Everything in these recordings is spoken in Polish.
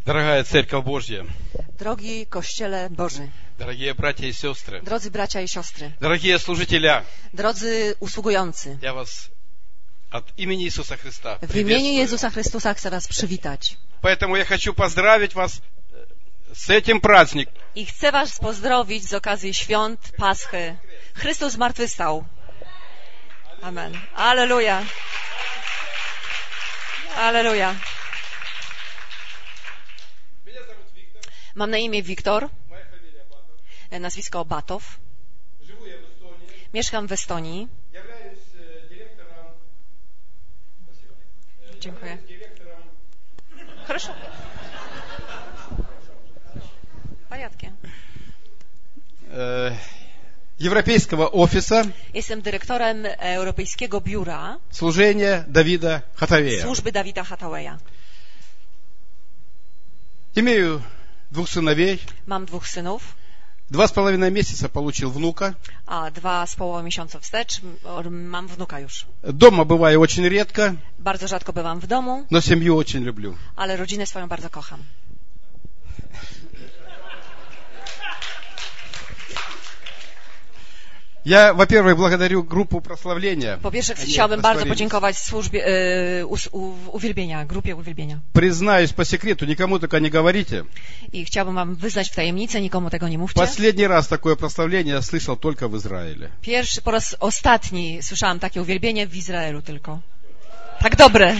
Дорогая Церковь Божья, Drogi Kościele Boży, дорогие братья и сестры, drodzy bracia i siostry, дорогие служители, drodzy usługujący, я вас от имени Иисуса Христа w imieniu приветствую. Jezusa Chrystusa chcę was przywitać. Поэтому я хочу поздравить вас с этим праздником. I chcę was pozdrowić z okazji świąt Paschy. Chrystus zmartwychwstał. Amen. Alleluja. Alleluja. Mam na imię Wiktor, nazwisko Batow. Mieszkam w Estonii. Dziękuję. Хорошо. Порядке. Европейского офиса Jestem dyrektorem Europejskiego Biura служения Давида Хатавея. Służby Dawida Hathawaya. Имею двух сыновей. Mam 2 synów, 2,5 месяца получил внука. a 2,5 miesiąca wstecz mam wnuka już. Дома бываю очень редко, Bardzo rzadko bywam w domu, но семью очень люблю. ale rodzinę swoją bardzo kocham. Я, во-первых, благодарю группу прославления. Po pierwsze Они chciałbym bardzo растворились. podziękować służbie uwielbienia, grupie uwielbienia. Признаюсь по секрету, никому только не говорите. I chciałbym wam wyznać w tajemnicę, nikomu tego nie mówcie. Последний раз такое прославление я слышал только в Израиле. Po raz ostatni słyszałam takie uwielbienie w Izraelu tylko. Tak dobre.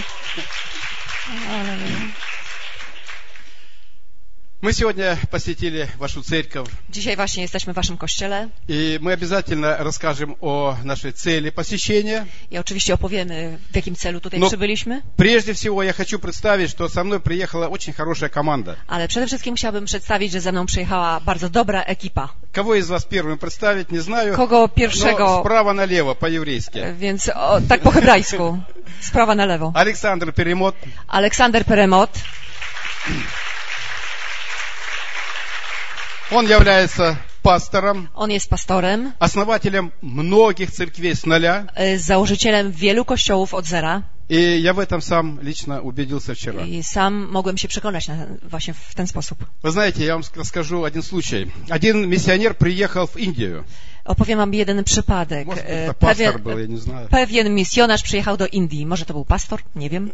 Мы сегодня посетили вашу церковь, Dzisiaj właśnie jesteśmy w waszym kościele и мы обязательно расскажем о нашей цели посещения. i oczywiście opowiemy, w jakim celu tutaj No. przybyliśmy. Прежде всего я хочу представить, что со мной приехала очень хорошая команда. Ale przede wszystkim chciałabym przedstawić, że ze mną przyjechała bardzo dobra ekipa. Кого из вас первым представить, не знаю, Kogo но pierwszego, справа налево, по-еврейски. więc tak po hebrajsku, z prawa na lewo. Александр Перемот, Aleksander Peremot, он является пастором, on jest pastorem, основателем многих церквей с нуля, założycielem wielu kościołów od zera и я в этом сам лично убедился вчера. i sam mogłem się przekonać właśnie w ten sposób. Вы знаете, я вам расскажу один случай. Один миссионер приехал в Индию. Opowiem wam jeden przypadek. Может, это пастор был, я не знаю. Pewien misjonarz przyjechał do Indii. Może to był pastor? Nie wiem.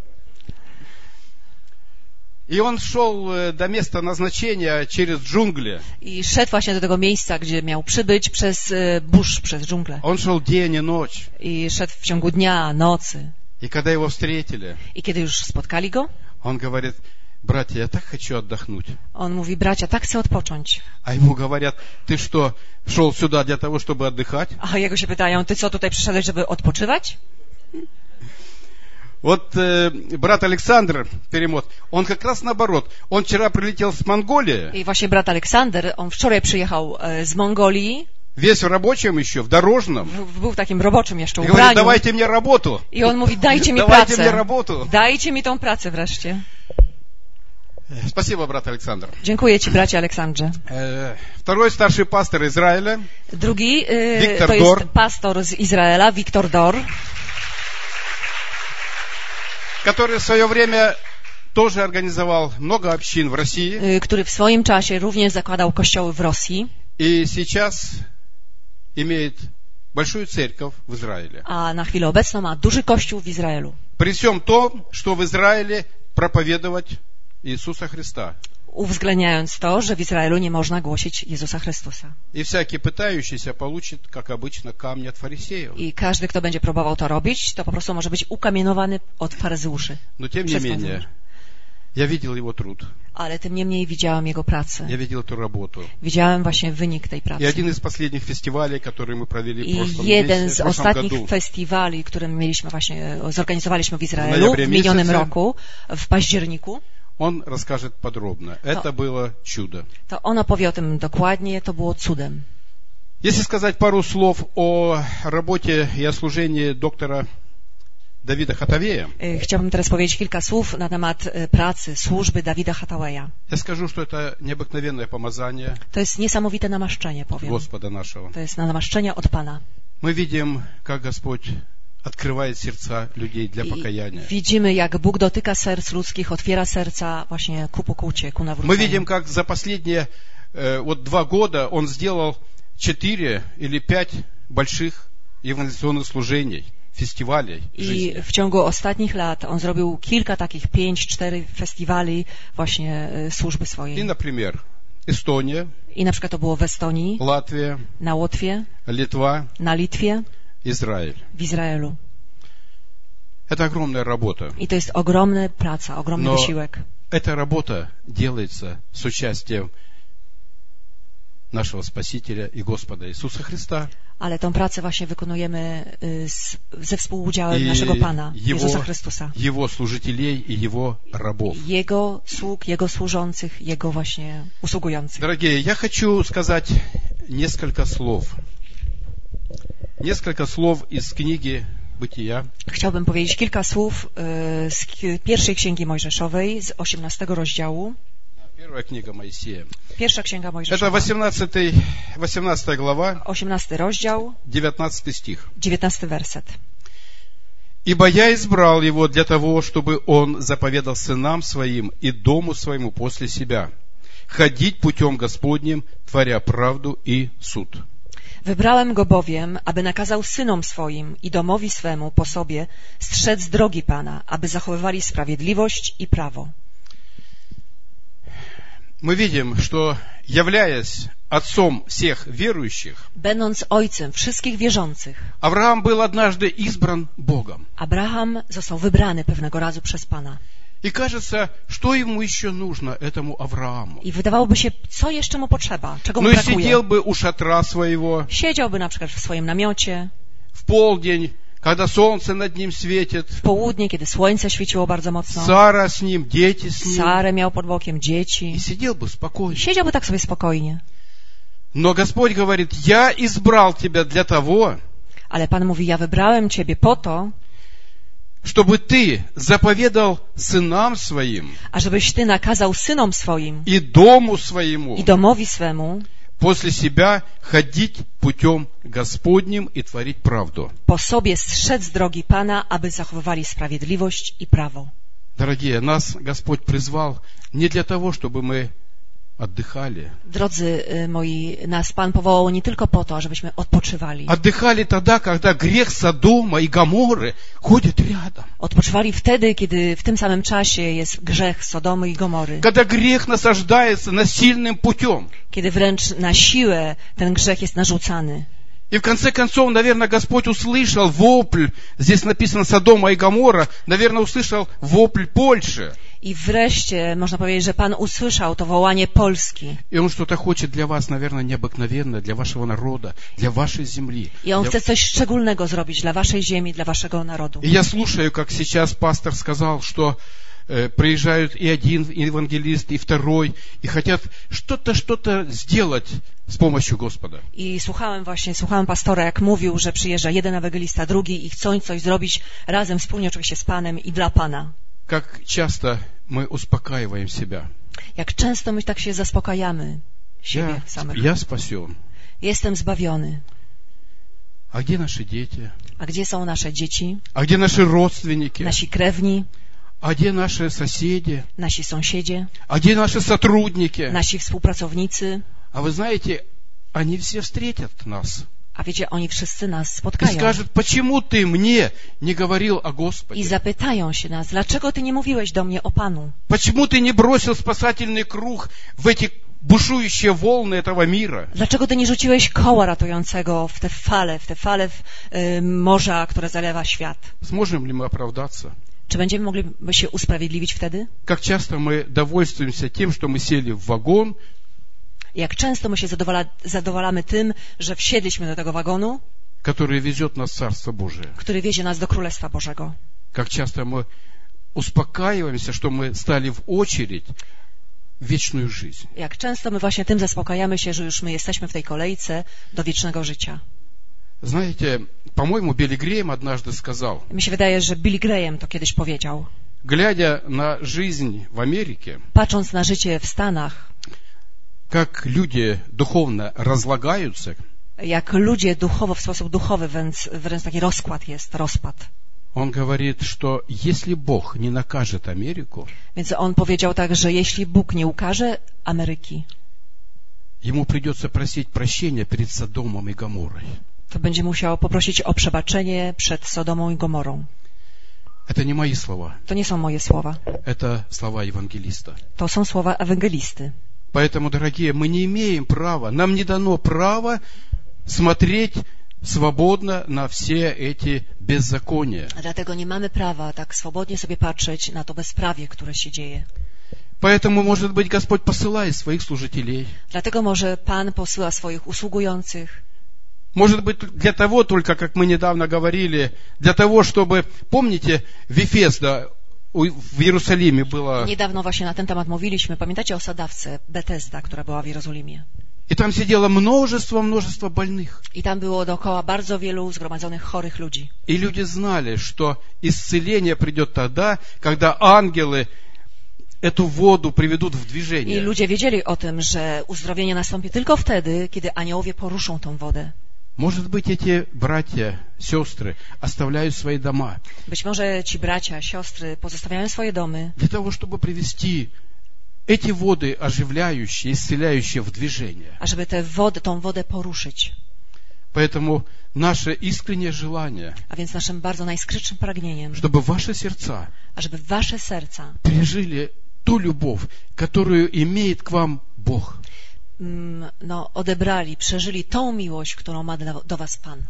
И он шел до места назначения через джунгли. I szedł właśnie do tego miejsca, gdzie miał przybyć przez burz, przez dżunglę. Он шел день и ночь. I szedł w ciągu dnia, nocy. И когда его встретили, I kiedy już spotkali go, он говорит: братья, я так хочу отдохнуть. on mówi: bracia, tak chcę odpocząć. А ему говорят: ты что, шел сюда для того, чтобы отдыхать? A jego się pytają: ty co, tutaj przyszedłeś, żeby odpoczywać? Вот брат Александр Перемот, он как раз наоборот. Он вчера прилетел с Монголии, I właśnie brat Aleksander, on wczoraj przyjechał z Mongolii, весь в рабочем еще, в дорожном. był w takim roboczym jeszcze И говорит: ubraniu. давайте мне работу. I on mówi: dajcie mi Давайте мне pracę. работу. Dajcie mi tą pracę wreszcie. Спасибо, брат Александр. Dziękuję ci, bracie Aleksandrze. Второй старший пастор Израиля, Drugi Wiktor to jest Dor. pastor z Izraela, Wiktor Dor, который в свое время тоже организовал много общин в России. który w swoim czasie również zakładał kościoły w Rosji, И сейчас имеет большую церковь в Израиле. a na chwilę obecną ma duży kościół w Izraelu. При всем том, что в Израиле проповедовать Иисуса Христа. Uwzględniając to, że w Izraelu nie można głosić Jezusa Chrystusa. И всякий пытающийся получит, как обычно, камни от фарисеев. I każdy, kto będzie próbował to robić, to po prostu może być ukamienowany od faryzeuszy. Но тем не Przez менее, faryzeuszy. я видел его труд. Ale tym niemniej widziałem jego pracę. Я видел эту работу. Widziałem właśnie wynik tej И pracy. один из последних фестивалей, который мы провели в I прошлом jeden месяце, z в прошлом ostatnich году, festiwali, które mieliśmy właśnie, zorganizowaliśmy w Izraelu ноябре w minionym месяце. roku, w październiku, он расскажет подробно. Это было чудо. to on opowie o tym dokładnie, to było cudem. Если сказать пару слов о работе и о служении доктора Давида Хатавея, Chciałbym teraz powiedzieć kilka słów na temat pracy, służby Dawida Hathawaya. я скажу, что это необыкновенное помазание To jest niesamowite namaszczenie, powiem. Господа нашего. To jest namaszczenie od Pana. Мы видим, как Господь открывает сердца людей для покаяния. Widzimy, jak Bóg dotyka serc ludzkich, otwiera serca właśnie ku pokucie, ku Мы nawróceniu. видим, как за последние 2 года Он сделал 4 или 5 больших евангелизационных служений, festiwali I w ciągu ostatnich lat on zrobił kilka takich 5-4 festiwali właśnie służby swojej. И, например, Эстония, I na przykład to było w Estonii, Латвия, na Łotwie, Литва, na Litwie, Израиль. w Izraelu. Это огромная работа. I to jest ogromna praca, ogromny Но wysiłek. эта работа делается с участием нашего Спасителя и Господа Иисуса Христа. Ale tą pracę właśnie wykonujemy ze współudziałem naszego Pana, Jezusa Chrystusa. Его служителей и Его рабов. Jego sług, Jego służących, Jego właśnie usługujących. Дорогие, я хочу сказать несколько слов. Несколько слов из книги Бытия. Chciałbym powiedzieć kilka słów z pierwszej Księgi Mojżeszowej, z 18 rozdziału. Первая книга Моисея. Pierwsza Księga Это Mojżeszowa. 18 глава, 18 rozdział, 19 стих. 19 werset. «Ибо я избрал его для того, чтобы он заповедал сынам своим и дому своему после себя, ходить путем Господним, творя правду и суд». Wybrałem go bowiem, aby nakazał synom swoim i domowi swemu po sobie strzec drogi Pana, aby zachowywali sprawiedliwość i prawo. Мы видим, что, являясь отцом всех верующих, Będąc ojcem wszystkich wierzących, Авраам был однажды избран Богом. Abraham został wybrany pewnego razu przez Pana. И кажется, что ему еще нужно, этому Аврааму? I wydawałoby się, co jeszcze mu potrzeba, czego mu Ну и brakuje. сидел бы у шатра своего Siedziałby na przykład w swoim namiocie, в полдень, когда солнце над ним светит, w południe, kiedy słońce świeciło bardzo mocno. Сара с ним, дети с ним, Sarę miał pod bokiem, dzieci. и сидел бы спокойно. Siedziałby tak sobie spokojnie. Но Господь говорит, я избрал тебя для того, Ale Pan mówi, ja wybrałem Ciebie po to, чтобы ты заповедал сынам своим ażebyś Ty nakazał synom swoim и дому своему i domowi swemu после себя ходить путем Господним и творить правду. po sobie strzec drogi Pana, aby zachowywali sprawiedliwość i prawo. Дорогие, нас Господь призвал не для того, чтобы мы отдыхали. Drodzy moi, nas Pan powołał nie tylko po to, ażebyśmy odpoczywali. Отдыхали тогда, когда грех Содома и Гоморры ходит рядом. Odpoczywali wtedy, kiedy w tym samym czasie jest grzech Sodomy i Gomory. Когда грех насаждается насильным путем. Kiedy wręcz na siłę ten grzech jest narzucany. И в конце концов, наверное, Господь услышал вопль, здесь написано Содома и Гоморра, наверное, услышал вопль Польши. I wreszcie można powiedzieć, że Pan usłyszał to wołanie Polski. И Он что-то хочет для вас, наверное, необыкновенное, для вашего народа, для вашей земли. I On chce coś szczególnego zrobić dla waszej ziemi, dla waszego narodu. И я слушаю, как сейчас пастор сказал, что приезжают и один евангелист, и второй, и хотят что-то сделать с помощью Господа. I słuchałem pastora, jak mówił, że przyjeżdża jeden ewangelista, drugi i chcą coś zrobić razem, wspólnie oczywiście z Panem i dla Pana. Как часто мы успокаиваем себя. Jak często my tak się zaspokajamy siebie samych. Я спасен. Jestem zbawiony. А где наши дети? A gdzie są nasze dzieci? А где наши родственники? Nasi krewni? А где наши соседи? Nasi sąsiedzie? А где наши сотрудники? Nasi współpracownicy? А вы знаете, они все встретят нас. A wiecie, oni wszyscy nas И spotkają. скажут, почему ты мне не говорил о I Господе? zapytają się nas, dlaczego Ty nie mówiłeś do mnie o Panu? Почему ты не бросил спасательный круг в эти бушующие волны этого мира? Dlaczego Ty nie rzuciłeś koła ratującego w te fale morza, które zalewa świat? Сможем ли мы оправдаться? Czy będziemy mogli się usprawiedliwić wtedy? Как часто мы довольствуемся тем, что мы сели в вагон, Jak często my się zadowalamy tym, że wsiedliśmy do tego wagonu, который везет нас в Царство Божие. który wiezie nas do Królestwa Bożego. Как часто мы успокаиваемся, что мы стали в очередь в вечную жизнь. Jak często my właśnie tym zaspokajamy się, że już my jesteśmy w tej kolejce do wiecznego życia. Знаете, по-моему, Билли Грэем однажды сказал, Mi się wydaje, że Billy Graham to kiedyś powiedział. глядя на жизнь в Америке, Patrząc na życie w Stanach, как люди духовно разлагаются, jak ludzie duchowo, w sposób duchowy, wręcz taki rozkład jest, rozpad. Он говорит, что если Бог не накажет Америку, Więc on powiedział tak, że jeśli Bóg nie ukaże Ameryki, ему придется просить прощения перед Содомом и Гоморрой. to będzie musiał poprosić o przebaczenie przed Sodomą i Gomorą. Это не мои слова, To nie są moje słowa. это слова евангелиста. To są słowa ewangelisty. Поэтому, дорогие, мы не имеем права, нам не дано право смотреть свободно на все эти беззакония. Dlatego nie mamy prawa tak swobodnie sobie patrzeć na to bezprawie, które się dzieje. Поэтому, может быть, Господь посылает своих служителей. Dlatego może Pan posyła swoich usługujących. Может быть, для того только, как мы недавно говорили, для того, чтобы, помните, в Ефесда, w Jerozolimie była... Niedawno właśnie na ten temat mówiliśmy. Pamiętacie o Sadawce Betesda, która była w Jerozolimie? И там сидело множество больных. I tam było dookoła bardzo wielu zgromadzonych chorych ludzi. И люди знали, что исцеление придет тогда, когда ангелы эту воду приведут в движение. I ludzie wiedzieli o tym, że uzdrowienie nastąpi tylko wtedy, kiedy aniołowie poruszą tą wodę. Может быть, эти братья, сестры оставляют свои дома Być może ci bracia, siostry pozostawiają swoje domy, для того, чтобы привести эти воды оживляющие, исцеляющие в движение. ażeby tą wodę poruszyć. Поэтому наше искреннее желание, A więc naszym bardzo najskrytszym pragnieniem, чтобы ваши сердца ażeby wasze serca пережили ту любовь, которую имеет к вам Бог. Odebrali, przeżyli tą miłość, którą ma do was Pan.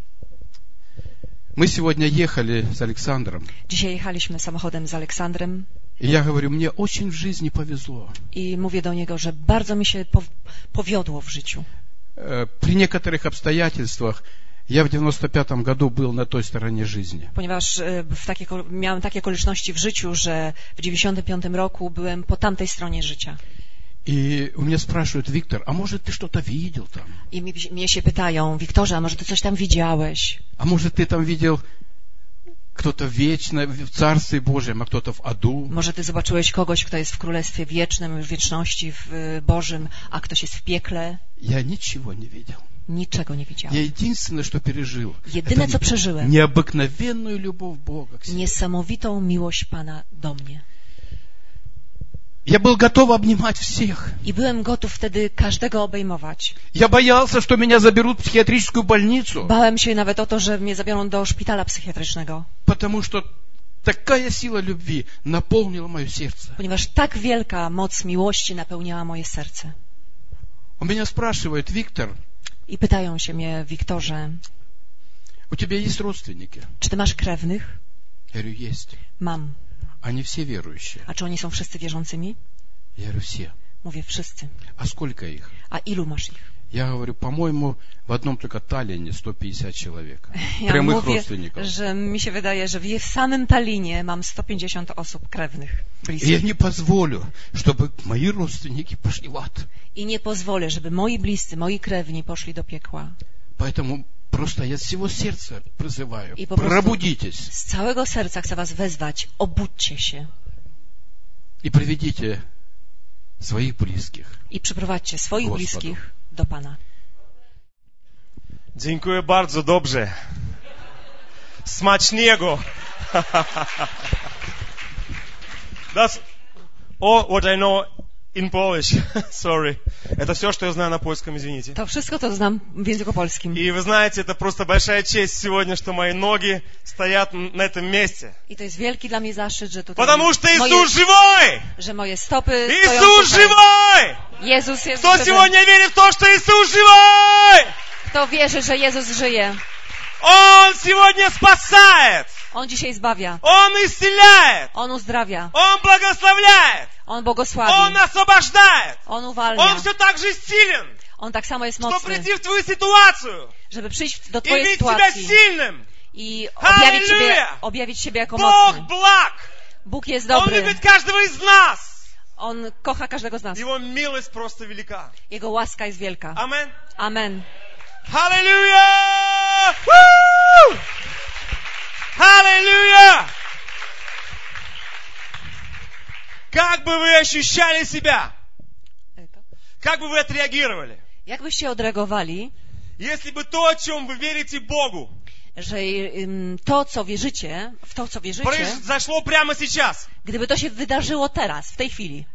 Мы сегодня ехали с Александром. Dzisiaj jechaliśmy samochodem z Aleksandrem. И я говорю, мне очень в жизни повезло. I mówię do niego, że bardzo mi się powiodło w życiu. При некоторых обстоятельствах я в 95-м году был на той стороне жизни. Ponieważ miałem takie okoliczności w życiu, że w 95 roku byłem po tamtej stronie życia. И у меня спрашивают, Виктор, а может ты что-то видел там? I mnie się pytają, Wiktorze, a może ty coś tam widziałeś? А может ты там видел кто-то вечно в Царстве Божьем, а кто-то в аду? Może ty zobaczyłeś kogoś, kto jest w Królestwie Wiecznym, w wieczności w Bożym, a ktoś jest w piekle? Я ничего не видел. Niczego nie Я widziałem. единственное, что пережил, Jedyne, co przeżyłem, необыкновенную любовь Бога к себе. niesamowitą miłość Pana do mnie. Я был готов обнимать всех. I byłem gotów wtedy każdego obejmować. Я боялся, что меня заберут в психиатрическую больницу. Bałem się nawet o to, że mnie zabiorą do szpitala psychiatrycznego. Потому что такая сила любви наполнила мое сердце. Ponieważ tak wielka moc miłości napełniała moje serce. Он меня спрашивает, Виктор, I pytają się mnie, Wiktorze, у тебя есть родственники? czy ty masz krewnych? Я говорю, есть. Mam. Они все верующие. A czy oni są wszyscy wierzącymi? Я говорю, все. Mówię, wszyscy. А сколько их? A ilu masz ich? Я говорю, по-моему, в одном только Таллине 150 человек. Ja Прямых mówię, родственников. że mi się wydaje, że w samym Tallinie mam 150 osób krewnych, И я bliskich. не позволю, чтобы мои родственники пошли в ад. I nie pozwolę, żeby moi bliscy, moi krewni poszli do piekła. Поэтому просто я с всего сердца призываю, I po prostu пробудитесь z całego serca chcę was wezwać, obudźcie się и приведите своих близких. i przyprowadźcie swoich Gospodu. bliskich do Pana. Dziękuję bardzo, dobrze. Smacznego. That's all what I know in Polish. Sorry. Это все, что я знаю на польском, извините. To wszystko to znam w języku polskim. И вы знаете, это просто большая честь сегодня, что мои ноги стоят на этом месте. I to jest wielki dla mnie zaszczyt, że tutaj Потому что Иисус живой! że moje stopy stoją Иисус tutaj. живой! Jezus jest Кто żywy. сегодня верит в то, что Иисус живой? Kto wierzy, że Jezus żyje? Он сегодня спасает! On dzisiaj zbawia. Он исцеляет! On uzdrawia. Он благословляет! On błogosławi. Он освобождает! On uwalnia. Он все так же силен, On tak samo jest чтобы mocny, прийти в твою ситуацию żeby przyjść do и twojej видеть тебя sytuacji сильным. i Halleluja! objawić siebie jako Бог mocny. благ! Bóg jest Он dobry. любит каждого из нас! On kocha każdego z nas. Его милость просто велика. Jego łaska jest wielka. Amen. Amen. Halleluja! Woo! Halleluja! Как бы вы ощущали себя? Как бы вы отреагировали? Jak byście odreagowali, Если бы то, о чем вы верите Богу, że to, co wierzycie, w to, co wierzycie, произошло прямо сейчас, gdyby to się wydarzyło teraz, w tej chwili,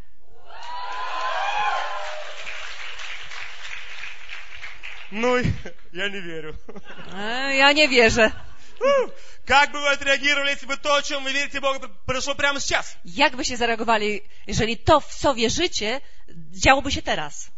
ну, я не верю. ja nie wierzę. Как бы вы отреагировали, если бы то, о чем вы верите Богу, произошло прямо сейчас? Jak by się zareagowali, jeżeli to, w co wierzycie, działoby się teraz?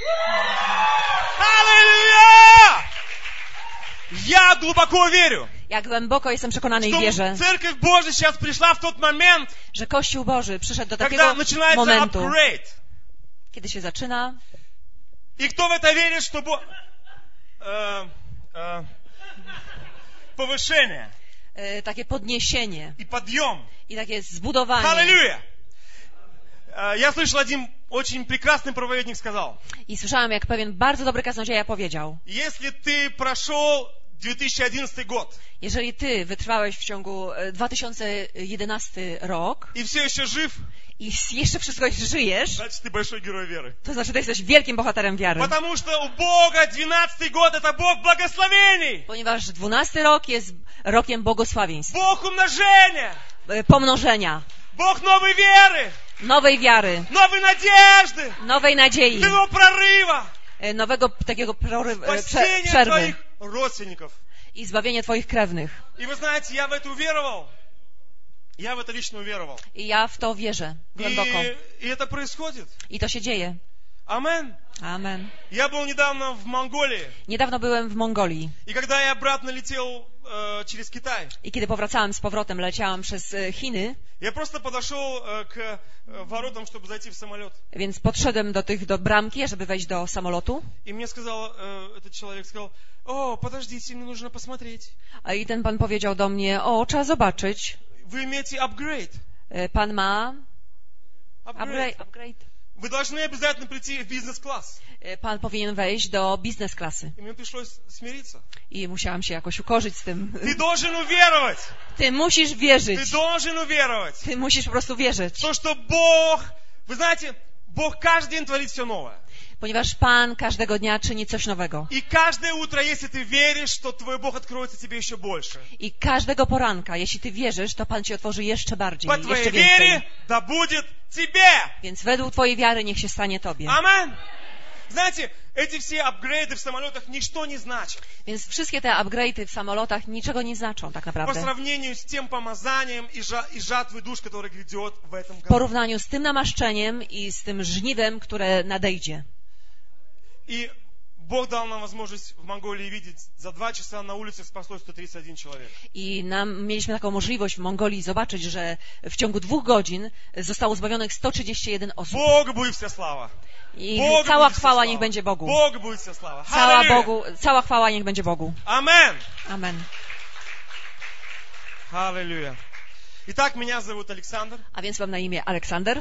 Аллилуйя! Я глубоко верю, Ja głęboko jestem przekonany i что wierzę, Церковь Божия сейчас пришла в тот момент, że Kościół Boży przyszedł do когда takiego начинается momentu, апгрейд. kiedy się zaczyna. И кто в это верит, что повышение Takie podniesienie и подъем. i takie zbudowanie. Аллилуйя! Я слышал, один очень прекрасный проповедник сказал, I słyszałam, jak pewien bardzo dobry kaznodzieja powiedział, если ты прошел 2011 год jeżeli ty wytrwałeś w ciągu 2011 rok и все еще жив, i jeszcze wszystko żyjesz, значит, ты большой герой веры. to znaczy, że jesteś wielkim bohaterem wiary. Потому что у Бога 12 год это Бог благословений, Ponieważ 12 rok jest rokiem błogosławieństw, Бог умножения, pomnożenia, Бог новой веры, nowej wiary, новой надежды, nowej nadziei, твоего прорыва, nowego takiego спасения przerwy твоих родственников. i zbawienie twoich krewnych. И вы знаете, я в это уверовал. Я в это лично уверовал. I ja w to wierzę głęboko. И это происходит. I to się dzieje. Амен. Amen. Я был недавно в Монголии. Niedawno byłem w Mongolii И когда я обратно летел через Китай, i kiedy powracałem z powrotem, leciałam przez Chiny, я просто подошел к воротам, чтобы зайти в самолет. więc podszedłem do bramki, żeby wejść do samolotu. И мне сказал, этот человек сказал, о, подождите, мне нужно посмотреть. I ten pan powiedział do mnie, o, trzeba zobaczyć. Вы имеете апгрейд. Pan ma Апгрейд. upgrade. Вы должны обязательно прийти в бизнес-класс. Pan powinien wejść do biznes klasy. И мне пришлось смириться. I musiałam się jakoś ukorzyć z tym. Ты должен уверовать. Ty musisz wierzyć. Ты должен уверовать. Ty musisz po prostu wierzyć. То, что Бог, вы знаете, Бог каждый день творит все новое. Ponieważ Pan każdego dnia czyni coś nowego. И каждое утро, если ты веришь, что твой Бог откроется тебе еще больше. I każdego poranka, jeśli ty wierzysz, to Pan ci otworzy jeszcze bardziej, По твоей jeszcze вере więcej. да будет тебе. Więc według twojej wiary niech się stanie tobie. Амен. Знаете, эти все апгрейды в самолетах ничто не значат. Więc wszystkie te upgrade'y w samolotach niczego nie znaczą tak По naprawdę. сравнению с тем помазанием и жатвой душ, который грядет в этом W году. porównaniu z tym namaszczeniem i z tym żniwem, które nadejdzie. И Бог дал нам возможность в Монголии видеть, за 2 часа на улице спаслось 131 человек. I mieliśmy taką możliwość w Mongolii zobaczyć, że w ciągu 2 godzin zostało zbawionych 131 osób. Богу будет вся слава. I Богу cała будет вся chwała слава. niech będzie Bogu. Богу будет вся слава. Аллилуйя. Cała chwała niech będzie Bogu. Амен. Amen. Аллилуйя. Итак, меня зовут Александр. A więc mam na imię Aleksander.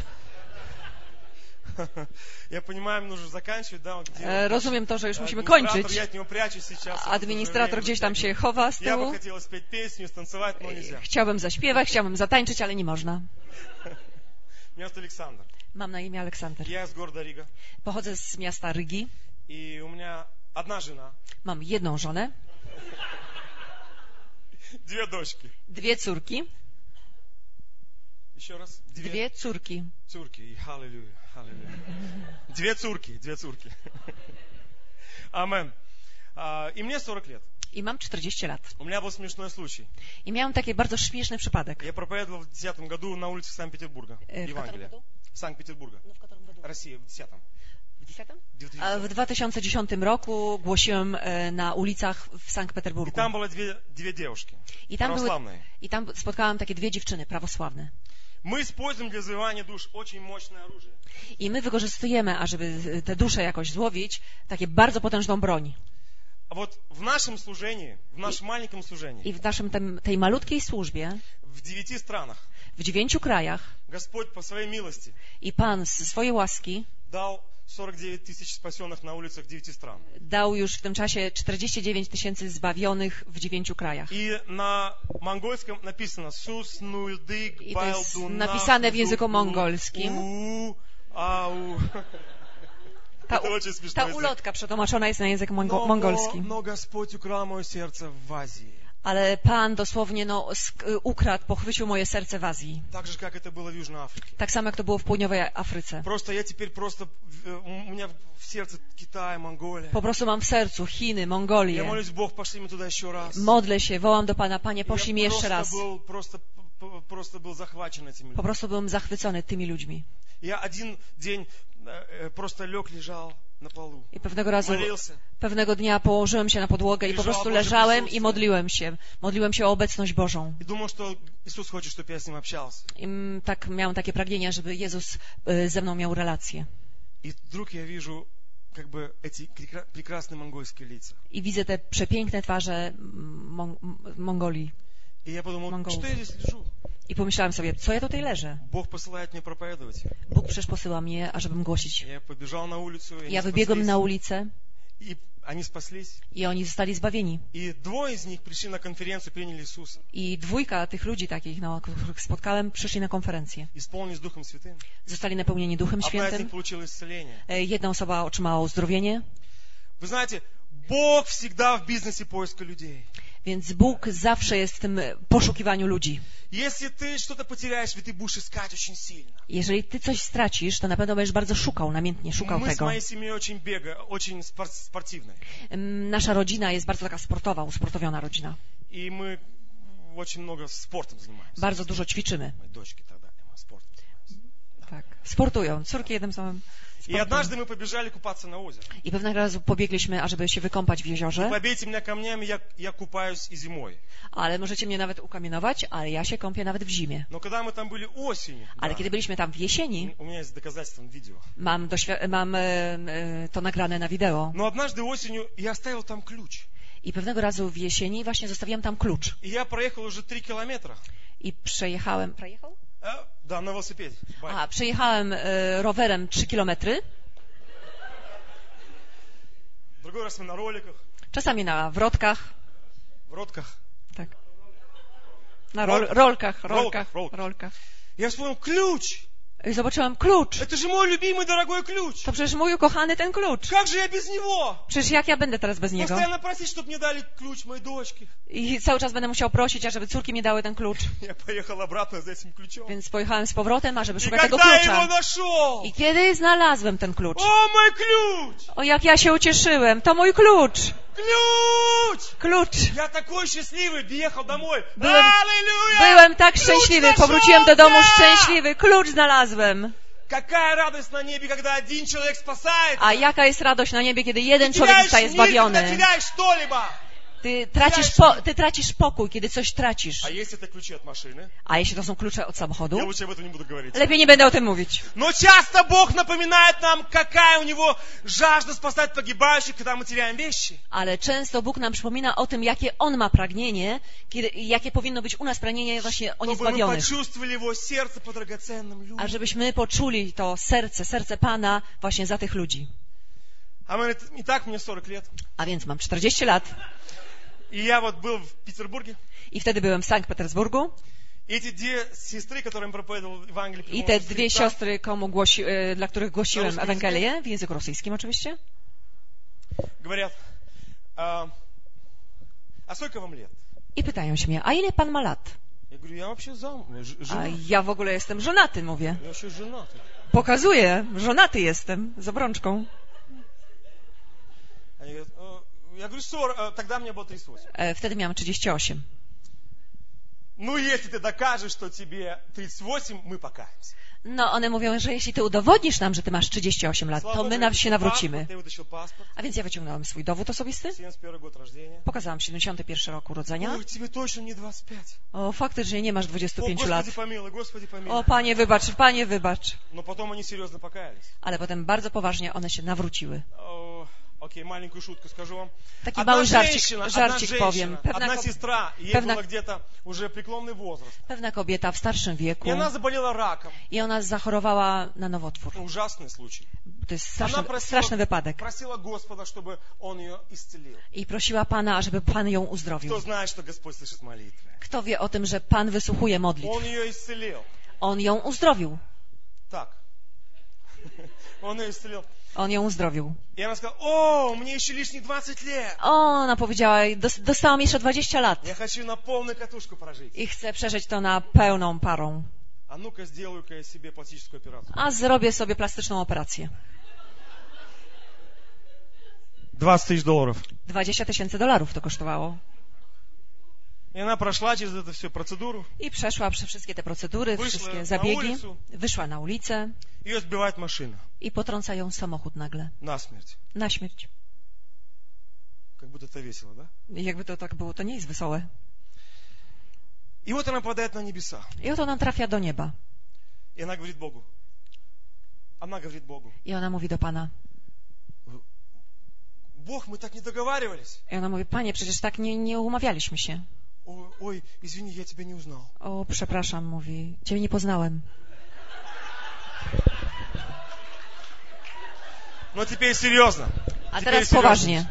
Я понимаю, мне нужно заканчивать, да? Где Rozumiem to, że już musimy администратор, kończyć. я от него прячусь сейчас. Administrator gdzieś tam się chowa z Я бы tyłu. хотел спеть песню, станцевать, но нельзя. Chciałbym zaśpiewać, chciałbym zatańczyć, ale nie można. Меня зовут Александр. Mam na imię Aleksander. Я из города Рига. Pochodzę z miasta Rygi. И у меня одна жена, Mam jedną żonę, 2 дочки. 2 córki. Еще раз. 2 córki. Цурки. И аллилуйя, аллилуйя. 2 цурки. Амен. И мне 40 лет. I mam 40 lat. У меня был смешной случай. I miałem taki bardzo śmieszny przypadek. Я проповедовал в 2010 году на улице Санкт-Петербурга. W Евангелие. Санкт-Петербурга. Россия, в 2010. A w 2010 roku głosiłem na ulicach w И Sankt-Petersburgu. там было две девушки. Православные. I tam spotkałem takie 2 dziewczyny prawosławne. Мы используем для завоевания душ очень мощное оружие. I my wykorzystujemy, ażeby te dusze jakoś złowić, takie bardzo potężną broń. А вот в нашем служении, в нашем маленьком служении, I w naszym tej malutkiej służbie, в 9 странах, w 9 krajach, Господь по своей милости i Pan z swojej łaski дал 49 тысяч спасенных на улицах 9 стран. dał już w tym czasie 49 000 zbawionych w 9 krajach. И на монгольском написано «Сус нуйдык I to jest байлду napisane w języku mongolskim. Это очень смешной Ta язык. ulotka przetłumaczona jest na język mongolski. Но Господь украл мое сердце в Азии. Ale Pan dosłownie ukradł, pochwycił moje serce w Azji. Так же, как это было в Южной Африке. Tak samo jak to było w południowej Afryce. Просто я теперь у меня в сердце Китай, Монголия. Po prostu mam w sercu Chiny, Я Mongolię. молюсь, Бог, пошли мне туда еще раз. Modlę się, wołam do Pana, Panie, poszlij mi jeszcze raz. Просто был захвачен этими Po людьми. prostu byłem zachwycony tymi ludźmi. Я один день просто лег, лежал на полу. I Молился. pewnego dnia położyłem się na podłogę i po prostu leżałem i modliłem się. Modliłem się o obecność Bożą. И думал, что Иисус хочет, чтобы я с ним общался. I tak miałem takie pragnienie, żeby Jezus ze mną miał relację. И вдруг я вижу как бы эти прекрасные монгольские лица. I widzę te przepiękne twarze Mongolii. И я подумал, Монголов. что я здесь лежу? I pomyślałem sobie, co ja tutaj leżę? Бог посылает мне проповедовать. Bóg przecież posyła mnie, ażebym głosić. Я побежал на улицу, и Ja они wybiegłem спаслись. na ulicę И они спаслись. i oni zostali zbawieni. И двое из них пришли на конференцию, приняли Иисуса. I dwójka tych ludzi takich, których spotkałem, przyszli na konferencję. Исполнились Духом Святым. Zostali napełnieni Duchem Одна из них Świętym. получила исцеление. Jedna osoba otrzymała uzdrowienie. Вы знаете, Бог всегда в бизнесе поиска людей. Więc Bóg zawsze jest w tym poszukiwaniu ludzi. Если ты что-то потеряешь, ведь ты будешь искать очень сильно. Jeżeli ty coś stracisz, to na pewno będziesz bardzo szukał, namiętnie szukał Мы с tego. моей семьей очень спортивной. Nasza rodzina jest bardzo taka sportowa, usportowiona rodzina. И мы очень много спортом занимаемся. Bardzo dużo ćwiczymy. Мои дочки и так далее. Мы спортом занимаемся. Tak. Sportują. Córki jednym słowem. И sportują. однажды мы побежали купаться на озеро. I pewnego razu pobiegliśmy, ażeby się wykąpać w jeziorze. Побейте меня камнями, я купаюсь и зимой. Ale możecie mnie nawet ukamienować, ale ja się kąpię nawet w zimie. Но когда мы там были осенью, Ale да, kiedy byliśmy tam w jesieni, у меня есть доказательства на видео. mam to nagrane na wideo. Но однажды осенью я оставил там ключ. I pewnego razu w jesieni właśnie zostawiłem tam klucz. И я проехал уже 3 километра. I przejechałem... Przejechał? Да, на велосипеде. Байк. Przejechałem rowerem 3 kilometry. Другой раз мы на роликах, Czasami na wrotkach. в ротках. Tak. Na Rolkach. rolkach. Я вспомнил, ключ! I zobaczyłam klucz. Это же мой любимый дорогой ключ! To przecież mój ukochany ten klucz. Как же я без него? Przecież jak ja będę teraz bez niego? Постоянно просить, чтобы мне дали ключ моей дочки. I cały czas będę musiał prosić, ażeby córki mi dały ten klucz. Я поехал обратно за этим ключом. Więc pojechałem z powrotem, ażeby И szukać tego когда я его klucza. нашел, I kiedy znalazłem ten klucz? о, мой ключ! O, jak ja się ucieszyłem. To mój klucz. Ключ! Klucz. Я такой счастливый, приехал домой. Byłem, Аллилуйя! byłem tak Klucz szczęśliwy. Powróciłem do domu нашелся! szczęśliwy. Klucz znalazłem. Какая радость на небе, когда один человек спасает. A jaka jest radość na niebie, kiedy jeden Ты człowiek теряешь zostaje мир, когда zbawiony. теряешь что-либо. Ty tracisz pokój, kiedy coś tracisz. А если это ключи от машины? A jeśli to są klucze od samochodu? Я лучше об этом не буду говорить. Lepiej nie będę o tym mówić. Но часто Бог напоминает нам, какая у Него жажда спасать погибающих, когда мы теряем вещи. Ale często Bóg nam przypomina o tym, jakie On ma pragnienie, jakie powinno być u nas pragnienie właśnie o Чтобы мы niezbawionych. почувствовали Его сердце по драгоценным A людям. żebyśmy poczuli to serce Pana właśnie za tych ludzi. Амен. Итак, мне 40 лет. A więc mam 40 lat И я вот был в Петербурге. i wtedy byłem w Sankt Petersburgu И эти две сестры, которым проповедовал Евангелие, i te dwie siostry, dla których głosiłem Ewangelię, w języku rosyjskim oczywiście, говорят, а сколько вам лет? i pytają się mnie, a ile pan ma lat? Я говорю, я вообще A женат. ja w ogóle jestem żonaty, mówię. Я вообще женат. Pokazuję, żonaty jestem, z obrączką. Они говорят, я говорю, 40, тогда мне было 38. Wtedy miałam 38. Ну, если ты докажешь, что тебе 38, мы покаемся. No, one mówią, że jeśli ty udowodnisz nam, że ty masz 38 lat, to my się nawrócimy. Я вытащил паспорт, A więc ja wyciągnąłem swój dowód osobisty, 71 год рождения. pokazałam 71 roku urodzenia. Ой, тебе точно не 25. O, faktycznie nie masz О, 25 lat. Господи помилуй. O, Panie wybacz, Panie wybacz. Но потом они серьезно покаялись. Ale potem bardzo poważnie one się nawróciły. Окей, маленькую шутку скажу вам. Taki Одна mały женщина, żarcik powiem. одна сестра, ей pewna- было где-то уже преклонный возраст. Pewna kobieta w starszym wieku И она заболела раком. i ona zachorowała na nowotwór. Ужасный случай. To jest Она straszny wypadek. просила Господа, чтобы Он ее исцелил. I prosiła Pana, żeby Pan ją uzdrowił. Кто знает, что Господь слышит молитвы? Kto wie o tym, że Pan wysłuchuje modlitw? Он ее исцелил. On ją uzdrowił. Так. Он ее исцелил. On ją uzdrowił. И она сказала, о, мне еще лишних 20 лет. Ona powiedziała, dostałam jeszcze 20 lat Я хочу на полную катушку прожить. i chcę przeżyć to na pełną parą. А ну-ка, сделаю-ка я себе пластическую операцию. A zrobię sobie plastyczną operację. $20,000. $20,000 to kosztowało. И она прошла через эту всю процедуру. I przeszła przez wszystkie te procedury, wszystkie zabiegi. Wyszła na ulicę. Ее сбивает машина. I potrąca ją samochód nagle. Насмерть. Na śmierć. Как будто это весело, да? Jakby to tak było, to nie jest wesołe. И вот она попадает на небеса. I oto ona trafia do nieba. И она говорит Богу. Она говорит Богу. I ona mówi do Pana. Бог, мы так не договаривались. I ona mówi, Panie, przecież tak nie umawialiśmy się. Ой, извини, я тебя не узнал. O, przepraszam, mówi, Ciebie nie poznałem. Но теперь серьезно. A teraz poważnie.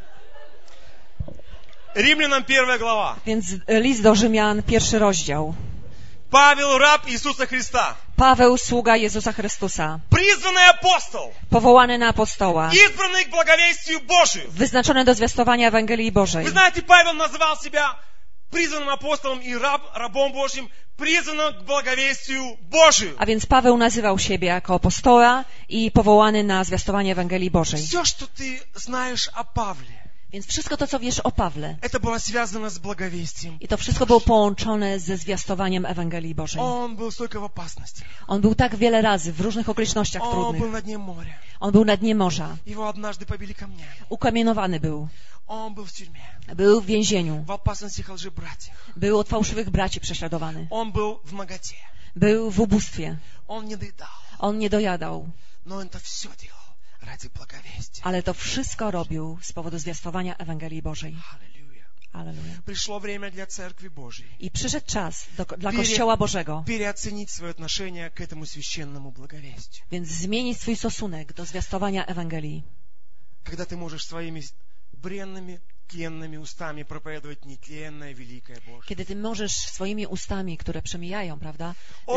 Римлянам 1 глава. Więc list do Rzymian, 1 rozdział. Павел, раб Иисуса Христа. Paweł, sługa Jezusa Chrystusa. Призванный апостол. Powołany na apostoła. Избранный к благовестию Божию. Wyznaczony do zwiastowania Ewangelii Bożej. Вы знаете, Павел называл себя призванным апостолом и рабом Божьим, призванным к благовестию Божию. A więc Paweł nazywał siebie jako apostoła i powołany na zwiastowanie Ewangelii Bożej. Все, что ты знаешь о Павле, Więc wszystko to, co wiesz o Pawle, это было связано с благовестием. i to wszystko było połączone ze zwiastowaniem Ewangelii Bożej. Он был столько в опасности. On był tak wiele razy w różnych okolicznościach Он был trudnych. на дне моря. On był na dnie morza. Его однажды побили камнями. Ukamienowany był. Он был в тюрьме. Był w więzieniu. В опасности лжебратьев. Był od fałszywych braci prześladowany. Он был в наготе. Był w ubóstwie. Он не доедал. On nie dojadał. Но он это все делал ради благовестия. Ale to wszystko robił z powodu zwiastowania Ewangelii Bożej. Аллилуйя. Alleluja. Пришло время для Церкви Божьей I przyszedł czas dla Kościoła Bożego, переоценить свое отношение к этому священному благовестию. więc zmienić swój stosunek do zwiastowania Ewangelii. Когда ты можешь своими бренными, тленными устами проповедовать нетленное, великое Божие. Kiedy ty możesz swoimi ustami, które przemijają, prawda,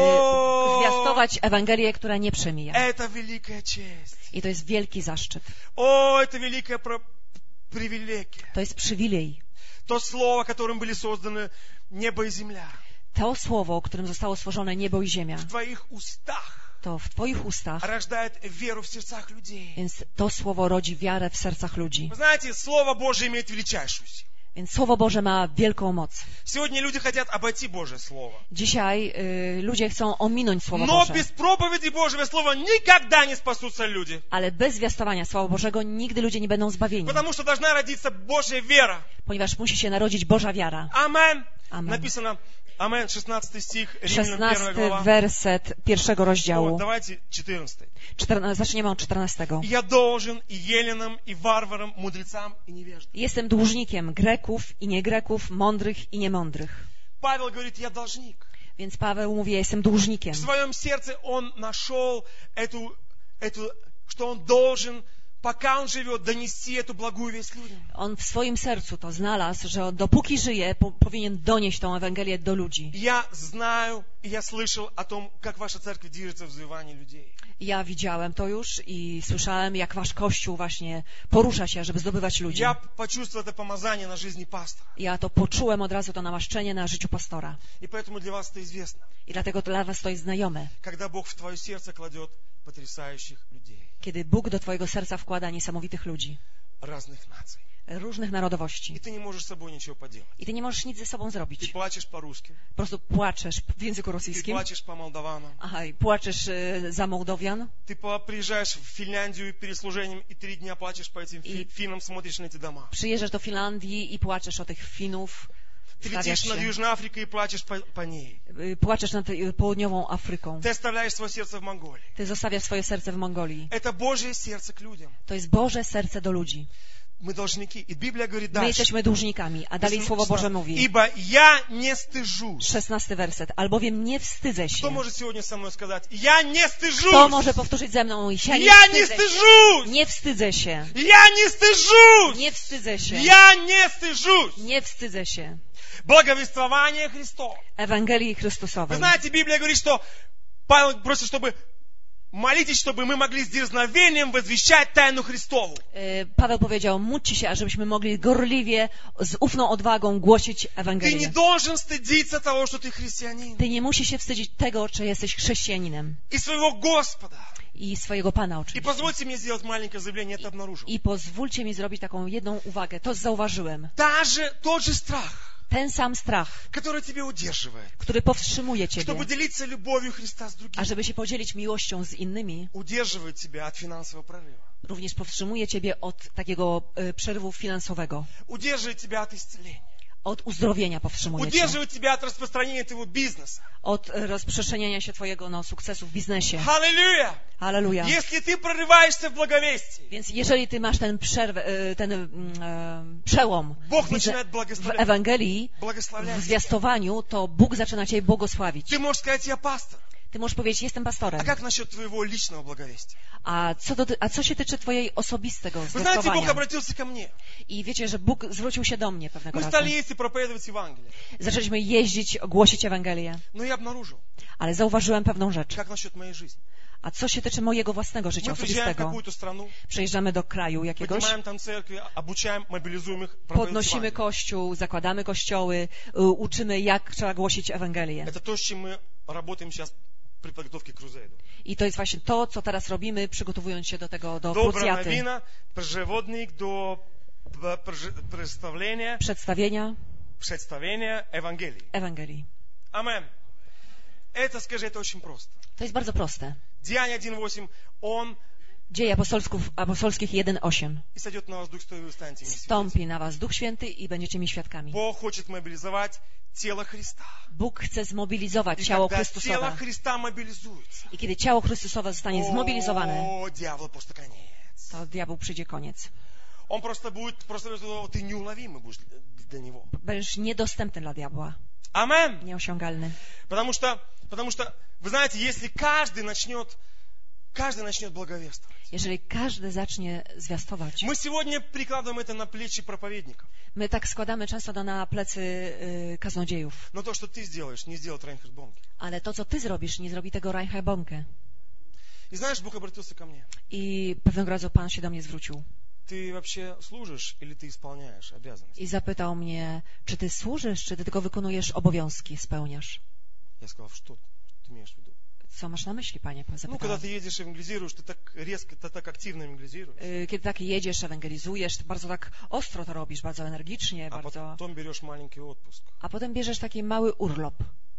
O! zwiastować Ewangelię, która nie przemija. Это великая честь. I to jest wielki zaszczyt. О, это великая привилегия. To jest przywilej. То слово, которым были созданы небо и земля. To słowo, którym zostało stworzone niebo i ziemia, В твоих устах to w Twoich ustach, рождает веру в сердцах людей. więc to słowo rodzi wiarę w sercach ludzi. Вы знаете, Слово Божие имеет величайшую силу. Więc Słowo Boże ma wielką moc. Сегодня люди хотят обойти Божье Слово. Dzisiaj ludzie chcą ominąć Słowo Но Boże. без проповеди Божьего Слова никогда не спасутся люди. Ale bez zwiastowania Słowa Bożego nigdy ludzie nie będą zbawieni. Потому что должна родиться Божья вера. Ponieważ musi się narodzić Boża wiara. Амен. Amen. Написано, Амен, 16 стих, Римлянам 1 16 глава. werset 1 rozdziału. Давайте 14. Zaczniemy od 14. Я должен и еленам, и варварам, мудрецам, и невеждам. Jestem dłużnikiem Greków i niegreków, mądrych i niemądrych. Павел говорит, я должник. Więc Paweł mówi, ja jestem dłużnikiem. В своем сердце он нашел что он должен, пока он живет, донести эту благую весть людям. On w swoim sercu to znalazł, że dopóki żyje, powinien donieść tą Ewangelię do ludzi. Я знаю, и я слышал о том, как ваша церковь движется в завоевании людей. Ja widziałem to już i słyszałem, jak wasz Kościół właśnie porusza się, żeby zdobywać ludzi. Я почувствовал это помазание на жизни пастора. Ja to poczułem od razu, to namaszczenie na życiu pastora. И поэтому для вас это известно. I dlatego dla was to jest znajome. Когда Бог в твое сердце кладет потрясающих людей. Kiedy Bóg do twojego serca wkłada niesamowitych ludzi. Разных наций. Różnych narodowości. И ты не можешь с собой ничего поделать. I ty nie możesz nic ze sobą Ты zrobić. плачешь по-русски. Po prostu płaczesz w języku Ты rosyjskim. плачешь по молдаванам. Aha, i płaczesz za Mołdowian. Ты приезжаешь в Финляндию перед служением и 3 дня плачешь по этим финнам, смотришь на эти дома. Przyjeżdżasz do Finlandii i płaczesz o tych Finów. Ты летишь над Южной Африкой и плачешь по ней. Płaczesz nad południową Afryką. Ты оставляешь свое сердце в Монголии. Ty zostawiasz swoje serce w Mongolii. Это Божье сердце к людям. To jest Boże serce do ludzi. Мы должники. И Библия говорит My дальше. jesteśmy dłużnikami, a dalej Słowo Boże mówi. Ибо я не стыжусь. 16 werset. Albowiem nie wstydzę Кто się. может сегодня со мной сказать? Я не стыжусь. Kto może powtórzyć ze mną? Ja Я не nie wstydzę się. стыжусь. Nie wstydzę się. Я не стыжусь. Nie wstydzę się. Я не стыжусь. Nie wstydzę się. Благовествование Христова. Ewangelii Вы Chrystusowej. знаете, Библия говорит, что Павел просит, чтобы молитесь, чтобы мы могли с дерзновением возвещать тайну Христову. Paweł powiedział, módlcie się, ażebyśmy mogli gorliwie, z ufną odwagą głosić Ты не Ewangelię. должен стыдиться того, что ты христианин. Ty nie musisz się wstydzić tego, czy jesteś chrześcijaninem И своего Господа. i swojego Pana И oczywiście. позвольте мне сделать маленькое заявление, это обнаружил. I pozwólcie mi zrobić taką jedną uwagę. To zauważyłem. Тот же страх, Ten sam strach, который тебя удерживает, który powstrzymuje Ciebie, чтобы делиться любовью Христа с другими, ażeby się podzielić miłością z innymi, удерживает тебя от финансового прорыва, również powstrzymuje Ciebie od takiego przerwu finansowego, удерживает тебя от исцеления, od uzdrowienia powstrzymuje Cię, удерживает тебя от распространения твоего бизнеса. od rozprzestrzeniania się Twojego sukcesu w biznesie. Аллилуйя! Halleluja. Если ты прорываешься в благовестии, Więc jeżeli Ty masz ten przełom Бог w начинает благословлять. Ewangelii, w Благословлять. zwiastowaniu, to Bóg zaczyna Cię błogosławić. Ты можешь сказать, я пастор. Ty możesz powiedzieć, jestem pastorem. А как насчет твоего личного благовестия? A co się tyczy Twojej osobistego Вы знаете, Бог zwiastowania? обратился ко мне. I wiecie, że Bóg zwrócił się do mnie pewnego Мы razu. стали ездить и проповедовать Евангелие. Zaczęliśmy jeździć, głosić Ewangelię. Но я обнаружил, Ale zauważyłem pewną rzecz. как насчет моей жизни. A co się tyczy mojego własnego życia Мы приезжаем в osobistego? какую-то страну, Przejeżdżamy do kraju jakiegoś, поднимаем там церкви, обучаем, мобилизуем их, проповедовать podnosimy Евангелие. kościół, zakładamy kościoły, uczymy, jak trzeba głosić Ewangelię. Это то, с чем мы работаем сейчас при подготовке к крузейду. I to jest właśnie to, co teraz robimy, przygotowując się do tego, do Добрая krucjaty. новина, прежеводник до представления Евангелии. Ewangelii. Амен. Это, скажи, это очень просто. To jest bardzo proste. Деяния 1.8, Он Dzieje apostolskich 1:8. и сойдет на вас Дух Святой, и вы станете мне свидетелями. Wstąpi na was Duch Święty i będziecie mi świadkami. Бог хочет мобилизовать тело Христа. Bóg chce zmobilizować И ciało когда тело Chrystusowe. Христа мобилизуется, I kiedy ciało Chrystusowe zostanie zmobilizowane, о, дьявол просто конец. to diabeł przyjdzie koniec. Он просто ты неуловимый будешь для него. Będziesz niedostępny dla diabła. Амен. Nieosiągalny. Потому что, вы знаете, если каждый начнет благовествовать. Jeżeli każdy zacznie zwiastować. Мы сегодня прикладываем это на плечи проповедников. My tak składamy często na plecy kaznodziejów. Но то, что ты сделаешь, не сделает Райнхард Бонке. Ale to, co ty zrobisz, nie zrobi tego Reinhard Bonke. И знаешь, Бог обратился ко мне. I pewnego razu Pan się do mnie zwrócił. Ты вообще служишь или ты исполняешь обязанности? I zapytał mnie, czy ty służysz, czy ty tylko wykonujesz obowiązki, spełniasz? Я сказал, что ты имеешь в виду? Co masz na myśli, Panie? Ну, когда Zapytałem. ты едешь, евангелизируешь, ты так резко, ты так активно евангелизируешь. Kiedy tak jedziesz, ewangelizujesz, to bardzo tak ostro to robisz, bardzo energicznie, А bardzo... потом берешь маленький отпуск. A potem bierzesz taki mały urlop.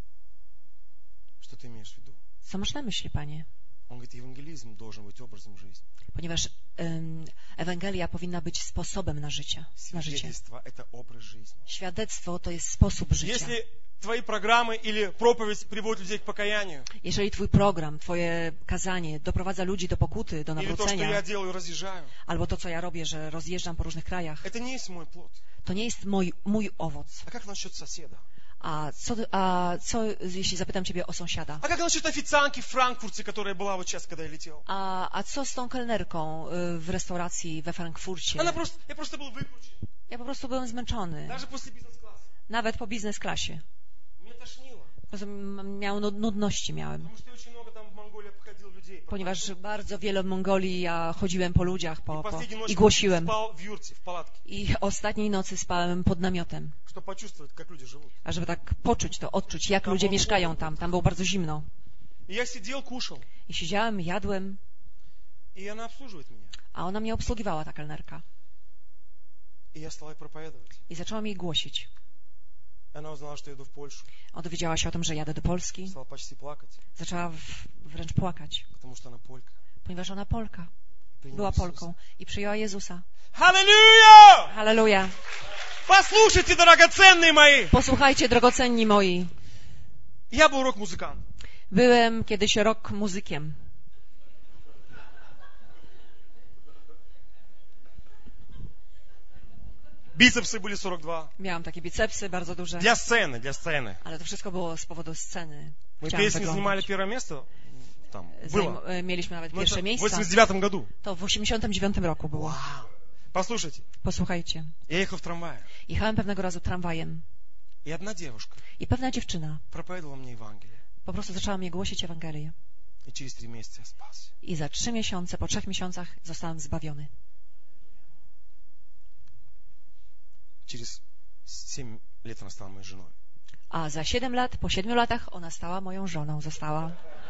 Что ты имеешь в виду? Co masz na myśli, Panie? Он говорит, евангелизм должен быть образом жизни. Ponieważ Ewangelia powinna być sposobem na życie. Свидетельство – это образ жизни. Świadectwo to jest sposób życia. Если твои программы или проповедь приводят людей к покаянию, Jeżeli twój program, twoje kazanie doprowadza ludzi do pokuty, do или то, что nawrócenia, я делаю, разъезжаю, albo to, co ja robię, że rozjeżdżam po różnych krajach, это не есть мой плод. to nie jest mój owoc. А как насчет соседа? A co, jeśli zapytam ciebie o sąsiada? А как насчет официантки в Франкфурте, которая была вот сейчас, когда я летел? A co z tą kelnerką w restauracji we Frankfurcie? Я просто был выключен. Ja po prostu byłem zmęczony. Даже после бизнес-класса. Nawet po biznes klasie. Mnie tошнило. Nudności miałem. Потому что я очень много там в Монголии обходил людей. Ponieważ bardzo wiele w Monголii ja chodziłem po ludziach И последнюю ночь i głosiłem. спал в юрте, в палатке, I ostatniej nocy spałem pod namiotem. чтобы почувствовать, как люди живут. A żeby tak poczuć to, odczuć, jak ludzie mieszkają tam. Tam było bardzo zimno. И я сидел, кушал, I siedziałem, jadłem, и она обслуживает меня. a ona mnie obsługiwała, ta kelnerka. И я стал ей проповедовать. I zaczęłam jej głosić. Она узнала, что я еду в Польшу. Ona dowiedziała się o tym, że jadę do Polski. Стала почти плакать, Zaczęła wręcz płakać, потому что она полька. ponieważ ona Polka. Приняла Była Иисуса. Polką i przyjęła Jezusa. Аллилуйя! Halleluja! Послушайте, драгоценные мои! Posłuchajcie, drogocenni moi. Я был рок-музыкант. Byłem kiedyś rock muzykiem. Бицепсы были 42. Miałam takie bicepsy bardzo duże. Для сцены. Ale to wszystko było z powodu sceny. Мы Chciałam песни занимали wyglądać. первое место. Там было. Mieliśmy nawet Но pierwsze это в miejsca. 89 году. To w 89 roku było. Вау. Послушайте, Posłuchajcie. я ехал в трамвае. Jechałem pewnego razu tramwajem И одна девушка i pewna dziewczyna проповедовала мне Евангелие. po prostu zaczęła mnie głosić Ewangelię. И через 3 месяца я спасся. I za 3 miesiące, po 3 miesiącach zostałem zbawiony. Через 7 лет она стала моей женой. A za 7 lat, po 7 latach ona stała moją żoną, została.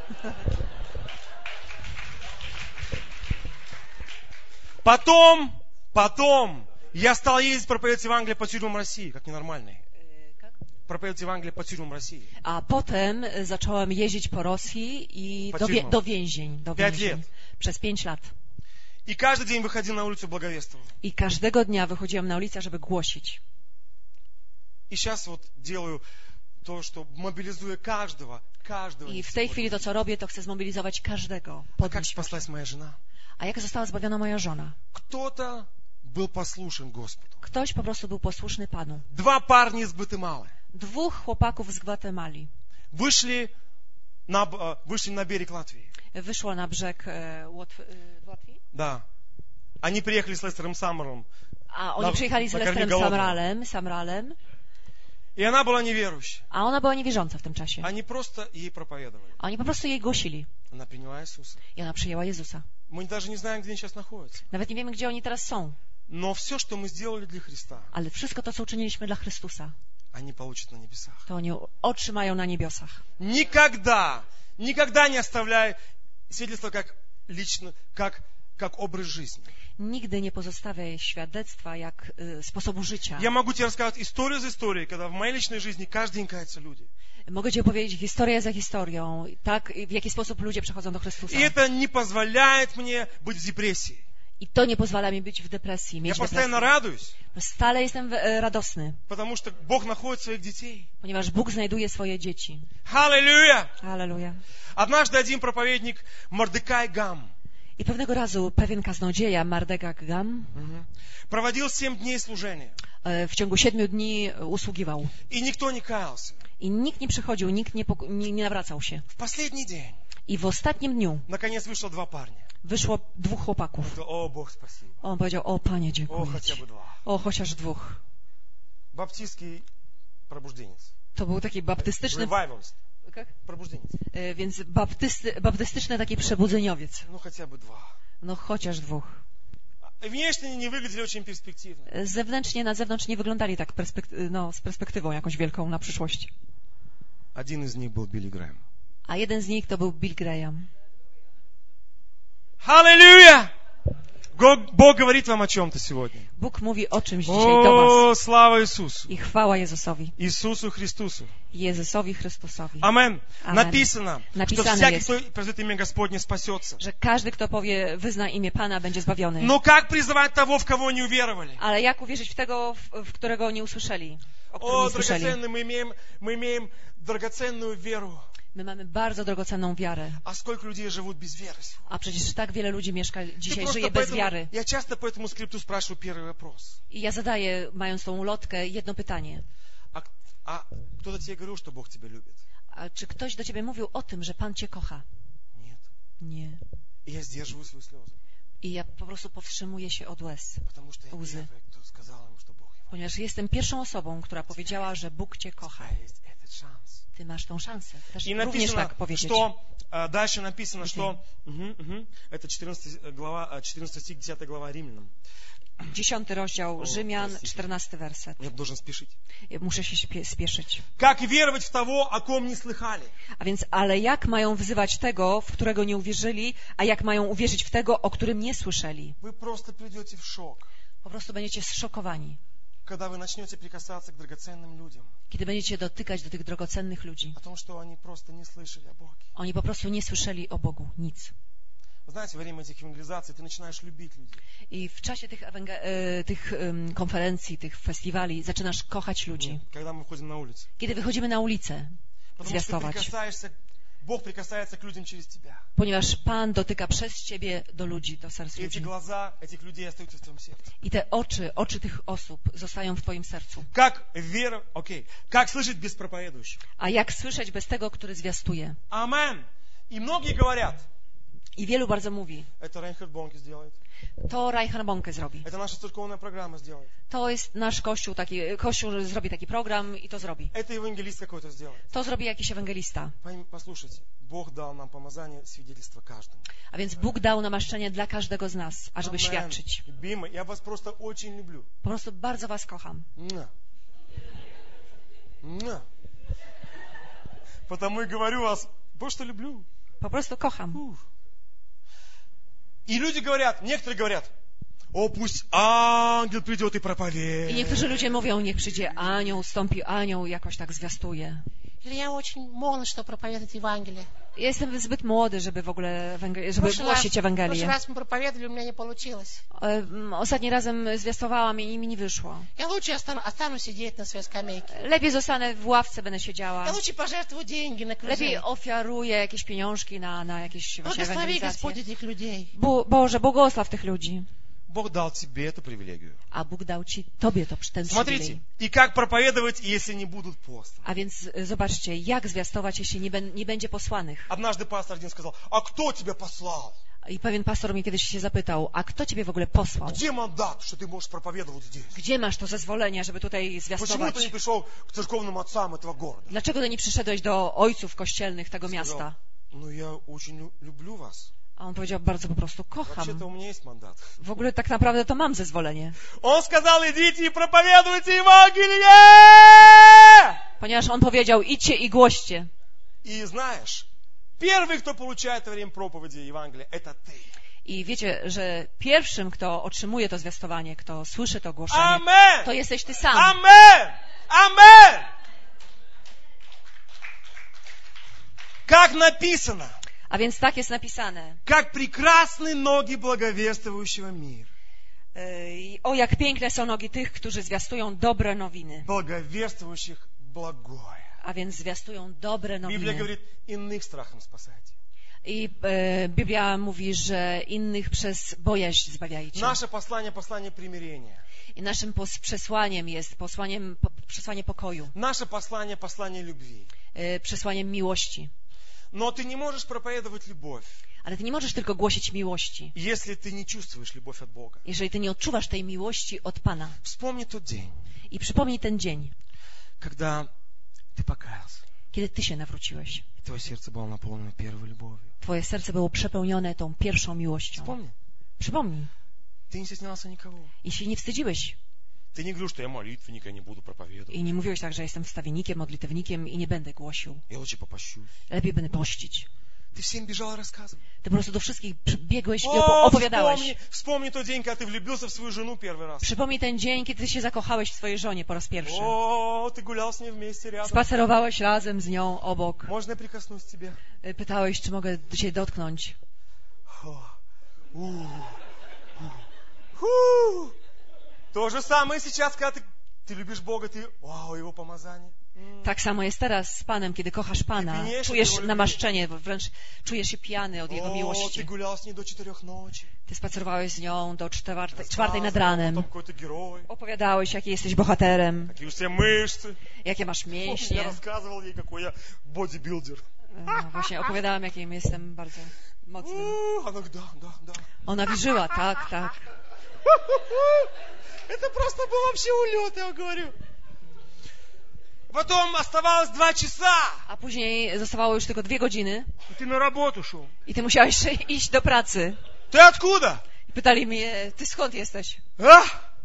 Потом я стал ездить проповедовать Евангелие по тюрьмам России, как ненормальный. Проповедовать Евангелие по тюрьмам России. A potem zacząłem jeździć po Rosji i do więzień. Przez 5 lat. И каждый день выходил на улицу, благовествовал. I każdego dnia wychodziłem na ulicę, żeby głosić. И сейчас вот делаю то, что мобилизую каждого. I w tej chwili to, co robię, to chcę zmobilizować każdego. Как спаслась моя жена? A jak została zbawiona moja żona? Кто-то был послушен Господу. Ktoś po prostu był posłuszny Panu. 2 парня из Гватемалы 2 chłopaków z Gwatemali вышли на берег Латвии. wyszło na brzeg Łotwy. Да. Они приехали с Лестером Саммером. A oni przyjechali z Lesterem Samralem. И она была неверующая. A ona była niewierząca w tym czasie. Они просто ей проповедовали. A oni po prostu jej głosili. Она приняла Иисуса. I ona przyjęła Jezusa. Мы даже не знаем, где они сейчас находятся. Nawet nie wiemy, gdzie oni teraz są. Но все, что мы сделали для Христа, Ale wszystko to, co uczyniliśmy dla Chrystusa, они получат на небесах. to oni otrzymają na niebiosach. Никогда не оставляй свидетельство как образ жизни. Nigdy nie pozostawiaj świadectwa jak sposobu życia. Я могу тебе рассказать историю за историей, когда в моей личной жизни каждый день каются люди. Mogę Ci opowiedzieć historię za historią, tak, w jaki sposób ludzie przechodzą do Chrystusa. И это не позволяет мне быть в депрессии. I to nie pozwala mi być w depresji, mieć Я постоянно радуюсь, Stale jestem radosny, потому что Бог находит своих детей. ponieważ Bóg znajduje swoje dzieci. Аллилуйя! Halleluja. Однажды один проповедник Мордекай Гам I pewnego razu pewien kaznodzieja, Mardekak Gam, проводил 7 дней служения. w ciągu 7 dni usługiwał. И никто не каялся. I nikt nie przychodził, nikt nie nawracał się. В последний день, I w ostatnim dniu наконец, вышло 2 парня. wyszło 2 chłopaków. О, Бог, спасибо. On powiedział, o Panie, О, dziękuję хотя Ci. бы 2. O, chociaż 2. Баптистский пробужденец. To był taki baptystyczny, Revivalist. Пробужденец. więc baptystyczny taki przebudzeniowiec. Ну, хотя бы 2. No chociaż 2. Внешне они не выглядели очень перспективно. Zewnętrznie, na zewnątrz nie wyglądali tak z perspektywą jakąś wielką na przyszłość. Один из них был Билли Грэм. A jeden z nich to był Bill Graham. Аллилуйя! Бог говорит вам о чем-то сегодня. Bóg mówi o czymś dzisiaj do was. О, слава Иисусу! I chwała Jezusowi. Иисусу Христусу. Jezusowi Chrystusowi. Амен. Amen. Написано, что всякий, кто производит имя Господне, спасется. Że każdy, kto powie, wyzna imię Pana, będzie zbawiony. Но как призывать того, в кого не уверовали? Ale jak uwierzyć w tego, w którego nie usłyszeli? O którym О, nie słyszeli? драгоценный, мы имеем драгоценную веру. My mamy bardzo drogocenną wiarę. А сколько людей живут без веры сегодня? A przecież tak wiele ludzi mieszka dzisiaj, Ты żyje просто bez поэтому, wiary. я часто по этому скрипту спрашиваю первый вопрос. I ja zadaję, mając tą ulotkę, jedno pytanie. А кто-то тебе говорил, что Бог тебя любит? A czy ktoś do ciebie mówił o tym, że Pan cię kocha? Нет. Nie. И я сдерживаю свои слезы. I ja po prostu powstrzymuję się od łez, Потому что я łzy. первый, кто сказал ему, что Бог его ponieważ jestem pierwszą osobą, która powiedziała, że Bóg cię kocha. любит. Есть этот шанс. Ty masz tą szansę. Też И również написано, tak powiedzieć. что дальше написано, что это 14 стих, 10 глава Римлянам. 10 rozdział Rzymian, 14 werset. Я должен спешить. Muszę się spieszyć. Как веровать в того, о ком не слыхали? A więc, ale jak mają wzywać tego, w którego nie uwierzyli, a jak mają uwierzyć w tego, o którym nie słyszeli? Вы просто придете в шок, Po prostu będziecie zszokowani, когда вы начнете прикасаться к драгоценным людям, kiedy będziecie dotykać do tych drogocennych ludzi. о том, что они просто не слышали о Боге. Oni po prostu nie słyszeli o Bogu, nic. Вы знаете, во время этих евангелизаций ты начинаешь любить людей. I w czasie tych konferencji, tych festiwali zaczynasz kochać ludzi. Когда мы выходим на улицу. Kiedy wychodzimy na ulicę Потому что zwiastować. Бог прикасается к людям через тебя. Ponieważ Pan dotyka przez ciebie do ludzi, do serc И эти ludzi. глаза этих людей остаются в твоем сердце. I te oczy tych osób zostają w twoim sercu. Как вера, как слышать без проповедующего? A jak słyszeć bez tego, który zwiastuje? Амен. И многие говорят, I wielu bardzo mówi. Это Рейнхард Бонке сделает. To Reinhard Bonke zrobi. Это наша церковная программа сделает. To jest nasz kościół, kościół zrobi taki program i to zrobi. Это евангелист какой-то сделает. To zrobi jakiś ewangelista. Послушайте, Бог дал нам помазание свидетельства каждому. A więc Bóg dał namaszczenie dla każdego z nas, ażeby świadczyć. Любимый, я вас просто очень люблю. Po prostu bardzo was kocham. Потому и говорю вас, потому что люблю. Po prostu kocham. И люди говорят, некоторые говорят, о, пусть ангел придет и проповедует. I niektórzy ludzie mówią, niech przyjdzie anioł, stąpi anioł, jakoś tak zwiastuje. Или я очень молод, чтобы проповедовать Евангелие. Ja jestem zbyt młody, żeby w ogóle głosić В прошлый Ewangelię. раз мы проповедовали, у меня не получилось. Ostatni razem zwiastowałam i mi nie wyszło. Я лучше останусь сидеть на своей скамейке. Lepiej zostanę w ławce, będę siedziała. Я лучше пожертвую деньги на Lepiej кружение. ofiaruję jakieś pieniążki na jakieś właśnie Благослови ewangelizacje. Господь этих людей. Boże, błogosław tych ludzi. Бог дал тебе эту привилегию. A Bóg dał ci tobie to ten Смотрите, przywilej. и как проповедовать, если не будут посланы? A więc zobaczcie, jak zwiastować, jeśli nie będzie posłanych. Однажды пастор один сказал, а кто тебя послал? I pewien pastor mnie kiedyś się zapytał, a kto ciebie w ogóle posłał? Где мандат, что ты можешь проповедовать здесь? Gdzie masz to zezwolenie, żeby tutaj Почему zwiastować? ты не пришел к церковным отцам этого города? Dlaczego ty nie przyszedłeś do ojców kościelnych tego Сказал, miasta? ну я очень люблю вас. A on powiedział, bardzo po prostu kocham. Вообще-то у меня есть мандат. W ogóle tak naprawdę to mam zezwolenie. Он сказал, идите и проповедуйте Евангелие! Ponieważ on powiedział, idźcie i głoście. И знаешь, первый, кто получает во время проповеди Евангелия, это ты. I wiecie, że pierwszym, kto otrzymuje to zwiastowanie, kto słyszy to głoszenie, Амен! to jesteś ty sam. Амен! Амен! Как написано, A więc tak jest napisane. как прекрасны ноги благовествующего мир. O, jak piękne są nogi tych, którzy zwiastują dobre nowiny. Благовествующих благое. A więc zwiastują dobre Библия nowiny. говорит, иных страхом спасайте. I Biblia mówi, że innych przez bojaźń zbawiajcie. Наше послание, послание примирения. I naszym przesłaniem jest przesłanie pokoju, Наше послание, послание любви. przesłaniem miłości. Но ты не можешь проповедовать любовь, Ale ty nie możesz tylko głosić miłości, если ты не чувствуешь любовь от Бога. jeżeli ty nie odczuwasz tej miłości od Pana. Вспомни тот день, I przypomnij ten dzień, когда ты покаялся, kiedy ty się nawróciłeś. и твое сердце было наполнено первой любовью. Twoje serce było przepełnione tą pierwszą miłością. Вспомни, Przypomnij. ты не стеснялся никого. I się nie wstydziłeś. Ты не говорил, что я молитвенник, я не буду проповедовать. I nie mówiłeś tak, że jestem wstawiennikiem, modlitewnikiem i nie będę głosił. Я лучше попощусь. Lepiej będę pościć. Ты всем бежал и рассказывал. Ty po prostu do wszystkich biegłeś i О, opowiadałeś. вспомни тот день, когда ты влюбился в свою жену первый раз. Przypomnij ten dzień, kiedy ty się zakochałeś w swojej żonie po raz pierwszy. О, ты гулял с ней вместе рядом. Spacerowałeś razem z nią obok. Можно я прикоснусь к тебе? Pytałeś, czy mogę cię dotknąć. То же самое сейчас, когда ты любишь Бога, ты, вау, Его помазание. Tak samo jest teraz z Panem, kiedy kochasz Pana. Czujesz namaszczenie, wręcz czujesz się pijany od Jego О, ты miłości. гулял с ней до 4 ночи. Ty spacerowałeś z nią do czwartej nad ranem. Там какой-то герой. Opowiadałeś, jaki jesteś bohaterem, Какие у тебя мышцы. jakie masz Я mięśnie. рассказывал ей, какой я бодибилдер. No, właśnie opowiadałam, jakim jestem bardzo mocnym. Она говорит, да. Ona wierzyła, tak, tak. Это просто был вообще улет, я вам говорю. Потом оставалось 2 часа. A później zostawało już tylko 2 godziny И ты на работу шел. i ty musiałeś iść do pracy. Ты откуда? I pytali mnie, ty skąd jesteś? А?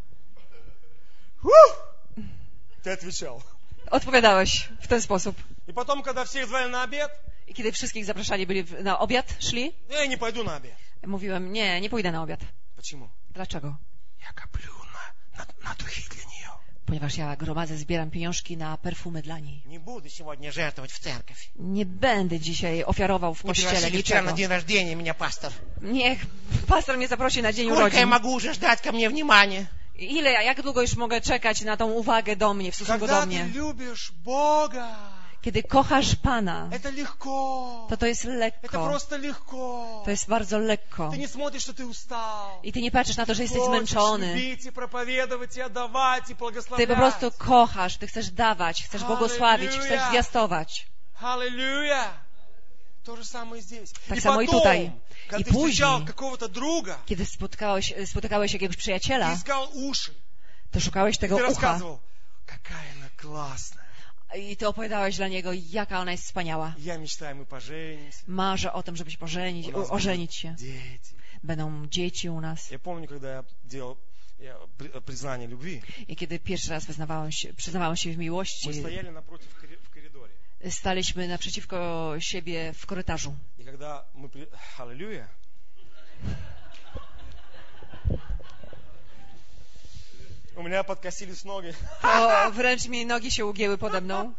Ты отвечал. Odpowiadałeś w ten sposób. И потом, когда всех звали на обед, I kiedy wszystkich zapraszali, byli na obiad, szli, я не пойду на обед. mówiłem, nie pójdę na obiad. Почему? Dlaczego? Я коплю на духи для нее. Ponieważ ja gromadzę, zbieram pieniążki na perfumy dla niej. Не буду сегодня жертвовать в церковь. Nie będę dzisiaj ofiarował w Не kościele пригласили вчера на niczego. день рождения меня пастор. Niech pastor mnie zaprosi na dzień Сколько я urodzin. могу уже ждать ко мне внимания? Jak długo już mogę czekać na tą uwagę do mnie, w stosunku do Когда ты mnie? любишь Бога, Kiedy kochasz Pana, это легко. to jest Это lekko. просто легко. To jest bardzo lekko. Ты не смотришь, что ты устал. I ty nie patrzysz na to, że jesteś Хочешь zmęczony. любить и проповедовать, и отдавать, и Ty po благословлять. prostu kochasz, ty chcesz dawać, chcesz błogosławić, Halleluja. chcesz zwiastować. Аллилуйя! То же самое здесь. Tak И samo i потом, tutaj. когда I ты встречал później, какого-то друга, kiedy spotykałeś jakiegoś ты przyjaciela, искал уши. to szukałeś tego Ты ucha рассказывал, какая она классная. i ty opowiadałeś dla niego, jaka ona jest wspaniała. Я мечтаю, мы поженимся. Marzę o tym, żeby się ożenić się. Дети. Będą dzieci u nas. Я помню, когда я делал признание любви, I kiedy pierwszy raz przyznawałem się w miłości, мы стояли напротив в коридоре. staliśmy naprzeciwko siebie w korytarzu. И когда мы... Аллилуйя! У меня подкосились ноги. To wręcz mi nogi się ugięły pode mną.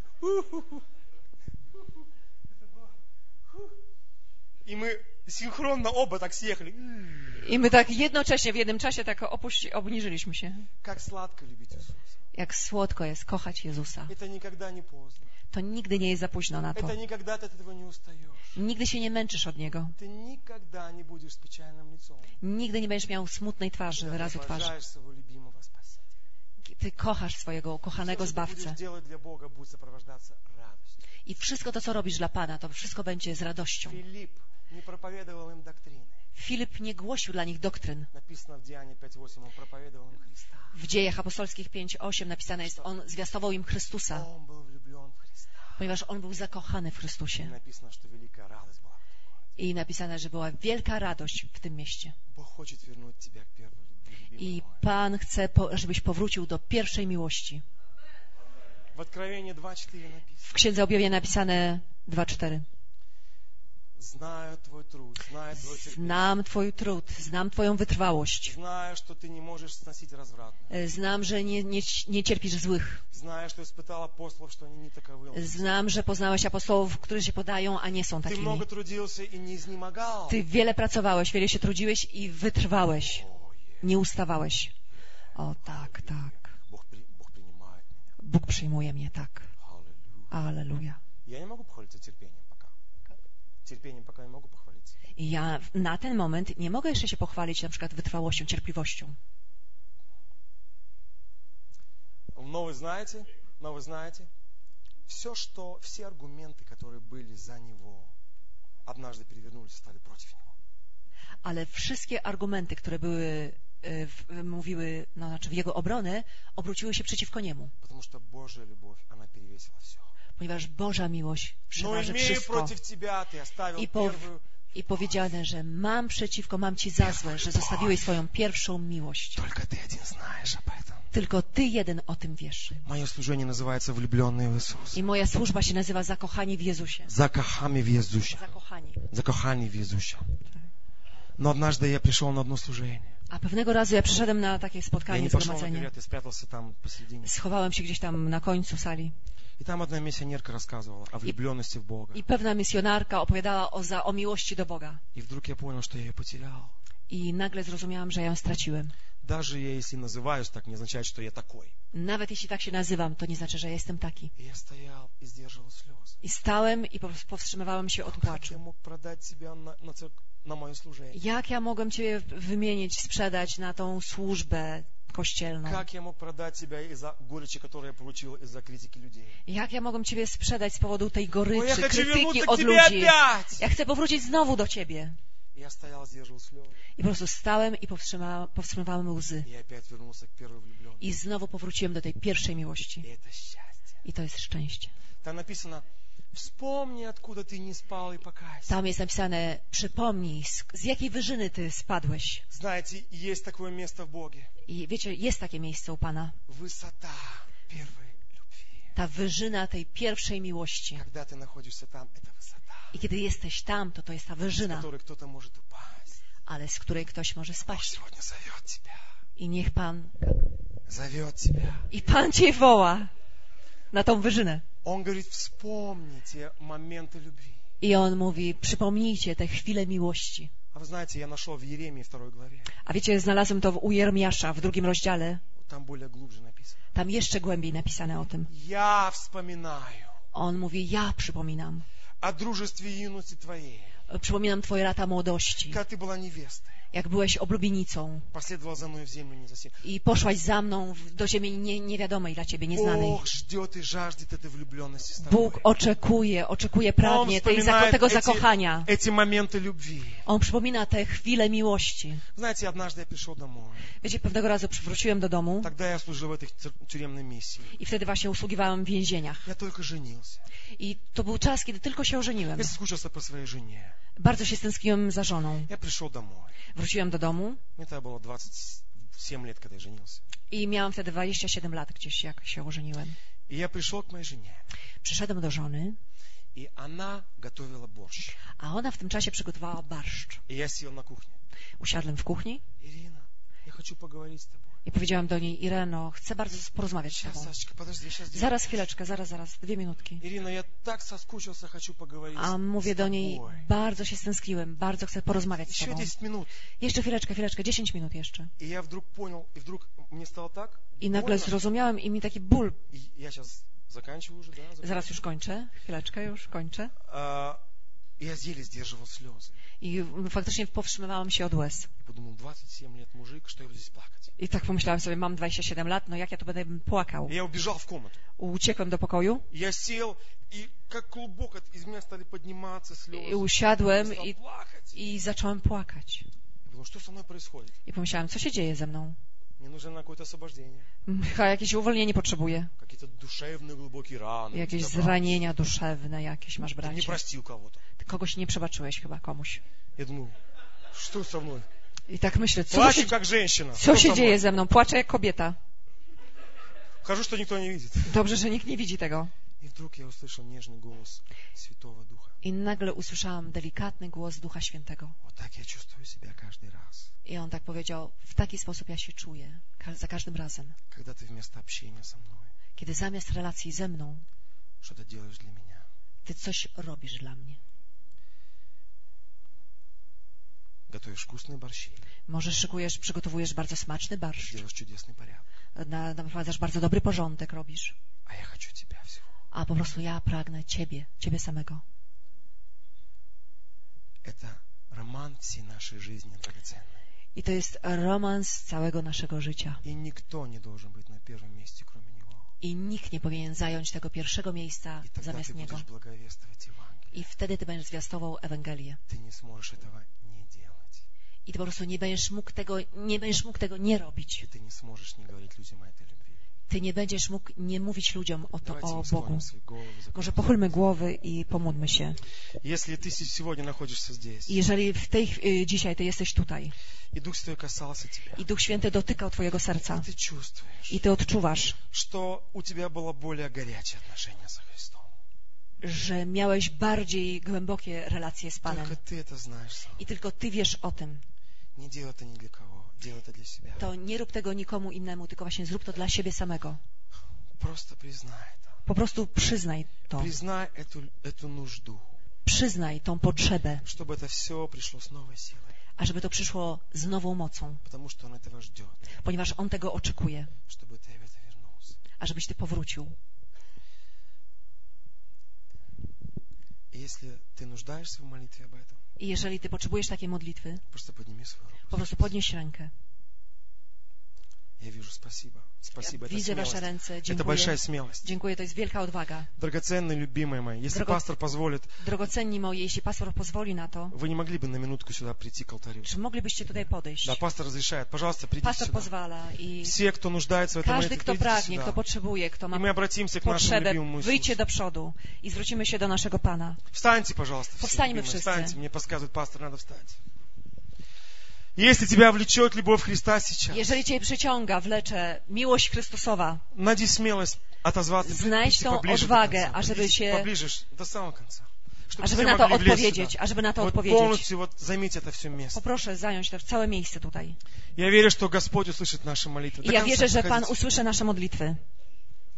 И мы синхронно оба так съехали. I my tak jednocześnie, w jednym czasie tak obniżyliśmy się. Как сладко любить Иисуса. Jak słodko jest kochać Jezusa. Это никогда не поздно. To nigdy nie jest za późno na to. Это никогда ты от этого не устаешь. Nigdy się nie męczysz od Niego. Ты никогда не будешь с печальным лицом. Nigdy nie będziesz miał smutnej twarzy, Когда wyrazu ты twarzy. обожаешь своего любимого Спасителя. Ty kochasz swojego Все, ukochanego что ты Zbawcę. будешь делать для Бога, будет сопровождаться радостью. I wszystko to, co robisz dla Pana, to wszystko będzie z radością. Филипп не проповедовал им доктрины. Filip nie głosił dla nich doktryn. Написано в Деянии 5:8, он проповедовал им Христа. W Dziejach Apostolskich 5:8 napisane jest, on zwiastował im Chrystusa, Он был влюблен в Христа. ponieważ on był zakochany w И Chrystusie. написано, что великая радость была в этом городе. I napisane, że była wielka radość w tym mieście. Бог хочет вернуть тебя к первой любви, I любимый мой. Pan chce, żebyś powrócił do pierwszej miłości. В Откровении 2:4 W написано. Księdze Objawienia napisane 2:4. Знаю твой труд, знаю твой терпение. Znam Twój trud, znam Twoją wytrwałość. Знаю, что ты не можешь сносить развратных. Znam, że nie cierpisz złych. Знаю, что испытал апостолов, что они не таковы. Znam, że poznałeś apostołów, którzy się podają, a nie są Ты takimi. много трудился и не изнемогал. Ty wiele pracowałeś, wiele się trudziłeś i wytrwałeś. О, Nie ustawałeś. O tak, tak. Бог принимает меня. Bóg przyjmuje mnie, tak. Аллилуйя. Alleluja. Я не могу похвалиться терпением пока. Терпением пока не могу похвалиться. I ja na ten moment nie mogę jeszcze się pochwalić na przykład wytrwałością, cierpliwością. Но вы знаете, все аргументы, которые были за него, однажды перевернулись и стали против него. Ale wszystkie argumenty, które były, mówiły, no, znaczy w jego obronę, obróciły się przeciwko niemu. Потому что Божья любовь, она перевесила все. Ponieważ Boża miłość Но przeważy имея wszystko. против тебя, ты оставил первую. I powiedziane, że mam przeciwko, mam ci za złe, że zostawiłeś swoją pierwszą miłość. Только ты один знаешь об этом. Tylko ty jeden o tym wiesz. Мое служение называется «Влюбленный в Иисуса». I moja służba się nazywa Zakochani w Jezusie. Закохами в Иисусе. Zakochani. Закохани в Иисусе. Но однажды я пришел на одно служение. A pewnego razu ja przyszedłem na takie Я spotkanie, не пошел zgromadzenie. наперед, я спрятался там посередине. Schowałem się gdzieś tam na końcu sali. И там одна миссионерка рассказывала о влюбленности в Бога. I pewna misjonarka opowiadała o miłości do Boga. И вдруг я понял, что я ее потерял. I nagle zrozumiałam, że ja ją straciłem. Даже я, если называюсь так, не означает, что я такой. Nawet jeśli tak się nazywam, to nie znaczy, że ja jestem taki. И я стоял и сдерживал слезы. I stałem i powstrzymywałem się od Как płaczu. я мог продать себя на мое служение? Jak ja mogłem Ciebie wymienić, sprzedać na tą służbę kościelną? Как я мог продать себя из-за горечи, которую я получил из-за критики людей? Jak ja mogłem Ciebie sprzedać z powodu tej О, я goryczy, хочу krytyki вернуться к od тебе ludzi? опять! Ja chcę powrócić znowu do Ciebie. И я стоял, сдерживал слезы. I po prostu stałem i powstrzymywałem łzy. И я опять вернулся к первой влюбленной. I znowu powróciłem do tej pierwszej miłości. И это счастье. I to jest szczęście. Там написано, вспомни, откуда ты не спал, и покайся. Tam jest napisane, przypomnij, z jakiej wyżyny Ty spadłeś. Знаете, есть такое место в Боге. I wiecie, jest takie miejsce u Pana. Высота первой любви. Ta wyżyna tej pierwszej miłości. Когда ты находишься там, это высота, I kiedy jesteś tam, to jest ta с wyżyna, которой кто-то может упасть. ale z której ktoś może Бог spaść. сегодня зовет тебя. I niech Pan, Зовет тебя. i Pan Cię woła na tą wyżynę. Он говорит, вспомни те моменты любви. I On mówi, przypomnijcie te chwile miłości. А вы знаете, я нашел в Иеремии 2 главе. A wiecie, znalazłem to u Jeremiasza w 2 rozdziale. Там более глубже написано. Tam jeszcze głębiej napisane o tym. Я вспоминаю On mówi, ja przypominam о дружестве юности твоей. Przypominam twoje lata młodości, когда ты была невестой, jak byłeś oblubienicą последовала за мной в землю незасеянную. i poszłaś za mną do ziemi niewiadomej dla ciebie, nieznanej. Бог ждет и жаждет этой влюбленности с тобой. Bóg oczekuje, Он pragnie вспоминает tego zakochania. эти моменты любви. On przypomina te chwile miłości. Знаете, однажды я пришел домой. Wiecie, pewnego razu wróciłem do domu Тогда я служил в этой тюремной миссии. i wtedy właśnie usługiwałem w więzieniach. Я только женился. I to był czas, kiedy tylko się ożeniłem. Я соскучился по своей жене. Bardzo się stęskniłem za żoną. Я пришел домой. Wróciłem do domu Мне тогда было 27 лет, когда я женился. i miałam wtedy 27 lat gdzieś, jak się ożeniłem. И я пришел к моей жене. Przyszedłem do żony, И она готовила борщ. a ona w tym czasie przygotowała barszcz. И я сел на кухне. Usiadłem w kuchni Ирина, я хочу поговорить с тобой. i powiedziałem do niej: Ireno, chcę bardzo porozmawiać z Сейчас, tobą. Сашечка, подожди, я сейчас сделаю. Zaraz, chwileczkę, zaraz, 2 minutki. Ирина, я так соскучился, хочу поговорить A mówię с do niej: тобой. bardzo się stęskniłem, bardzo chcę porozmawiać z Еще tobą. 10 минут. Jeszcze chwileczkę, 10 minut jeszcze. И я вдруг понял, и вдруг мне стало так I nagle больно. zrozumiałem i mi taki ból. И я сейчас заканчиваю уже, да? Zaraz już kończę, chwileczkę już kończę. Я еле сдерживал слезы. I faktycznie powstrzymywałam się od łez. И подумал, 27 лет мужик, что я буду здесь плакать? I tak pomyślałem sobie: mam 27 lat, no jak ja tu będę płakał. И я убежал в комнату. Uciekłem do pokoju И я сел, и как клубок из меня стали подниматься слезы. i usiadłem Я стал i плакать. zacząłem płakać. Я подумал, что со мной происходит? I pomyślałem: co się dzieje ze mną? Мне нужно какое-то освобождение. Chyba jakieś uwolnienie potrzebuję. Какие-то душевные глубокие раны. Jakieś у тебя, брат. zranienia duszewne jakieś masz, Ты не bracie. простил кого-то. Ty kogoś nie przebaczyłeś chyba komuś. Я думаю, что со мной? I tak myślę: Плачу как женщина. co Что się со dzieje мной? ze mną? Płaczę jak kobieta. Хожу, что никто не видит. Dobrze, że nikt nie widzi tego. И вдруг я услышал нежный голос Святого Духа. I nagle usłyszałam delikatny głos Ducha Świętego. Вот так я чувствую себя каждый раз, I on tak powiedział: w taki sposób ja się czuję za każdym razem, когда ты вместо общения со мной kiedy zamiast relacji ze mną что-то делаешь для меня. ty coś robisz dla mnie. Готовишь вкусные борщи, Może przygotowujesz bardzo smaczny barszcz, делаешь чудесный порядок. naprowadzasz bardzo dobry porządek, robisz. А я хочу тебя всего. A po prostu ja pragnę Ciebie samego. Это роман всей нашей жизни драгоценный. I to jest romans całego naszego życia. И никто не должен быть на первом месте, кроме него. I nikt nie powinien zająć tego pierwszego miejsca И тогда zamiast ты niego. будешь благовествовать Евангелие. I wtedy ty będziesz zwiastował Ewangelię. Ты не сможешь этого не делать. I ty po prostu nie będziesz mógł tego nie robić. И ты не сможешь не говорить людям о этой любви. Ty nie będziesz mógł nie mówić ludziom Давайте o мы Bogu. склоним свои головы, закроем Może глаза. pochylmy głowy i pomódlmy się. Если ты сегодня находишься здесь, I jeżeli dzisiaj ty jesteś tutaj и Дух Святой касался тебя, i Duch Święty dotykał twojego serca и ты чувствуешь, i ty odczuwasz, что у тебя было более горячее отношение со Христом. że miałeś bardziej głębokie relacje z Panem Только ты это знаешь сам. i tylko ty wiesz o tym, Не делай это ни для кого, делай это для себя. to nie rób tego nikomu innemu, tylko właśnie zrób to dla siebie samego. Просто признай это. Po prostu przyznaj to. Признай эту нужду, Przyznaj tą potrzebę, чтобы это все пришло с новой силой. a żeby to przyszło z nową mocą, Потому что Он этого ждет, ponieważ On tego oczekuje, чтобы ты в это вернулся. a żebyś ty powrócił. И если ты нуждаешься в молитве об этом, I jeżeli ty potrzebujesz takiej modlitwy, просто подними свою руку. po prostu podnieś rękę. Я вижу, спасибо. Спасибо, это Widzę wasze смелость. ręce. Это Dziękuję. большая смелость. Dziękuję, to jest wielka odwaga. Драгоценные, любимые мои, если Дорого- пастор позволит, Drogocenni moi, jeśli pastor pozwoli na to, вы не могли бы на минутку сюда прийти к алтарю? czy moglibyście tutaj podejść? Да, пастор разрешает. Пожалуйста, придите Pastor сюда. pozwala i Все, кто нуждается в этой każdy, молитве, kto придите pragnie, сюда. kto potrzebuje, kto И ma мы обратимся к нашему potrzebę, любимому wyjdźcie Иисусу. do przodu i zwrócimy się do naszego Pana. Встаньте, пожалуйста, все, Повстаньме любимые, wszyscy. встаньте. Мне подсказывает пастор, надо встать. Если тебя влечет любовь Христа сейчас, Jeżeli Cię przyciąga, wlecze miłość Chrystusowa, найди смелость отозваться, znajdź прийти tą поближе до odwagę, конца, ażeby прийти się, поближе, до самого конца. Чтобы ażeby все na to могли влезть odpowiedzieć, сюда. ażeby na to Вот odpowiedzieć. полностью вот займите это все место. Poproszę zająć to całe miejsce tutaj. Я верю, что Господь услышит наши молитвы. I До ja конца wierzę, że Pan подходите. usłyszy nasze modlitwy.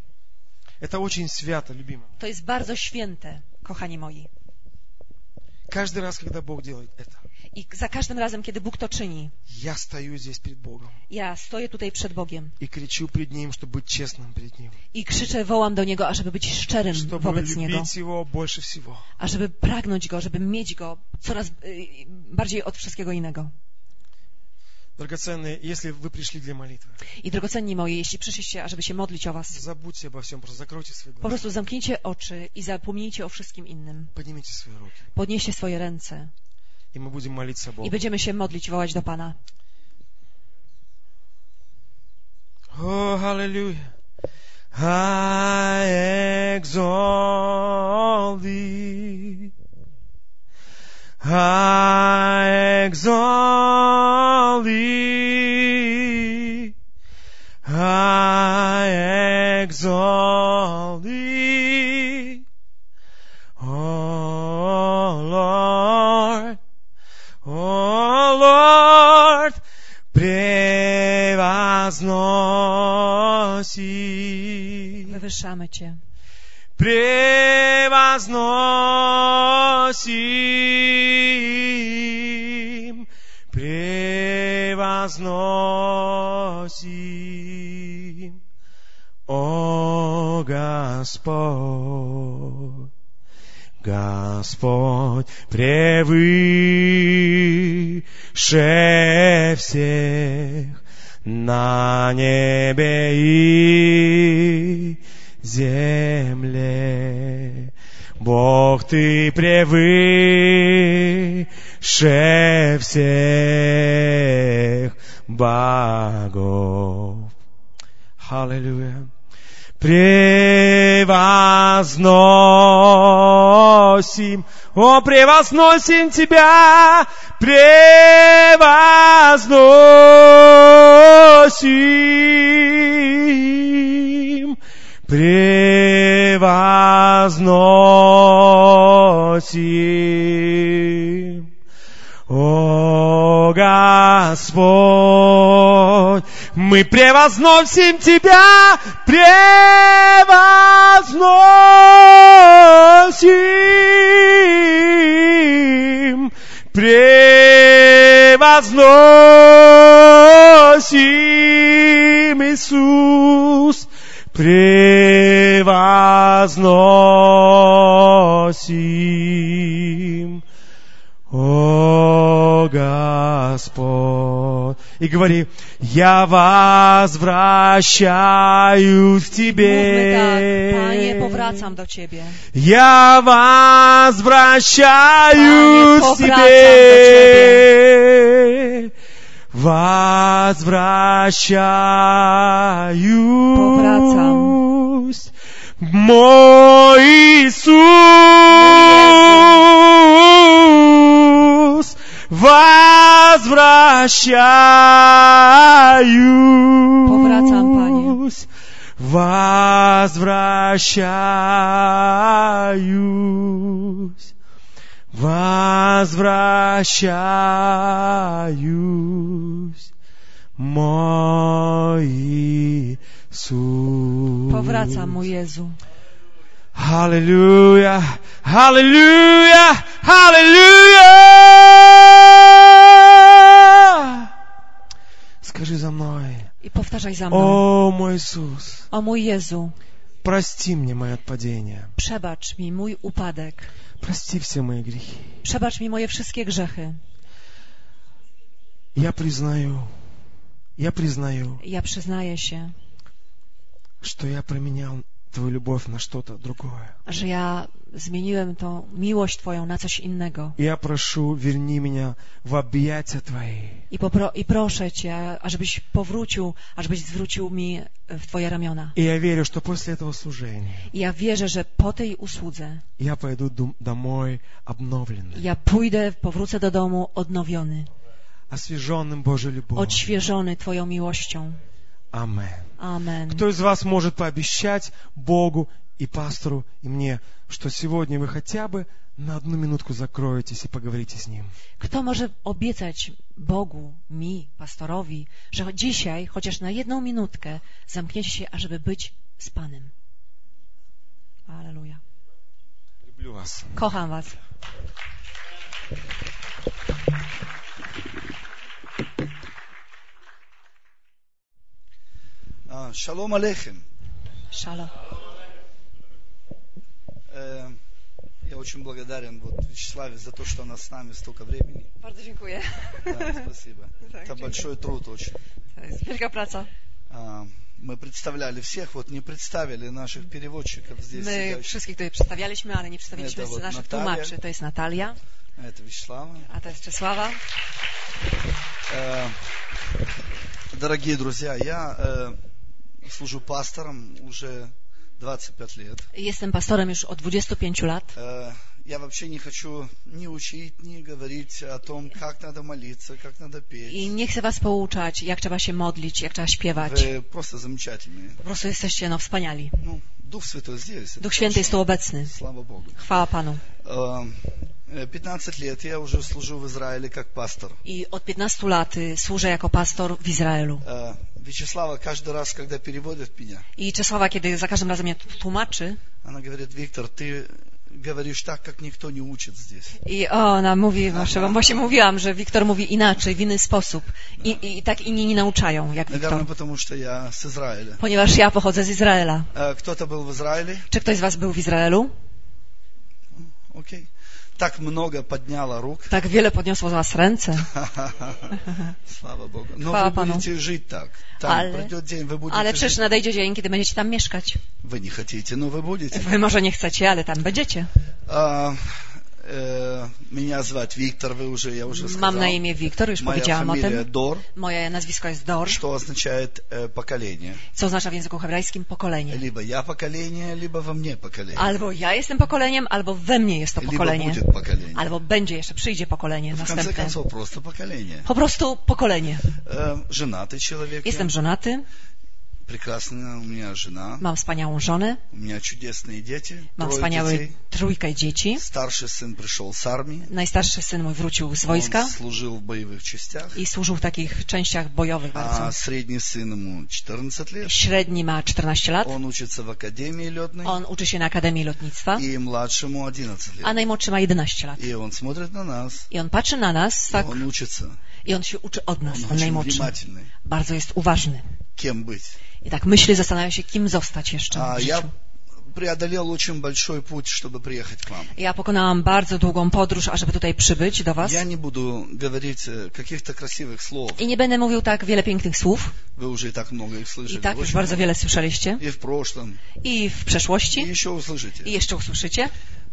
Это очень свято, любимые. To jest bardzo święte, kochani moi. каждый раз, когда Бог делает это, I za każdym razem, kiedy Bóg to czyni, я стою здесь перед Богом ja stoję tutaj przed Bogiem и кричу перед Ним, чтобы быть честным перед Ним, i krzyczę, wołam do Niego, ażeby być szczerym чтобы wobec Niego, любить Его больше всего. ażeby pragnąć Go, żeby mieć Go coraz bardziej od wszystkiego innego. Драгоценные, если вы пришли для молитвы, I drogocenni moi, jeśli przyszliście, ażeby się modlić o was, забудьте обо всем, просто закройте свои po глаза, prostu zamknijcie oczy i zapomnijcie o wszystkim innym. поднимите свои руки, Podnieście swoje ręce и мы будем молиться i Богу. będziemy się modlić, wołać do Pana. О, аллилуйя! I exalt Thee. I exalt Thee. I exalt Thee. Oh Lord, превозносим. Wywyższamy Cię. Превозносим, превозносим, о Господь, Господь превыше всех на небе и земле. Бог, Ты превыше всех богов. Аллилуйя. Превозносим, о, превозносим Тебя, превозносим, превозносим, о Господь, мы превозносим Тебя, превозносим, превозносим, Иисус, превозносим, о Господь. И говори, я возвращаюсь к Тебе. Mówmy tak, Panie, powracam do Ciebie. Я возвращаюсь к Пане, Тебе. Возвращаюсь. Мой Иисус, Powracam, Panie. Возвращаюсь. Возвращаюсь, мой Иисус. Powracam, mój Jezu. Аллилуйя, аллилуйя, аллилуйя. Скажи за мной. I powtarzaj za mną. О, мой Иисус, O mój Jezu, прости мне мое отпадение. przebacz mi mój upadek. Прости все мои грехи. Przebacz mi moje wszystkie grzechy. Я признаю, Ja przyznaję się, что я променял Твою любовь на что-то другое. że ja zmieniłem tą miłość Twoją na coś innego. Я прошу, верни меня в объятия Твои. I proszę Cię, ażebyś powrócił, ażebyś zwrócił mi w Twoje ramiona. И я верю, что после этого служения I ja wierzę, że po tej usłudze я пойду домой обновленный, ja powrócę do domu odnowiony, освеженным Божьей любовью. odświeżony Twoją miłością. Amen. Amen. Кто из вас может пообещать Богу и пастору, и мне, что сегодня вы хотя бы на 1 минутку закроетесь и поговорите с Ним? Kto może obiecać Bogu, mi, pastorowi, że dzisiaj, chociaż na 1 minutkę, zamkniecie się, ażeby być z Panem? Alleluja. Люблю вас. Kocham Was. Шалом алейхим. Szalo. Я очень благодарен Вячеславе за то, что она с нами столько времени. Bardzo dziękuję. Да, спасибо. Так, Это dziękuję. большой труд очень. To jest wielka praca. Мы представляли всех, вот не представили наших переводчиков здесь My сидящих. wszystkich tutaj przedstawialiśmy, ale nie przedstawiliśmy To naszych Natalia. tłumaczy. To jest Natalia, Это Вячеслава. a to jest Czesława. Дорогие друзья, я служу пастором уже 25 лет. Jestem pastorem już od 25 lat. Я вообще не хочу ни учить, ни говорить о том, как надо молиться, как надо петь. I nie chcę was pouczać, jak trzeba się modlić, jak trzeba śpiewać. Вы просто замечательные. Po prostu jesteście wspaniali. Ну, Дух Святой здесь. Duch Święty jest tu obecny. Слава Богу. Chwała Panu. 15 лет я уже служу в Израиле как пастор. I od 15 lat służę jako pastor w Izraelu. Вячеслава каждый раз, когда переводит меня, I Czesława, kiedy za każdym razem mnie tłumaczy, она говорит: Виктор, ты говоришь так, как никто не учит здесь. i ona mówi, właśnie mówiłam, że Wiktor mówi inaczej, w inny sposób. I tak inni nie nauczają, jak Wiktor. Наверное, потому что я с Израиля. Ponieważ ja pochodzę z Izraela. Кто-то был в Израиле? Czy ktoś z was był w Izraelu? Окей. Так много подняло рук. Tak wiele podniosło z was ręce. Слава Богу. Но Chwała вы Panu. будете жить так. Там Ale, придет день, вы будете ale przecież жить. nadejdzie dzień, kiedy będziecie tam mieszkać. Вы не хотите, но вы будете. Wy może nie chcecie, ale tam będziecie. Меня звать Виктор, я уже сказал. Mam na imię Wiktor, już Моя powiedziałam o фамилия tym. Дор, Moje nazwisko jest Dor, что означает поколение. co oznacza w języku hebrajskim pokolenie. Либо я поколение, либо во мне поколение. Albo ja jestem pokoleniem, albo we mnie jest to Либо pokolenie. будет поколение. Albo będzie jeszcze, przyjdzie pokolenie В конце następne. концов, просто поколение. Po prostu pokolenie. Женатый человек. Jestem żonaty, Прекрасная у меня жена. mam wspaniałą żonę, У меня чудесные дети. mam Трое wspaniałe детей. trójkę dzieci. Старший сын пришел с армии. Najstarszy syn mój wrócił z Он wojska служил в боевых частях. i służył w takich częściach bojowych bardzo. А средний сын ему 14 лет. Średni ma 14 lat. Он учится в академии летной. On uczy się na Akademii Lotnictwa, И младшему 11 a лет. najmłodszy ma 11 lat. И он смотрит на нас. I on patrzy na nas, И tak, он учится. i on się uczy od nas, Он ten очень najmłodszy. внимательный. Bardzo jest uważny. Кем быть? I tak myśli, zastanawia się, kim zostać jeszcze w Я życiu. преодолел очень большой путь, чтобы приехать к вам. Ja pokonałam bardzo długą podróż, ażeby tutaj przybyć do was. Я не буду говорить каких-то красивых слов. I nie będę mówił tak wiele pięknych słów. Вы уже и так много их I слышали. tak już Очень bardzo много. wiele słyszeliście. И в прошлом. I w И przeszłości. еще услышите. I jeszcze usłyszycie.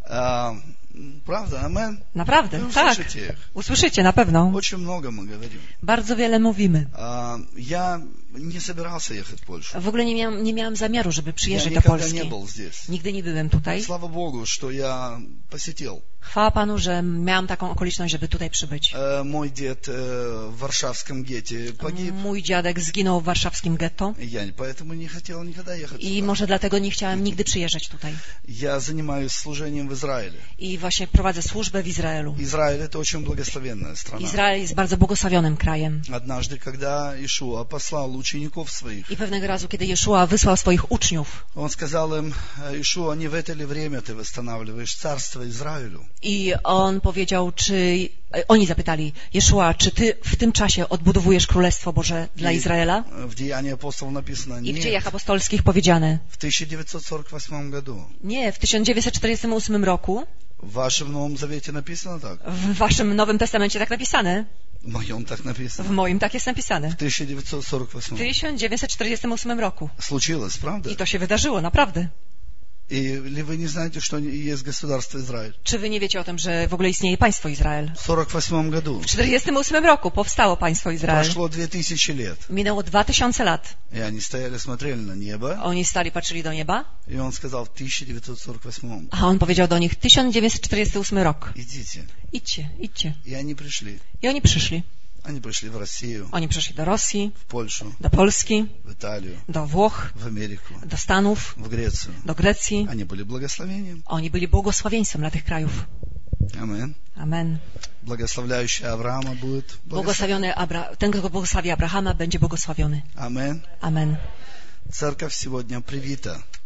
Правда, амен? Naprawdę, Вы tak. услышите их. Usłyszycie na pewno. Очень много мы говорим. Bardzo wiele mówimy. Я не собирался ехать в Польшу. W ogóle nie miałam zamiaru, żeby Я przyjeżdżać do никогда Polski. не был здесь. Nigdy nie byłem tutaj. Слава Богу, что я посетил. Chwała Panu, że miałam taką okoliczność, żeby tutaj przybyć. Мой дед в Варшавском гете погиб. Mój dziadek zginął w warszawskim getto Я поэтому не хотел никогда ехать i сюда. może dlatego nie chciałem nigdy przyjeżdżać tutaj. Я занимаюсь служением в Израиле. I właśnie prowadzę służbę w Izraelu. Израиль – это очень благословенная страна. Izrael jest bardzo błogosławionym krajem. Однажды, когда Иешуа послал учеников своих, I pewnego razu, kiedy Jeszua wysłał swoich uczniów он сказал им: Иешуа, не в это ли время ты восстанавливаешь царство Израилю? i on powiedział, oni zapytali, Jeszua, czy ty w tym czasie odbudowujesz Królestwo Boże dla Izraela? В Деянии апостолов написано: I w нет, Dziejach Apostolskich powiedziane, в 1948 году. nie, w 1948 roku, В вашем Новом Завете написано так? w waszym Nowym Testamencie tak napisane, В моем так w написано. moim tak jest napisane. В 1948. W 1948 roku. Случилось, правда? I to się wydarzyło, naprawdę. Или вы не знаете, что есть государство Израиль? Czy wy nie wiecie o tym, że w ogóle istnieje państwo Izrael? В 1948 году. W 1948 roku powstało państwo Izrael. Прошло 2000 лет. Minęło 2000 lat. И они стояли, смотрели на небо. Oni stali, patrzyli do nieba, И он сказал: в 1948. a on powiedział do nich 1948 rok. Идите. Idźcie, idźcie. И они пришли. I oni przyszli. Они пришли в Россию, Oni przyszli do Rosji, в Польшу, do Polski, в Италию, do Włoch, в Америку, do Stanów, в Грецию. do Grecji. Они были благословением. Oni byli błogosławieństwem dla tych krajów. Амен. Amen. Благословляющий Авраама будет благословен. Błogosławiony ten, kto błogosławi Abrahama, będzie błogosławiony. Амен. Amen. Церковь сегодня привита.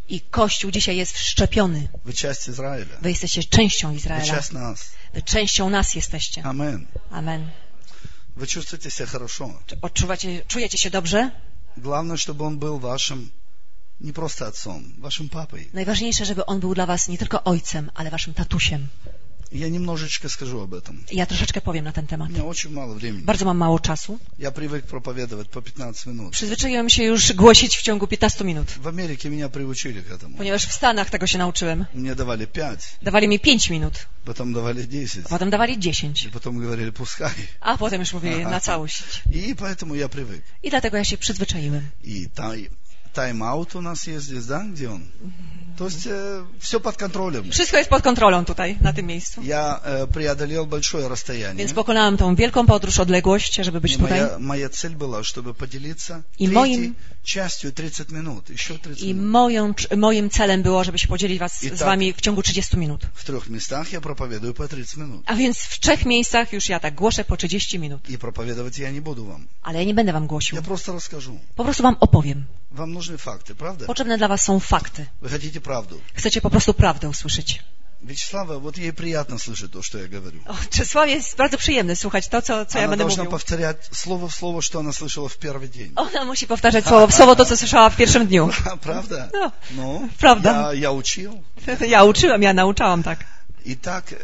I Kościół dzisiaj jest wszczepiony. Вы часть Израиля. Wy jesteście częścią Вы Izraela. часть нас. Wy częścią nas jesteście. Amen. Amen. Вы чувствуете себя хорошо. Czujecie się dobrze? Главное, чтобы он был вашим, не просто отцом, вашим папой. Najważniejsze, żeby on był dla was nie tylko ojcem, ale waszym tatusiem. Я немножечко скажу об этом. Ja troszeczkę powiem na ten У temat. меня очень мало времени. Bardzo mam mało czasu. Я привык проповедовать по 15 минут. Przyzwyczaiłem się już głosić w ciągu 15 minut, В Америке меня приучили к этому. ponieważ w Stanach tego się nauczyłem. Мне давали 5, Dawali mi 5 minut, потом давали 10, a potem dawali 10, и потом говорили «пускай». a potem już mówili na całość. И поэтому я привык. I dlatego ja się przyzwyczaiłem. И тайм-аут у нас есть здесь, да? Где он? То есть все под контролем. Wszystko jest pod kontrolą tutaj, na tym miejscu. Я преодолел большое расстояние. Więc pokonałem tą wielką podróż, odległość, żeby być И tutaj. моя цель была, чтобы поделиться И третьей частью 30 минут. Еще 30 I минут. moim celem było, żeby się podzielić I z tak. wami w ciągu 30 minut. В 3 местах я проповедую по 30 минут. A więc w 3 miejscach już ja tak głoszę po 30 minut. И проповедовать я не буду вам. Ale ja nie będę wam głosił. Я просто расскажу. Po prostu wam opowiem. Вам нужны факты, правда? Potrzebne dla was są fakty. Вы хотите правду. Chcecie po prostu prawdę usłyszeć. Вячеслава, вот ей приятно слышать то, что я говорю. O, Czesławie jest bardzo przyjemne słuchać to, co ja Она będę должна mówił. повторять слово в слово, что она слышала в первый день. Ona musi powtarzać słowo w słowo to, co słyszała w pierwszym dniu. Правда? No, Ну, правда. я учил. Ja nauczałam tak. Итак,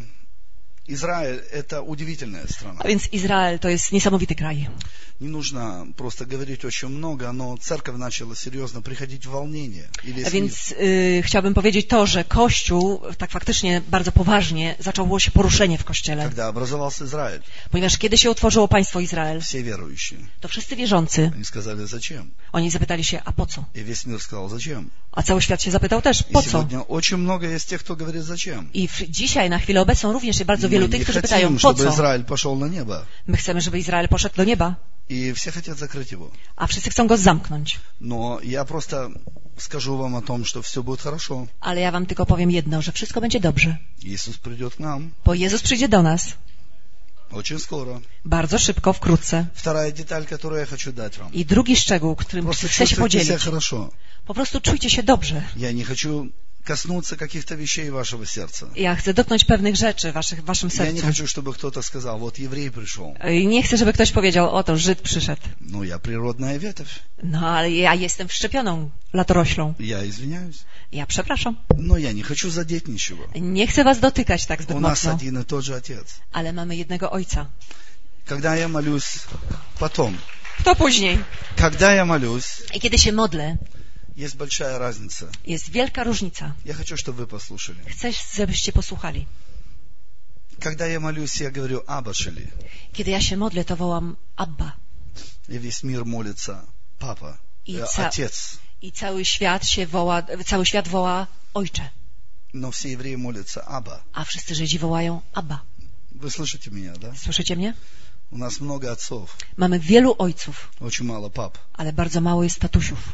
Израиль – это удивительная страна. A więc Izrael to jest niesamowity kraj. Не нужно просто говорить очень много, но церковь начала серьезно приходить в волнение. И A весь мир. więc chciałbym powiedzieć to, że Kościół tak faktycznie bardzo poważnie zaczęło się poruszenie w Kościele. Когда образовался Израиль, Ponieważ kiedy się utworzyło państwo Izrael, все верующие, to wszyscy wierzący, они сказали, зачем? oni zapytali się, a po co? И весь мир сказал, зачем? A cały świat się zapytał też, И po co? сегодня очень много есть тех, кто говорит, зачем? I dzisiaj, na chwilę obecną, również jest bardzo wielu Мы tych, не którzy pytają, хотим, po чтобы co? Израиль пошел на небо. My chcemy, żeby Izrael poszedł do nieba, И все хотят закрыть его. a wszyscy chcą go zamknąć. Но я просто скажу вам о том, что все будет хорошо. Ale ja wam tylko powiem jedno, że wszystko będzie dobrze. Иисус придет к нам Bo Jezus przyjdzie do nas очень скоро. bardzo szybko, wkrótce. Wторая деталь, которую я хочу дать вам. I drugi szczegół, którym Просто chcę się чувствуйте себя podzielić. хорошо. Po prostu czujcie się dobrze. Я не хочу коснуться каких-то вещей вашего сердца. Ja chcę dotknąć pewnych rzeczy w waszym Я не sercu. хочу, чтобы кто-то сказал, вот еврей пришел. I nie chcę, żeby ktoś powiedział, oto Żyd przyszedł. Ну, я природная ветвь. No, ale ja jestem wszczepioną latoroślą. Я извиняюсь. Ja przepraszam. Но я не хочу задеть ничего. Nie chcę was dotykać tak zbyt У нас mocno. один и тот же Отец. Ale mamy jednego Ojca. Когда я молюсь потом, Kto później? когда я молюсь, I kiedy się modlę, есть большая разница. jest wielka różnica. Я хочу, чтобы вы послушали. Chcę, żebyście posłuchali. Когда я молюсь, я говорю «Аба Шели». Kiedy ja się modlę, to wołam Abba. И весь мир молится «Папа», «Отец». I cały świat woła Ojcze. Но все евреи молятся «Аба». A wszyscy Żydzi wołają Abba. Вы слышите меня, да? Słyszycie mnie? У нас много отцов, Mamy wielu ojców, очень мало пап. ale bardzo mało jest tatusiów.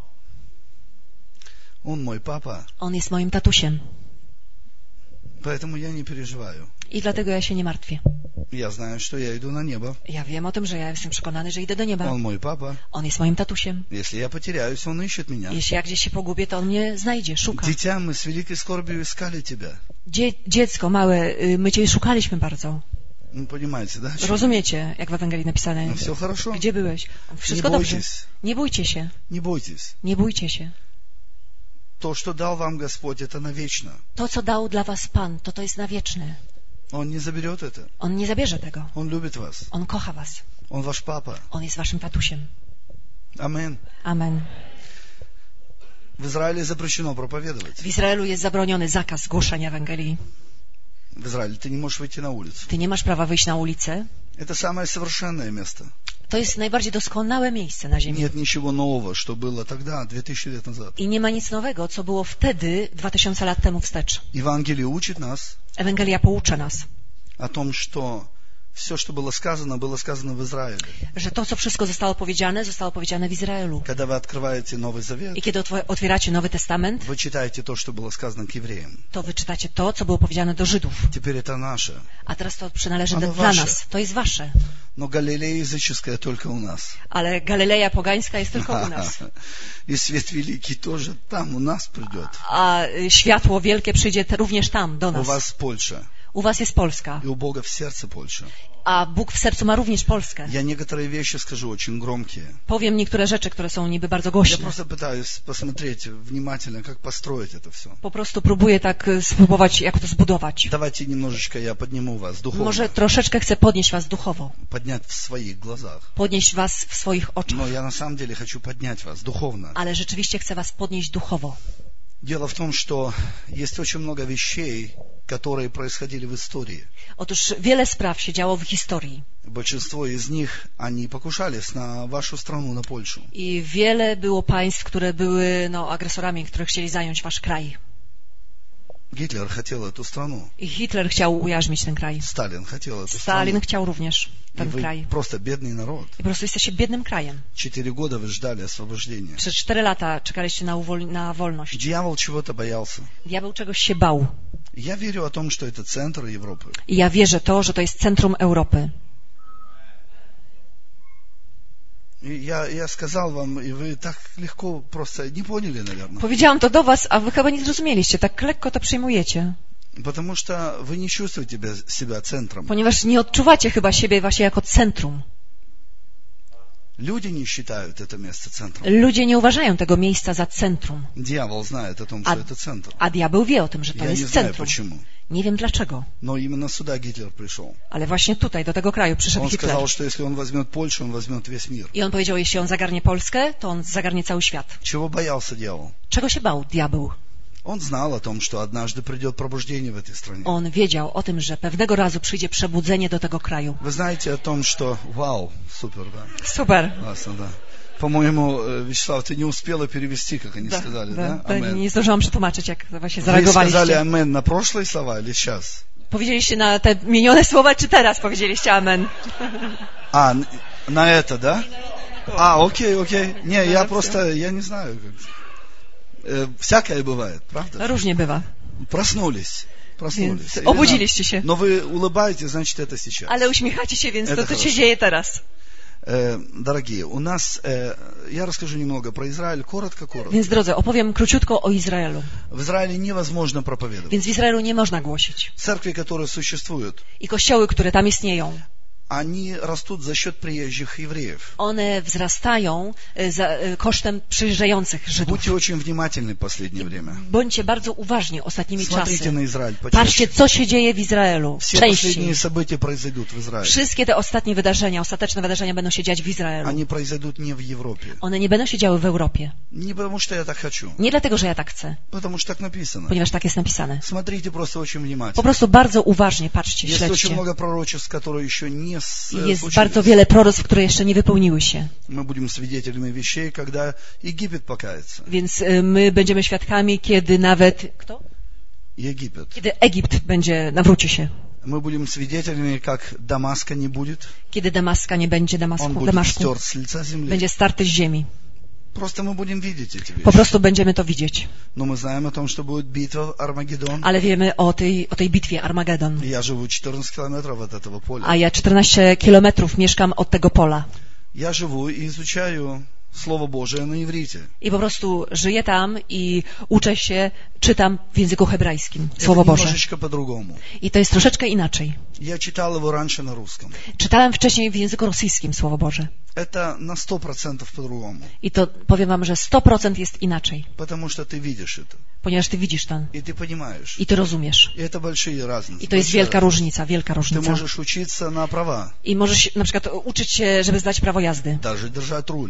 Он мой папа, On jest moim tatusiem. поэтому я не переживаю. I dlatego ja się nie martwię. Я знаю, что я иду на небо. Ja wiem o tym, że ja jestem przekonany, że idę do nieba. Он мой папа. On jest moim tatusiem. Если я потеряюсь, он ищет меня. Jeśli ja gdzieś się pogubię, to on mnie znajdzie, szuka. Дитя, мы с великой скорбью искали тебя. Dziecko małe, my Cię szukaliśmy bardzo. Ну, понимаете, да? Rozumiecie, jak w Ewangelii napisane? Ну, все хорошо. Gdzie byłeś? Wszystko Nie dobrze. boйтесь. Nie bójcie się. Не бойтесь. Nie bójcie się. То, что дал вам Господь, это навечно. To, co dał dla was Pan, to jest na wieczne. Он не заберет это. On nie zabierze tego. Он любит вас. On kocha was. Он ваш папа. On jest waszym tatusiem. Амен. Amen. В Израиле запрещено проповедовать. W Izraelu jest zabroniony zakaz głoszenia Ewangelii. В Израиле ты не можешь выйти на улицу. Ty nie masz prawa wyjść na ulicę. Это самое совершенное место. To jest najbardziej doskonałe miejsce na ziemi. Нет ничего нового, что было тогда, 2000 лет назад. I nie ma nic nowego, co było wtedy, 2000 lat temu wstecz. Евангелие учит нас Ewangelia poucza nas о том, что все, что было сказано в Израиле. że to, co wszystko zostało powiedziane w Izraelu. Когда вы открываете Новый Завет, I kiedy otwieracie Nowy Testament, вы читаете то, что было сказано к евреям. to wyczytacie to, co było powiedziane do Żydów. Теперь это наше. A teraz to przynależy Ono dla wasze. nas. To jest wasze. Но Галилея языческая только у нас. Ale Galileja pogańska jest tylko u nas. И свет великий тоже там у нас придет. A światło wielkie przyjdzie również tam, do У nas. вас Польша. U was jest Polska. И у Бога в сердце Польша. A Bóg w sercu ma również Polskę. Я некоторые вещи скажу очень громкие. Powiem niektóre rzeczy, które są niby bardzo Я głośne. просто пытаюсь посмотреть внимательно, как построить это все. Po prostu próbuję tak spróbować, jak to zbudować. Давайте немножечко я подниму вас духовно. Może troszeczkę chcę podnieść was duchowo. Поднять в своих глазах. Podnieść was w swoich oczach. Но я на самом деле хочу поднять вас духовно. Ale rzeczywiście chcę was podnieść duchowo. Дело в том, что есть очень много вещей, которые происходили в истории. Otóż wiele spraw się działo w historii. Большинство из них, они покушались на вашу страну, на Польшу. I wiele było państw, które były agresorami, które chcieli zająć wasz kraj. Гитлер хотел эту страну. I Hitler chciał ujarzmić ten kraj. Сталин хотел эту Stalin страну. chciał również И ten вы kraj. просто бедный народ. I po prostu jesteście biednym krajem. 4 года вы ждали освобождения. Przez 4 lata czekaliście na wolność. Дьявол чего-то боялся. Diabeł czegoś się bał. Я верю о том, что это центр Европы. I ja wierzę że to jest centrum Europy. И я сказал вам, и вы так легко просто не поняли, наверное. Powiedziałam to do was, a wy chyba nie zrozumieliście. Tak lekko to przyjmujecie. Потому что вы не чувствуете себя центром. Ponieważ nie odczuwacie chyba siebie właśnie jako centrum. Люди не считают это место центром. Ludzie nie uważają tego miejsca za centrum. Дьявол знает о том, что это центр. A diabeł wie o tym, że to Я не jest знаю centrum. почему. Nie wiem dlaczego. Но именно сюда Гитлер пришел. Ale właśnie tutaj, do tego kraju przyszedł Он Hitler. сказал, что если он возьмет Польшу, он возьмет весь мир. I on powiedział, jeśli on zagarnie Polskę, to on zagarnie cały świat. Чего боялся дьявол? Czego się bał diabeł? Он знал о том, что однажды придет пробуждение в этой стране. On wiedział o tym, że pewnego razu przyjdzie przebudzenie do tego kraju. Вы знаете о том, что... Вау, супер, да. Super. Классно, да. По-моему, Вячеслав, ты не успела перевести, как они сказали, да? Амен. Nie zdążyłam przetłumaczyć, jak właśnie Вы сказали zareagowaliście. амен на прошлые слова или сейчас? Powiedzieliście na te minione słowa, czy teraz powiedzieliście amen? А, на это, да? Окей. Не, я просто, я не знаю. Всякое бывает, правда? Różnie bywa. Проснулись. Więc obudziliście się. Но вы улыбаетесь, значит, это сейчас. Ale uśmiechacie się, więc to się хорошо. dzieje teraz. Дорогие, у нас, я расскажу немного про Израиль, коротко. Więc drodzy, opowiem króciutko o Izraelu. В Израиле невозможно проповедовать. Więc w Izraelu nie można głosić. Церкви, которые существуют, I kościoły, które tam istnieją, они растут за счет приезжих евреев. one wzrastają kosztem przyjeżdżających Żydów. Будьте очень внимательны в последнее время. Bądźcie bardzo uważni ostatnimi Смотрите czasy. на Израиль Patrzcie, почаще. co się dzieje w Izraelu. Все Częściej. последние события произойдут в Израиле. Wszystkie te ostatnie wydarzenia, ostateczne wydarzenia będą się dziać w Izraelu. Они произойдут не в Европе. One nie będą się działy w Europie. Не потому, что я так хочу. Nie dlatego, że ja tak chcę, Потому что так написано. ponieważ tak jest napisane. Смотрите просто очень Po внимательно. prostu bardzo uważnie patrzcie, Есть очень śledźcie. много пророчеств, которые еще не Jest случились. bardzo wiele proroctw, które jeszcze nie wypełniły się. Мы будем свидетелями вещей, когда Египет покается. Więc my będziemy świadkami, kiedy nawet... Kto? Египет. Kiedy Egipt będzie, nawróci się. Мы будем свидетелями, как Дамаска не будет. Kiedy Damaska nie będzie, Он будет Damaszku стерт с лица земли. będzie starty z ziemi. Просто мы будем видеть эти Po вещи. prostu będziemy to widzieć. Но мы знаем о том, что будет битва Армагеддон. Ale wiemy o tej bitwie Armagedon. Я живу 14 километров от этого поля. A ja 14 kilometrów mieszkam od tego pola. Я живу и изучаю Слово Божие на иврите. I po prostu żyję tam i uczę się, czytam w języku hebrajskim Это Słowo Boże. немножечко по-другому. I to jest troszeczkę inaczej. Я читал его раньше на русском. Czytałem wcześniej w języku rosyjskim Słowo Boże. Это на 100% по-другому. I to powiem wam, że 100% jest inaczej. Потому что ты видишь это. Ponieważ ty widzisz to И ты понимаешь. i ty rozumiesz. И это большие разницы. I to jest Большая wielka разница. różnica, wielka Ты różnica. можешь учиться на права. I możesz na przykład uczyć się, żeby zdać prawo jazdy. Даже держать руль. Nawet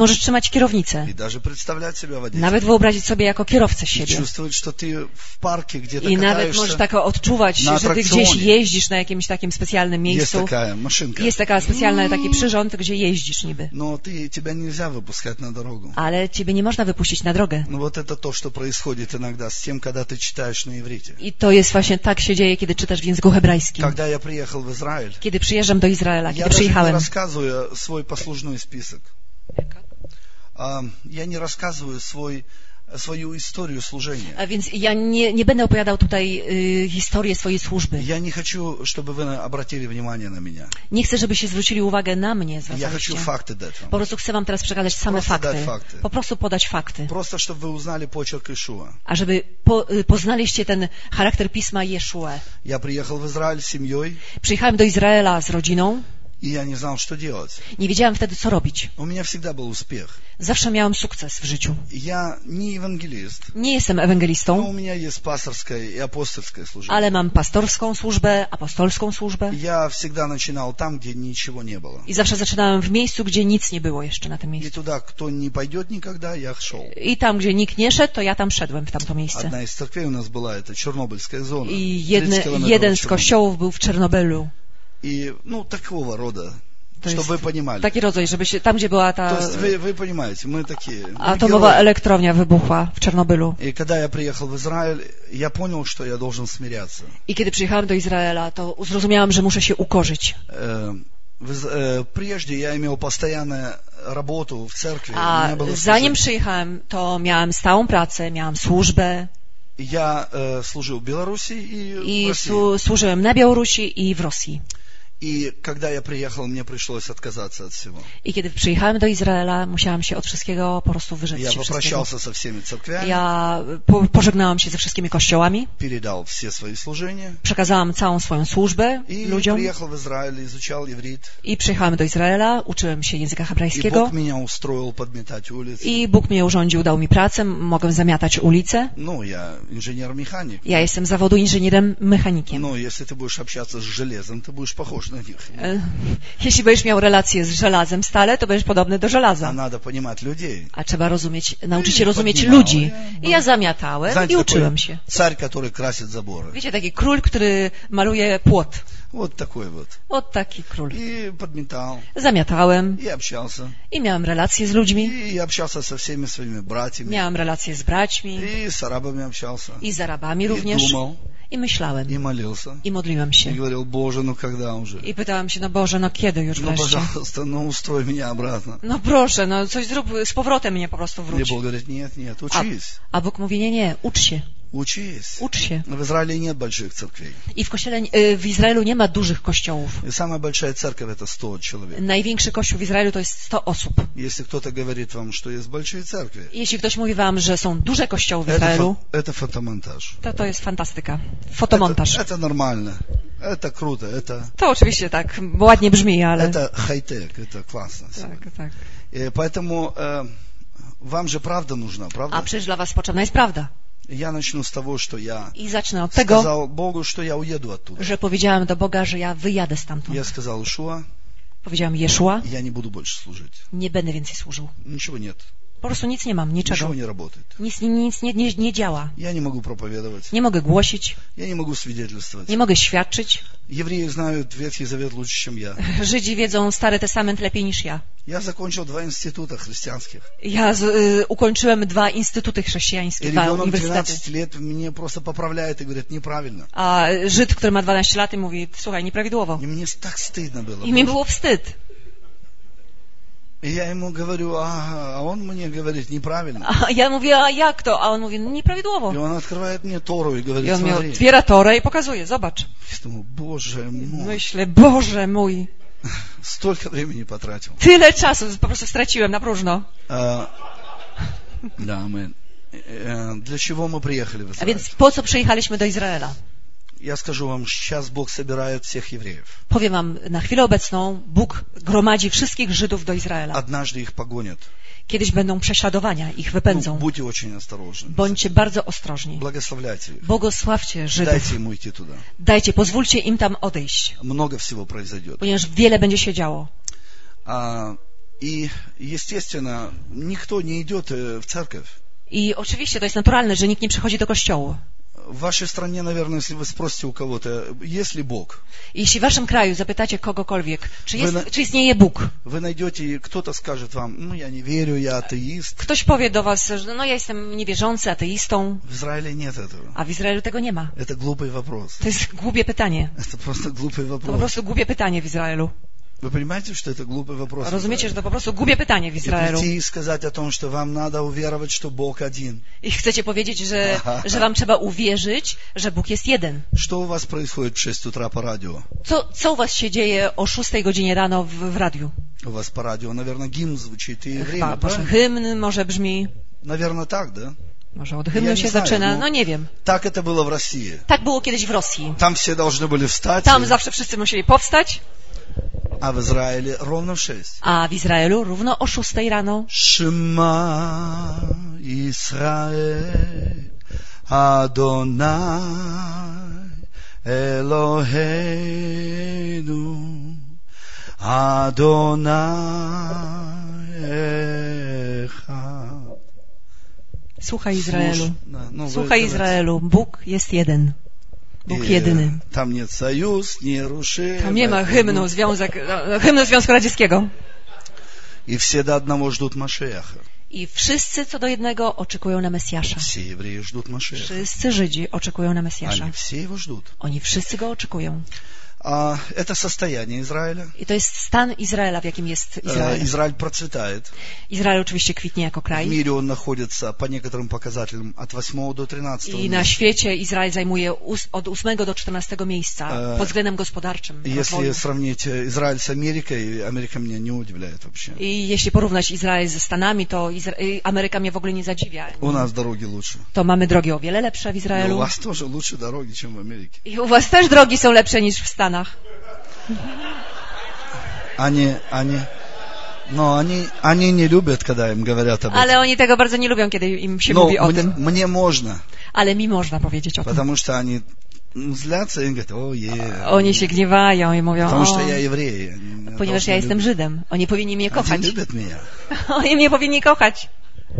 możesz trzymać kierownicę. И даже представлять себя водителем. Nawet wyobrazić sobie jako kierowcę И siebie. чувствовать, что ты в парке где-то I nawet możesz катаешься. tak odczuwać, na że ty gdzieś atrakcjonie. jeździsz na jakimś takim specjalnym Есть miejscu. такая машинка. Jest taka specjalna taki przyrząd, gdzie jeździsz niby. Но тебя нельзя выпускать на дорогу. Ale ciebie nie można wypuścić na drogę. Ну вот это то, что происходит иногда с тем, когда ты читаешь на иврите. I to jest właśnie tak się dzieje, kiedy czytasz w języku hebrajskim. Когда я приехал в Израиль, Kiedy przyjeżdżam do Izraela, я kiedy даже не przyjechałem. рассказываю свой послужной список. Я не рассказываю свою историю служения. A więc ja nie będę opowiadał tutaj historię swojej służby. Я не хочу, чтобы вы обратили внимание на меня. Nie chcę, żebyście zwrócili uwagę na mnie, Я хочу zwracaliście. факты дать вам. Po prostu chcę wam teraz przekazać same Prosto dać fakty. fakty. Po prostu podać fakty. Просто, чтобы вы узнали почерк Ишуа. A żeby poznaliście ten charakter pisma Jeszue. Я приехал в Израиль с семьей, Przyjechałem do Izraela z rodziną. и я не знал, что делать. Nie wiedziałem wtedy, co robić. У меня всегда был успех. Zawsze miałem sukces w życiu. Я не евангелист, Nie jestem но ewangelistą, у меня есть пасторское и апостольское служение. ale mam pastorską służbę, apostolską służbę. Я всегда начинал там, где ничего не было. I zawsze zaczynałem w miejscu, gdzie nic nie było jeszcze na tym И miejscu. туда, кто не пойдет никогда, я шел. I tam, gdzie nikt nie szedł, to ja tam szedłem w tamto miejsce. Одна из церквей у нас была, это Чернобыльская зона. I 30 километров jeden от z Чернобыля. kościołów był w Czernobylu. И, такого рода, To чтобы jest вы понимали. taki rodzaj, żeby się, tam gdzie była То ta есть вы понимаете, мы такие, мы atomowa герои. elektrownia wybuchła w Czernobylu. И когда я приехал в Израиль, я понял, что я должен смиряться. I kiedy przyjechałem do Izraela, to zrozumiałam, że muszę się ukorzyć. Прежде я имел постоянную работу в церкви. У A меня было zanim служение. przyjechałem, to miałem stałą pracę, miałem służbę Я служил в Беларуси и в i России. służyłem na Białorusi i w Rosji. И когда я приехал, мне пришлось отказаться от всего. I kiedy przyjechałem do Izraela, musiałam się od wszystkiego po prostu wyrzec Я się wszystkiego. попрощался со всеми церквями, Ja pożegnałam się ze wszystkimi kościołami, передал все свои служения. przekazałam całą swoją służbę И ludziom приехал в Израиль, изучал иврит. i przyjechałem do Izraela, uczyłem się języka И hebrajskiego Бог меня устроил подметать улицы. i Bóg mnie urządził, dał mi pracę, mogłem zamiatać ulice. Я инженер-механик. Ja jestem z zawodu inżynierem mechanikiem. Но если ты будешь общаться с железом, ты будешь похож на них. Jeśli będziesz miał relacje z żelazem stale, to będziesz podobny do А żelaza. надо понимать людей. A trzeba nauczyć się rozumieć Podnimało, ludzi. I ja zamiatałem Знаете, i такой uczyłem się. царь, который красит заборы. Wiecie, taki król, który maluje płot. Вот такой вот. O, taki król. И подметал, Zamiatałem и общался. i miałem relacje z ludźmi, И общался со всеми своими братьями. miałem relacje z braćmi И с арабами общался. i z Arabami И również. думал, I myślałem, и молился. i modliłem И się. говорил, Боже, когда уже? I pytałem się, no Boże, no kiedy już wreszcie? Пожалуйста, устрой меня обратно. No proszę, no coś zrób, z powrotem mnie po prostu И wróć. Бог говорит, нет, учись. A Bóg mówi, nie, ucz się, Учись. ucz się. В Израиле нет больших церквей. I w Izraelu nie ma dużych kościołów. И самая большая церковь это 100 человек. Największy kościół w Izraelu to jest 100 osób. Если кто-то говорит вам, что есть большие церкви, Jeśli ktoś mówi wam, że są duże kościoły w Izraelu, это фотомонтаж. to jest fantastyka. Fotomontaż. Это нормально. Это круто. To oczywiście tak ładnie brzmi, ale... Это хай-тек. Это классно. Tak. Поэтому вам же правда нужна, правда? A przecież dla was potrzebna jest prawda. Я начну с того, что я I zacznę od tego, сказал Богу, что я уеду оттуда. że powiedziałem do Boga, że ja wyjadę stamtąd. Я сказал, Ишуа, Powiedziałem, Jeszua, я не буду больше служить. nie będę więcej służył. Ничего нет. Po prostu nic nie mam, niczego. Ничего не работает. Nic nie działa. Я не могу проповедовать. Nie mogę głosić, Я не могу свидетельствовать. nie mogę świadczyć. Евреи знают Ветхий Завет лучше, чем я. Żydzi wiedzą Stary Testament lepiej niż ja. Я закончил 2 института христианских. Ja ukończyłem 2 instytuty И chrześcijańskie, 2 ребенок uniwersytety. 12 лет мне просто поправляет и говорит, неправильно. A Żyd, który ma 12 lat, mówi, słuchaj, nieprawidłowo. И мне так стыдно было. I mi było wstyd. И я ему говорю, а он мне говорит, неправильно. A ja mówię, a jak to? A on mówi, no nieprawidłowo. И он открывает мне Тору и I говорит, on mi смотри. otwiera Torę i pokazuje, zobacz. Я думаю, Боже мой, Myślę, Boże mój, столько времени потратил. tyle czasu po prostu straciłem na próżno. Да, мы. Для чего мы приехали в A Израиль? więc po co przyjechaliśmy do Izraela? Я скажу вам, сейчас Бог собирает всех евреев. Powiem wam, na chwilę obecną Bóg gromadzi wszystkich Żydów do Izraela. Однажды их погонят. Kiedyś będą prześladowania, ich wypędzą. Будьте очень осторожны. Bądźcie bardzo ostrożni. Благословляйте их. Błogosławcie Żydów. Дайте им уйти туда. Pozwólcie im tam odejść, Много всего произойдет. ponieważ wiele będzie się działo. И, естественно, никто не идет в церковь. I oczywiście to jest naturalne, że nikt nie przychodzi do kościołu. В вашей стране, наверное, если вы спросите у кого-то, есть ли Бог, Jeśli w waszym kraju zapytacie kogokolwiek, czy istnieje Bóg, вы найдете, кто-то скажет вам, ну, я не верю, я атеист. ktoś powie do was, że no ja jestem niewierzący, ateistą, В Израиле нет этого. a w Izraelu tego nie ma. Это глупый вопрос. To jest głupie pytanie. Это просто глупый To po вопрос. prostu głupie pytanie w Izraelu. Вы понимаете, что это глупый вопрос? Rozumiecie, że to po prostu głupie pytanie w И Izraelu. прийти и сказать о том, что вам надо уверовать, что Бог один. I chcecie powiedzieć, że wam trzeba uwierzyć, że Bóg jest jeden. Что у вас происходит в 6 утра по радио? Co u was się dzieje o 6 godzinie rano w radiu? У вас по радио, наверное, гимн звучит и время, Może правильно? hymn, może brzmi, Наверное, так, да? może od Ja hymnu nie się знаю, zaczyna, no. no nie wiem. Так это было в России. Tak było kiedyś w Rosji. Там все должны были встать, Tam zawsze wszyscy musieli powstać, а в Израиле ровно в 6. a w Izraelu równo o 6 rano Шма Исраэль, Адонай Элохейну, Адонай Эхад. Słuchaj Izraelu. No, Słuchaj Izraelu, Bóg jest jeden. Bóg jedyny. Tam nie союз, nie ruszy. Tam nie ma hymnu Związku Radzieckiego. I все до одного ждут Машеха. I wszyscy co do jednego oczekują na Mesjasza. Все евреи ждут Машеха. Wszyscy Żydzi oczekują na Mesjasza. Они все его ждут. Oni wszyscy go oczekują. Это состояние Израиля. I to jest stan Izraela, w jakim jest Izrael. Израиль процветает. Izrael oczywiście kwitnie jako В kraj. мире он находится по некоторым показателям от 8 до 13. I na świecie Izrael zajmuje od 8 do 14 miejsca pod względem gospodarczym. Если сравнить Израиль с Америкой, Америка меня не удивляет вообще. I jeśli porównać Izrael ze Stanami, to Ameryka mnie w ogóle nie zadziwia. У нас дороги лучше. To mamy drogi o wiele lepsze w Но у Izraelu. вас тоже лучше дороги, чем в Америке. I u was też drogi są lepsze niż w Stanach. Они не любят, когда им говорят об этом. Ale oni tego bardzo nie lubią, kiedy im się Но mówi o tym. мне можно, Ale mi można powiedzieć o tym. потому что они злятся и говорят, Oni się gniewają i mówią, потому что я еврей. ponieważ ja jestem Żydem. Oni powinni mnie kochać. Они любят меня. Oni mnie powinni kochać.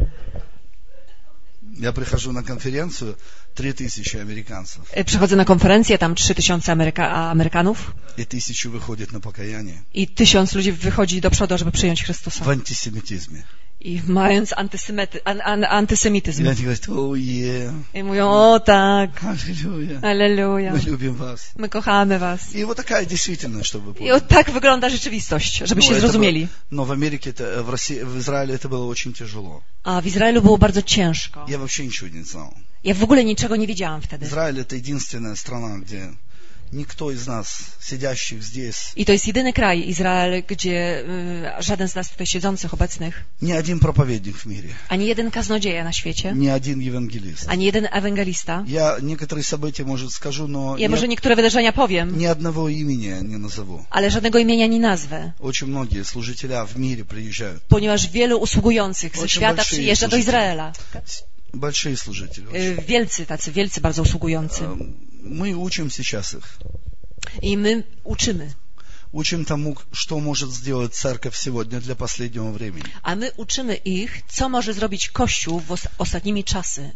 Я прихожу на конференцию, 3000 американцев, Przychodzę na konferencję, tam 3000 Amerykanów и 1000 выходит на покаяние i 1000 ludzi wychodzi do przodu, żeby przyjąć в Chrystusa. антисемитизме. I mając antysemityzm. И они говорят, I mówią, o tak, аллилуйя, alleluja, мы любим вас. my kochamy was. И вот такая действительность, чтобы I o tak wygląda rzeczywistość, żebyście zrozumieli. Но в Америке, в России, в Израиле это было очень тяжело. A w Izraelu było bardzo ciężko. Я вообще ничего не знал. Ja w ogóle niczego nie wiedziałam wtedy. Израиль это единственная страна, где никто из нас, сидящих здесь, I to jest jedyny kraj, Izrael, gdzie żaden z nas tutaj siedzących, obecnych, ни один проповедник в мире, ani jeden kaznodzieja na świecie, ни один евангелист. ani jeden ewangelista. Я некоторые события, может, скажу, но Ja może niektóre wydarzenia powiem, ни одного имени не назову. ale żadnego imienia nie nazwę, Очень многие служителя в мире приезжают. ponieważ wielu usługujących ze świata przyjeżdża do Izraela. Большие служители. Wielcy bardzo usługujący. Мы учим сейчас их. I my uczymy. Учим тому, что может сделать церковь сегодня для последнего времени. A my uczymy ich, co może zrobić Kościół w ostatnimi czasy.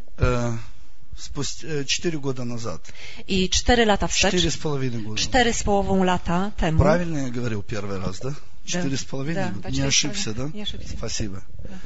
4 года назад. I 4 lata wstecz, 4,5 года. 4,5 lata temu. Правильно я говорил первый раз, да? 4,5 года. Не ошибся, да? Nie ошибся. Спасибо.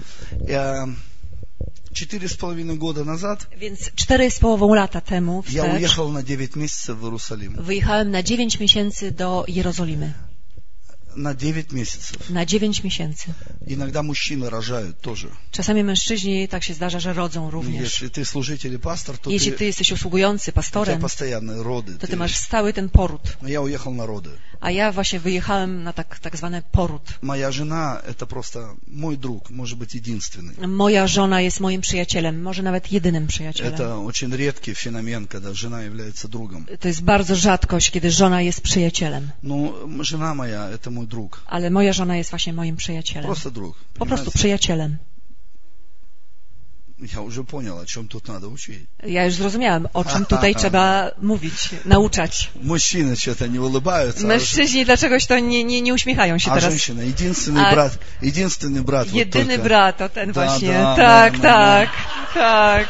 4,5 года назад Więc 4,5 lata temu я wstecz уехал на 9 месяцев в Иерусалим. wyjechałem na 9 miesięcy do Jerozolimy. На 9 месяцев. Na 9 miesięcy. Иногда мужчины рожают тоже. Czasami mężczyźni tak się zdarza, że rodzą również. Если ты служитель и пастор, то Jeśli ty jesteś usługujący у тебя pastorem, постоянные роды. to ty masz stały ten poród. Но я уехал на роды. A ja właśnie wyjechałem na tak zwany poród. Моя жена — это просто мой друг, может быть, единственный. Moja żona jest moim przyjacielem, może nawet jedynym przyjacielem. Это очень редкий феномен, когда жена является другом. To jest bardzo rzadkość, kiedy żona jest przyjacielem. Но жена моя — это мой друг. Ale moja żona jest właśnie moim przyjacielem. Просто друг. Po prostu przyjacielem. Я уже понял, о чем тут надо учить. Ja już zrozumiałem, o czym tutaj trzeba mówić, nauczać. Мужчины что-то не улыбаются, Mężczyźni dlaczegoś to nie uśmiechają się а teraz. женщина единственный брат. Вот Jedyny только. brat to ten Da, właśnie. da, Tak, no, tak, tak.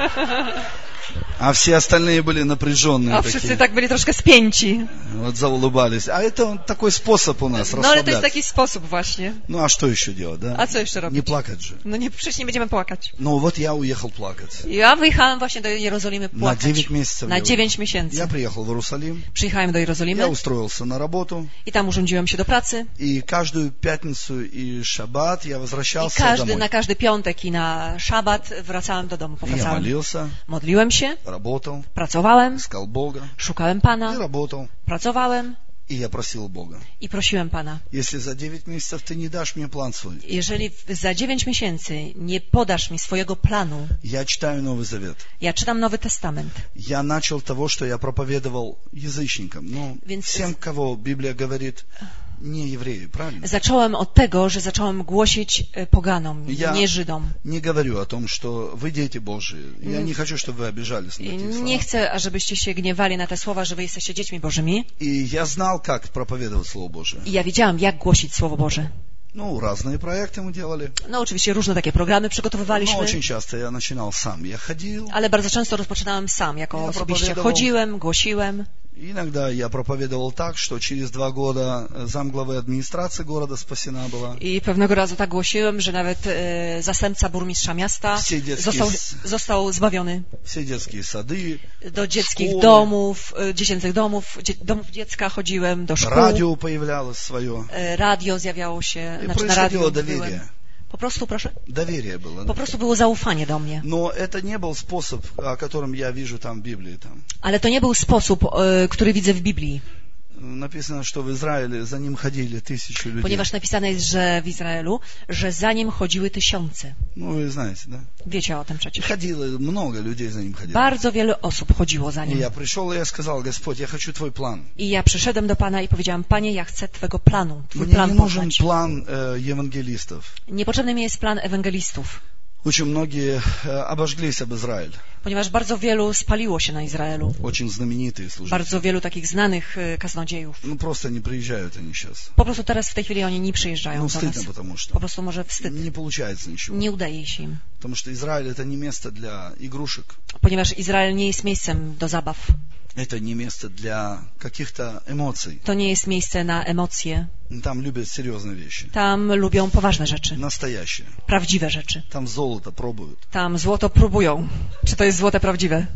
А все остальные были напряженные A такие. wszyscy tak byli troszkę spięci. Вот заулыбались. А это такой способ у нас No ale to jest расслабляться. taki sposób właśnie. Ну а что еще делать, да? A co jeszcze Не robić? плакать же. No nie, przecież nie będziemy płakać. Ну вот я уехал плакать. Ja wyjechałem właśnie do Jerozolimy На płakać. 9 месяцев. Na я 9 уехал. miesięcy. Я приехал в Иерусалим. Przyjechałem do Jerozolimy Я устроился на работу. i tam urządziłem się do pracy. И каждую пятницу и шаббат я I возвращался домой. na każdy piątek i na szabat wracałem do domu. И я Powracałem. молился, Modliłem się, работал, pracowałem, искал Бога. szukałem И Pana, работал. pracowałem И я просил Бога. i prosiłem Pana. Если за 9 месяцев ты не дашь мне план свой, Jeżeli za 9 miesięcy nie podasz mi swojego planu, я читаю Новый Завет. ja czytam Nowy Testament, Я начал того, что я проповедовал язычникам. Ну, Więc- всем, кого Библия говорит, не евреи, правильно? zacząłem od tego, że zacząłem głosić poganom, Ja- nie Żydom. Не говорю о том, что вы дети Божьи. Я не хочу, чтобы вы обижались на I такие nie слова. chcę, ażebyście się gniewali na te słowa, że wy jesteście dziećmi Bożymi. И я знал, как проповедовать Слово Божие. I ja wiedziałam, jak głosić Słowo Boże. Ну, разные проекты мы делали. No oczywiście różne takie programy Но przygotowywaliśmy, очень часто я начинал сам. Я ходил. ale bardzo często rozpoczynałem sam, jako Ja osobiście propowiadał- chodziłem, głosiłem. Иногда я проповедовал так, что через 2 года замглавы администрации города спасена была. I pewnego razu tak głosiłem, że nawet zastępca burmistrza miasta Все детские, został zbawiony. все детские сады, Do dzieckich Szkoły. domów, dziecięcych domów, domów dziecka chodziłem, do szkół. радио появлялось свое. Radio zjawiało się, И znaczy na radiu происходило byłem. доверие. Po prostu, proszę, Доверие было. po prostu było zaufanie do mnie. Но это не был способ, о котором я вижу там в Библии. Там. Ale to nie był sposób, który widzę w Biblii. Написано, что в Израиле за ним ходили 1000 людей. Ponieważ napisane jest, że w Izraelu, że za nim chodziły tysiące. Ну, вы знаете, да? Wiecie o tym И przecież. ходило, много людей за ним ходило. Bardzo wiele osób chodziło za И nim. я пришел, и я сказал: Господь, я хочу Твой план. I ja przyszedłem do Pana i powiedziałam, Panie, ja chcę Twego planu, Twój Мне plan не нужен poznać. план евангелистов. Niepotrzebny mi jest plan ewangelistów, Очень многие обожглись об Израиль. ponieważ bardzo wielu spaliło się na Izraelu. Очень знаменитые служители. Bardzo wielu takich znanych kaznodziejów. Ну, просто не приезжают они сейчас. Po prostu teraz w tej chwili oni nie przyjeżdżają Ну, do стыдно, nas. потому Po что prostu może wstyd. не получается ничего. Nie udaje się im. Потому что Израиль — это не место для игрушек. Ponieważ Izrael nie jest miejscem do zabaw. Это не место для каких-то эмоций. To nie jest miejsce na emocje. Там любят серьезные вещи. Tam lubią poważne rzeczy, Настоящие. prawdziwe rzeczy. Там zолото пробуют. Tam złoto próbują. Czy to jest złote prawdziwe?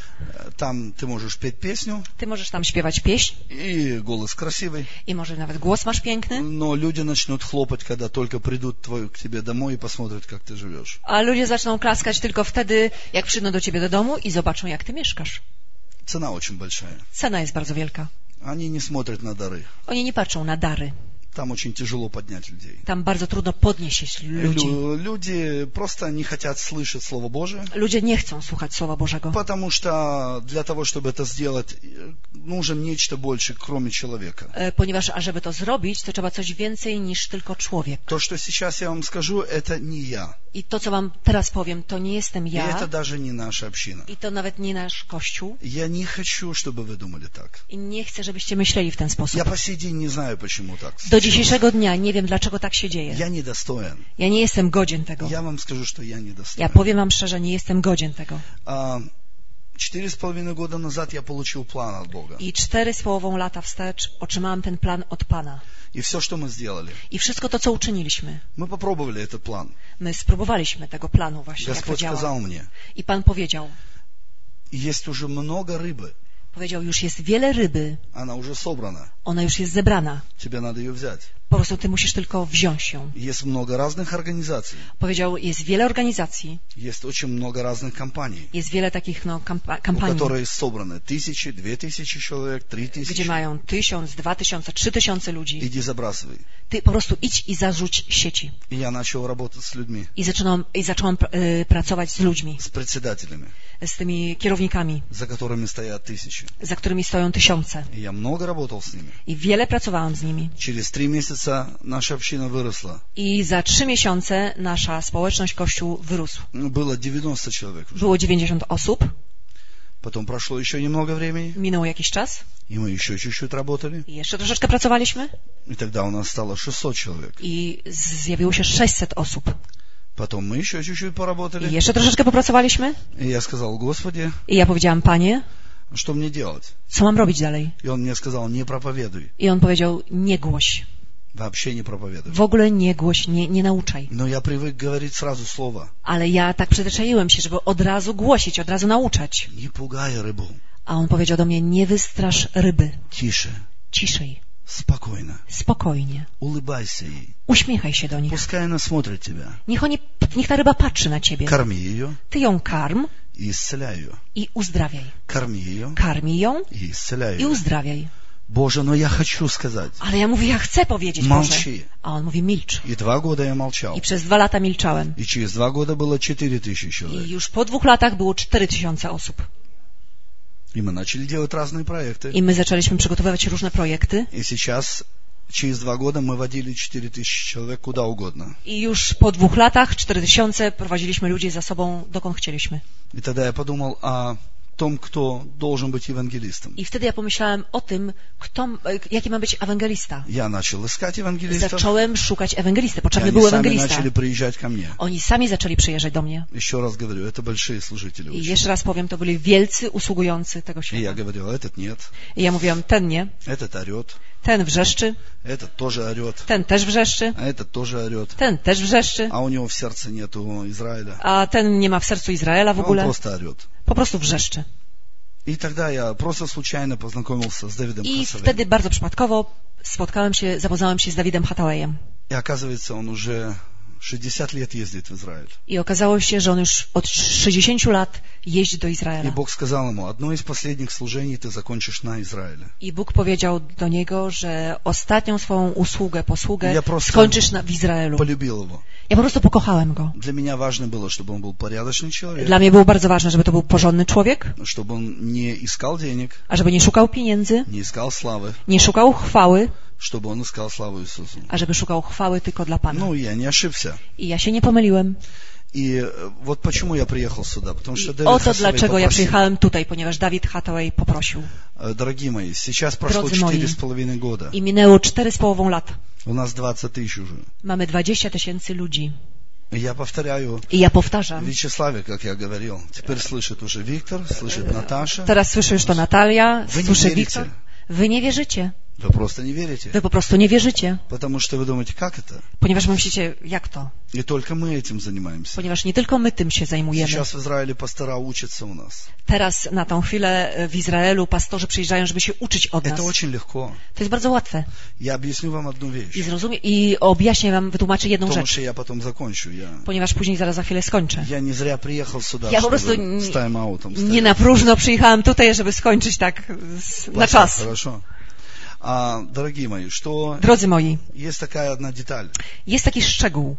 Там ты можешь петь песню, Ty możesz tam śpiewać pieśń и голос красивый. i może nawet głos masz piękny, Но люди начнут хлопать, когда только придут к тебе домой и посмотрят, как ты живешь. a ludzie zaczną klaskać tylko wtedy, jak przyjdą do ciebie do domu i zobaczą, jak ty mieszkasz. Цена очень большая. Cena jest bardzo wielka. Они не смотрят на дары. Oni nie patrzą na dary. Там очень тяжело поднять людей. Tam bardzo trudno podnieść ludzi. Люди просто не хотят слышать Слово Божие, Ludzie nie chcą słuchać Słowa Bożego. потому что для того, чтобы это сделать, нужно нечто больше, кроме человека. Ponieważ, ażeby to zrobić, to trzeba coś więcej niż tylko człowiek. То, что сейчас я вам скажу, это не я. I to, co wam teraz powiem, to nie jestem И ja. это даже не наша община. I to nawet nie nasz Kościół. Я не хочу, чтобы вы думали так. I nie chcę, żebyście myśleli w ten sposób. Я по сей день не знаю, почему так. Do dzisiejszego dnia nie wiem, dlaczego tak się dzieje. Я недостоин. Ja nie jestem godzien tego. Я вам скажу, что я недостоин. Ja powiem wam szczerze, nie jestem godzien tego. 4,5 года назад я получил план от Бога. I 4,5 lata wstecz otrzymałem ten plan od Pana. И все, что мы сделали, I wszystko to, co uczyniliśmy, мы попробовали этот план. my spróbowaliśmy tego planu właśnie, jak to Господь działa. сказал мне, I Pan powiedział, есть уже много рыбы, powiedział, już jest wiele ryby, она уже собрана, ona już jest zebrana. тебе надо ее взять. Po prostu ty musisz tylko wziąć ją. Есть много разных организаций, Powiedział, jest wiele organizacji, есть очень много разных компаний, jest wiele takich у kampanii, которых собраны 1000, 2000 человек, gdzie 3000. mają 1000, 2000, 3000 ludzi. Иди забрасывай. Ty po prostu idź i zarzuć sieci. И я начал работать с людьми, I zacząłem pracować z ludźmi, с председателями, z tymi kierownikami, за которыми стоят 1000. za którymi stoją tysiące. И я много работал с ними. I wiele pracowałem z nimi. Через 3 месяца месяца наша община выросла. I za 3 miesiące nasza społeczność, kościół wyrósł. Было 90 человек уже. Było 90 osób, Потом прошло еще немного времени, minął jakiś czas и мы еще чуть-чуть работали. i jeszcze troszeczkę pracowaliśmy И тогда у нас стало 600 человек. i zjawiło się 600 osób. Потом мы еще чуть-чуть I поработали. jeszcze troszeczkę popracowaliśmy И я сказал: Господи, i ja powiedziałam: Panie, что мне делать? co mam robić dalej? И он мне сказал: не проповедуй. I on powiedział: nie głoś. Вообще не проповедуй. W ogóle nie głoś, nie nauczaj. Но я привык говорить сразу слово. Ale ja tak przyzwyczaiłem się, żeby od razu głosić, od razu nauczać. Не пугай рыбу. A on powiedział do mnie: nie wystrasz ryby. Тише, Ciszej, спокойно. spokojnie. Улыбайся ей. Uśmiechaj się do nich. Пускай она смотрит тебя. Niech ta ryba patrzy na ciebie. Корми ее Ty ją karm и исцеляй ее. i uzdrawiaj. Корми ее Karmij ją и исцеляй i ее. uzdrawiaj. Боже, но я хочу сказать. Ale ja mówię: ja chcę powiedzieć, Boże. Молчи. A on mówi: milcz. И 2 года я молчал. I przez 2 lata milczałem. И через 2 года было 4000 I человек. już po 2 latach było 4000 osób. И мы начали делать разные проекты. I my zaczęliśmy przygotowywać różne projekty. И сейчас, через 2 года, мы водили 4000 человек куда угодно. I już po 2 latach 4000 prowadziliśmy ludzi za sobą dokąd chcieliśmy. И тогда я подумал о том, кто должен быть евангелистом. I wtedy ja pomyślałem o tym, jaki ma być ewangelista. Я начал искать евангелистов. Zacząłem szukać ewangelisty. И Potrzebny они był сами ewangelista. начали приезжать ко мне. Oni sami zaczęli przyjeżdżać do mnie. Еще раз говорю, это большие служители. I очень. jeszcze raz powiem, to byli wielcy usługujący tego И я świata. говорил: этот нет, I ja mówiłam: ten nie, этот орет, ten wrzeszczy, этот тоже орет, ten też wrzeszczy, а этот тоже орет. ten też wrzeszczy, А у него в сердце нету Израиля. a ten nie ma w sercu Izraela w Он ogóle. просто орет. Po prostu wrzeszczy. И тогда я просто случайно познакомился с Давидом I Хасавеем. wtedy bardzo przypadkowo zapoznałem się z Dawidem Hattawayem. И оказывается, он уже 60 лет ездит в Израиль. I okazało się, że on już od 60 lat jeździ do И Izraela. Бог сказал ему: одно из последних служений ты закончишь на Израиле. I Bóg powiedział do niego, że ostatnią swoją posługę Ja prosto skończysz w Izraelu. Полюбил его. Ja po prostu pokochałem go. Для меня важно было, чтобы он был порядочный человек, Dla mnie było bardzo ważne, żeby to był porządny człowiek, чтобы он не искал денег, a żeby nie szukał pieniędzy, не искал славы, nie szukał chwały, чтобы он искал славу Иисусу. a żeby szukał chwały tylko dla Pana. Ну, я не ошибся. I ja się nie pomyliłem. И вот почему я приехал сюда. Потому что I Дэвид oto Хасавей dlaczego ja попросил. przyjechałem tutaj, ponieważ Dawid Hattaway poprosił. Дорогие мои, сейчас прошло Drodzy moi. 4,5 года. I minęło 4,5 lat. У нас 20 тысяч уже. Mamy 20 000 ludzi. И я повторяю I ja powtarzam. Вячеславе, как я говорил. Теперь слышит уже Виктор, слышит Наташа. Teraz słyszy już to Natalia, Wy nie słyszy wierzycie. Wiktor. Wy nie wierzycie. Вы просто не верите. Wy po prostu nie wierzycie. Потому что вы думаете, как это? Ponieważ myślicie, jak to? И только мы этим занимаемся. Ponieważ nie tylko my tym się zajmujemy. Сейчас в Израиле пастора учатся у нас. Teraz na tą chwilę w Izraelu pastorzy przyjeżdżają, żeby się uczyć od nas. Это очень легко. To jest bardzo łatwe. Я объясню вам одну вещь. I objaśnię wam, wytłumaczę jedną Потому rzecz. что я потом закончу. Ponieważ później zaraz za chwilę skończę. Я не зря приехал сюда, Я просто чтобы с тайм-аутом Nie na próżno przyjechałem tutaj, żeby skończyć tak na czas. Хорошо. Дорогие мои, что Drodzy moi, есть такая одна деталь. jest taki szczegół.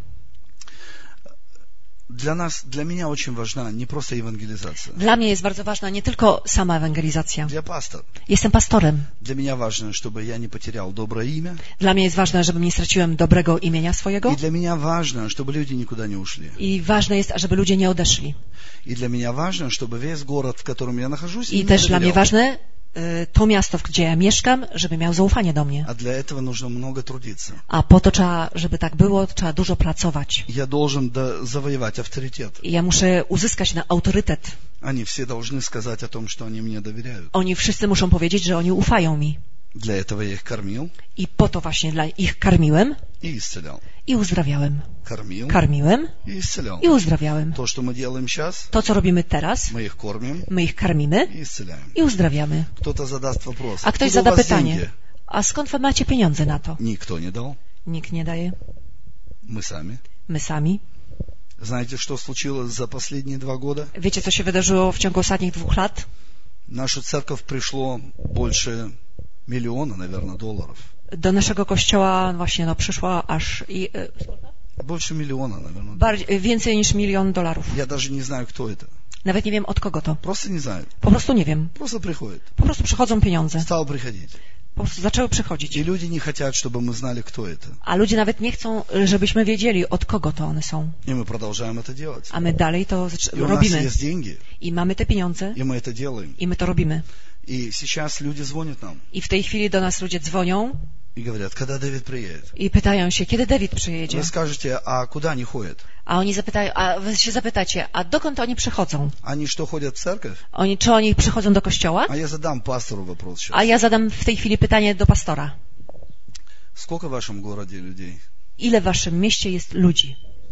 Для меня очень важна не просто евангелизация. Dla mnie jest bardzo ważna nie tylko sama ewangelizacja. Я пастор. Jestem pastorem. Для меня важно, чтобы я не потерял доброе имя. Dla mnie jest ważne, żebym nie straciłem dobrego imienia swojego. И для меня важно, чтобы люди никуда не ушли. I ważne jest, żeby ludzie nie odeszli. И для меня важно, чтобы весь город, в котором я нахожусь, I мне też dla mnie доверял. ważne to miasto, gdzie ja mieszkam, żeby miał zaufanie do mnie. А для этого нужно много трудиться. A po to trzeba, żeby tak było, trzeba dużo pracować. Я должен завоевать авторитет. I ja muszę uzyskać na autorytet. Они все должны сказать о том, что они мне доверяют. Oni wszyscy muszą powiedzieć, że oni ufają mi. Для этого я их кормил I po to właśnie dla ich karmiłem и исцелял. i uzdrawiałem. Кормил Karmiłem и исцелял. i uzdrawiałem. То, что мы делаем сейчас, To, co robimy teraz, мы их кормим my ich karmimy и исцеляем. i uzdrawiamy. Кто-то задаст вопрос. A ktoś Откуда у zada вас pytanie, деньги? a skąd wy macie pieniądze na to? Никто не дал. Nikt nie daje. Мы сами. My sami. Знаете, что случилось за последние 2 года? Wiecie, co się wydarzyło w ciągu ostatnich 2 lat? В нашу церковь пришло больше миллиона, наверное, долларов. Do naszego kościoła właśnie przyszło aż Больше миллиона, наверное. Więcej niż $1 milion. Я даже не знаю, кто это. Nawet nie wiem, od kogo to. Просто не знаю. Po prostu nie wiem. Просто приходит. Po prostu przychodzą pieniądze. Стал приходить. po prostu zaczęły przychodzić. И люди не хотят, чтобы мы знали, кто это. A ludzie nawet nie chcą, żebyśmy wiedzieli, od kogo to one są. И мы продолжаем это делать. A my dalej to И у нас robimy. есть деньги, I mamy te pieniądze и мы это делаем. i my to robimy. И сейчас люди звонят нам I w tej chwili do nas ludzie dzwonią и говорят, когда Дэвид приедет. i pytają się, kiedy Dawid przyjedzie. Вы скажете, а куда они ходят? A oni zapytają, a wy się zapytacie, a dokąd oni przychodzą? Они что, ходят в церковь? Czy oni przychodzą do kościoła? А я задам пастору вопрос сейчас. A ja zadam w tej chwili pytanie do pastora. Сколько в вашем городе людей? Ile w waszym mieście jest ludzi?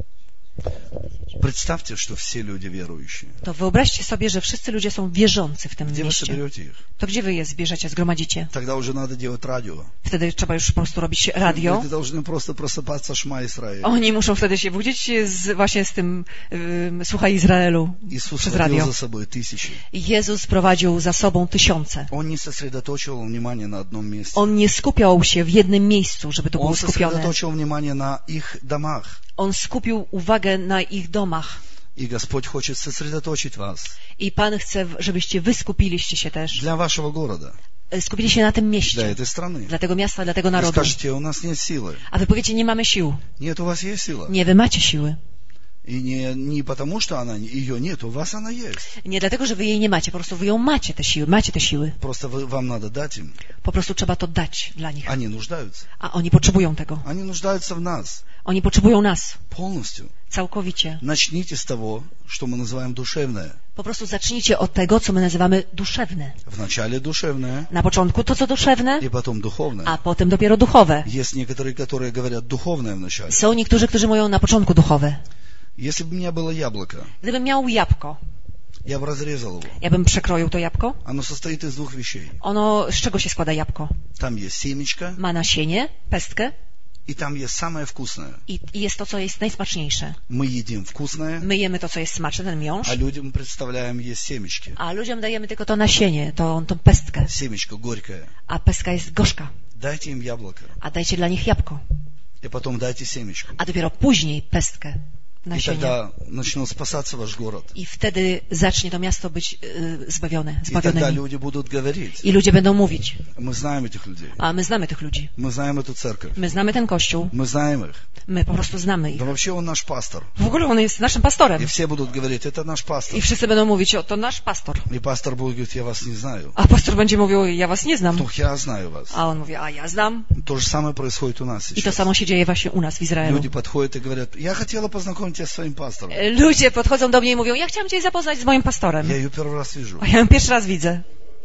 Представьте, что все люди верующие. To wyobraźcie sobie, że wszyscy ludzie są wierzący w tym Где вы mieście. соберете их? To gdzie wy je zbierzecie, zgromadzicie? Тогда уже надо делать радио. Wtedy trzeba już po prostu robić radio. Люди должны просто просыпаться Шма Исраэль. Oni muszą wtedy się budzić właśnie z tym Słuchaj Izraelu Иисус przez водил radio. за собой тысячи. Jezus prowadził za sobą tysiące. Он не сосредоточил внимание на одном месте. On nie skupiał się w jednym miejscu, żeby to było Он skupione. сосредоточил внимание на их домах. On skupił uwagę na ich domach. И Господь хочет сосредоточить вас I Pan chce, żebyście wy skupiliście się też. для вашего города, Skupili się na tym для mieście. этой страны. Dla tego miasta, dla tego Вы narodu. скажете, у нас нет силы. A wy powiecie, nie mamy sił. Нет, у вас есть сила. Nie, wy macie siły. И не потому, что ее нет, у вас она есть. Nie dlatego, że wy jej nie macie, po prostu wy ją macie, te siły. Macie te siły. Просто вам надо дать им. Po prostu trzeba to dać dla nich. Они нуждаются. A oni potrzebują tego. Они нуждаются в нас Oni potrzebują nas. полностью. Całkowicie. Начните с того, что мы называем душевное. Po prostu zacznijcie od tego, co my nazywamy duszewne. Вначале душевное, Na początku to, co duszewne, и потом духовное. a potem dopiero duchowe. Есть некоторые, которые говорят духовное вначале. Są niektórzy, którzy mówią na początku duchowe. Если бы у меня было яблоко, Gdybym miał jabłko, я бы разрезал его. ja bym przekroił to jabłko. Оно состоит из двух вещей. Ono, z czego się składa jabłko? Там есть семечко, Ma nasienie, pestkę и там есть самое вкусное. i jest to, co jest najsmaczniejsze. Мы едим вкусное, My jemy to, co jest smaczne, ten miąższ, а людям представляем есть семечки. a ludziom dajemy tylko to nasienie, tą pestkę, Семечко горькое. a pestka jest gorzka. Dajcie им яблоко, A dajcie dla nich jabłko, и потом дайте семечку. a dopiero później pestkę, И nasienie. тогда начнет спасаться ваш город. I wtedy zacznie to miasto być И тогда zbawione. люди будут говорить. I ludzie będą mówić, Мы знаем этих людей. a my znamy tych ludzi. Мы знаем эту церковь. My znamy ten kościół, Мы знаем их. my po prostu znamy ich. Да вообще он наш пастор. W ogóle on jest naszym pastorem. И все будут говорить, это наш пастор. I wszyscy będą mówić, o, to nasz pastor. И пастор будет говорить, я вас не знаю. A pastor będzie mówił, ja was nie znam. Ну, я знаю вас. A on mówi, a ja znam. То же самое происходит у нас I to сейчас. samo się dzieje właśnie u nas w Izraelu. Люди подходят и говорят, я хотела познакомить тебя с своим пастором. Ludzie podchodzą do mnie i mówią, ja chciałam cię zapoznać z moim pastorem. Я ее первый раз вижу. A ja ją pierwszy raz widzę.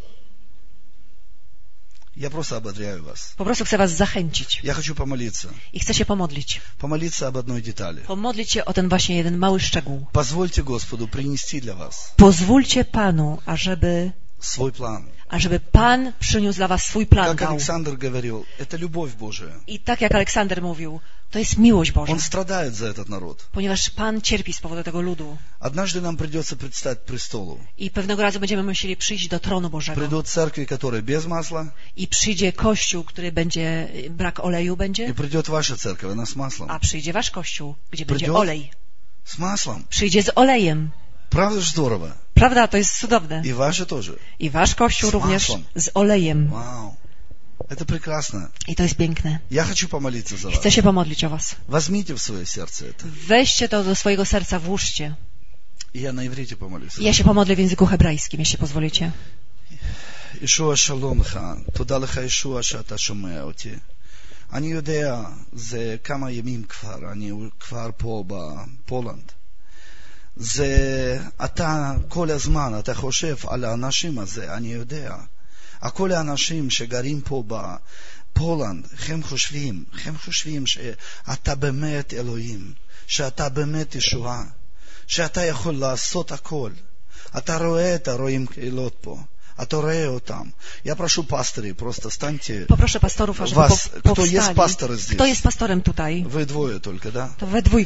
Я просто ободряю вас. Po prostu chcę was zachęcić. Я хочу помолиться. I chcę się pomodlić. Помолиться об одной детали. Pomodlić się o ten właśnie jeden mały szczegół. Позвольте Господу принести для вас Pozwólcie Panu, ażeby свой план. Pan przyniósł dla was swój plan. Как Dał. Александр говорил, это любовь Божия. I tak jak Aleksander mówił, to jest miłość Boża. Он страдает за этот народ. Ponieważ Pan cierpi z powodu tego ludu. Однажды нам придется предстать к престолу. I pewnego razu będziemy musieli przyjść do tronu Bożego. Придут церкви, которые без масла, I przyjdzie Kościół, który będzie, brak oleju и będzie, придет ваша церковь, она с маслом. a przyjdzie wasz Kościół, gdzie będzie Przyjdzie- olej. С маслом. Przyjdzie z olejem. Правда же здорово? Prawda? To jest cudowne. И ваше тоже. I wasz Kościół Z również masłem. z olejem. Вау. Это прекрасно. I to jest piękne. Я хочу помолиться за вас. Chcę się pomodlić o was. Возьмите в свое сердце это. Weźcie to do swojego serca, włóżcie. И я на иврите помолюсь. I ja się pomodlę w języku hebrajskim, jeśli pozwolicie. ישוע שלום לך, תודה לך ישוע שאתה שומע אותי. אני יודע, זה כמה ימים כבר, אני כבר פה בפולנד. זה, אתה כל הזמן, אתה חושב על האנשים הזה, אני יודע. כל האנשים שגרים פה בפולנד, הם חושבים שאתה באמת אלוהים, שאתה באמת ישועה, שאתה יכול לעשות הכל. אתה רואה את הרועים קהילות פה. אתה רואה אותם. Я прошу пастырей, просто станьте. Poproszę pastorów, ażeby Was, kto jest powstali. pastorem здесь? Kto jest pastorem tutaj? Вы двое только, да? To we dwójkę.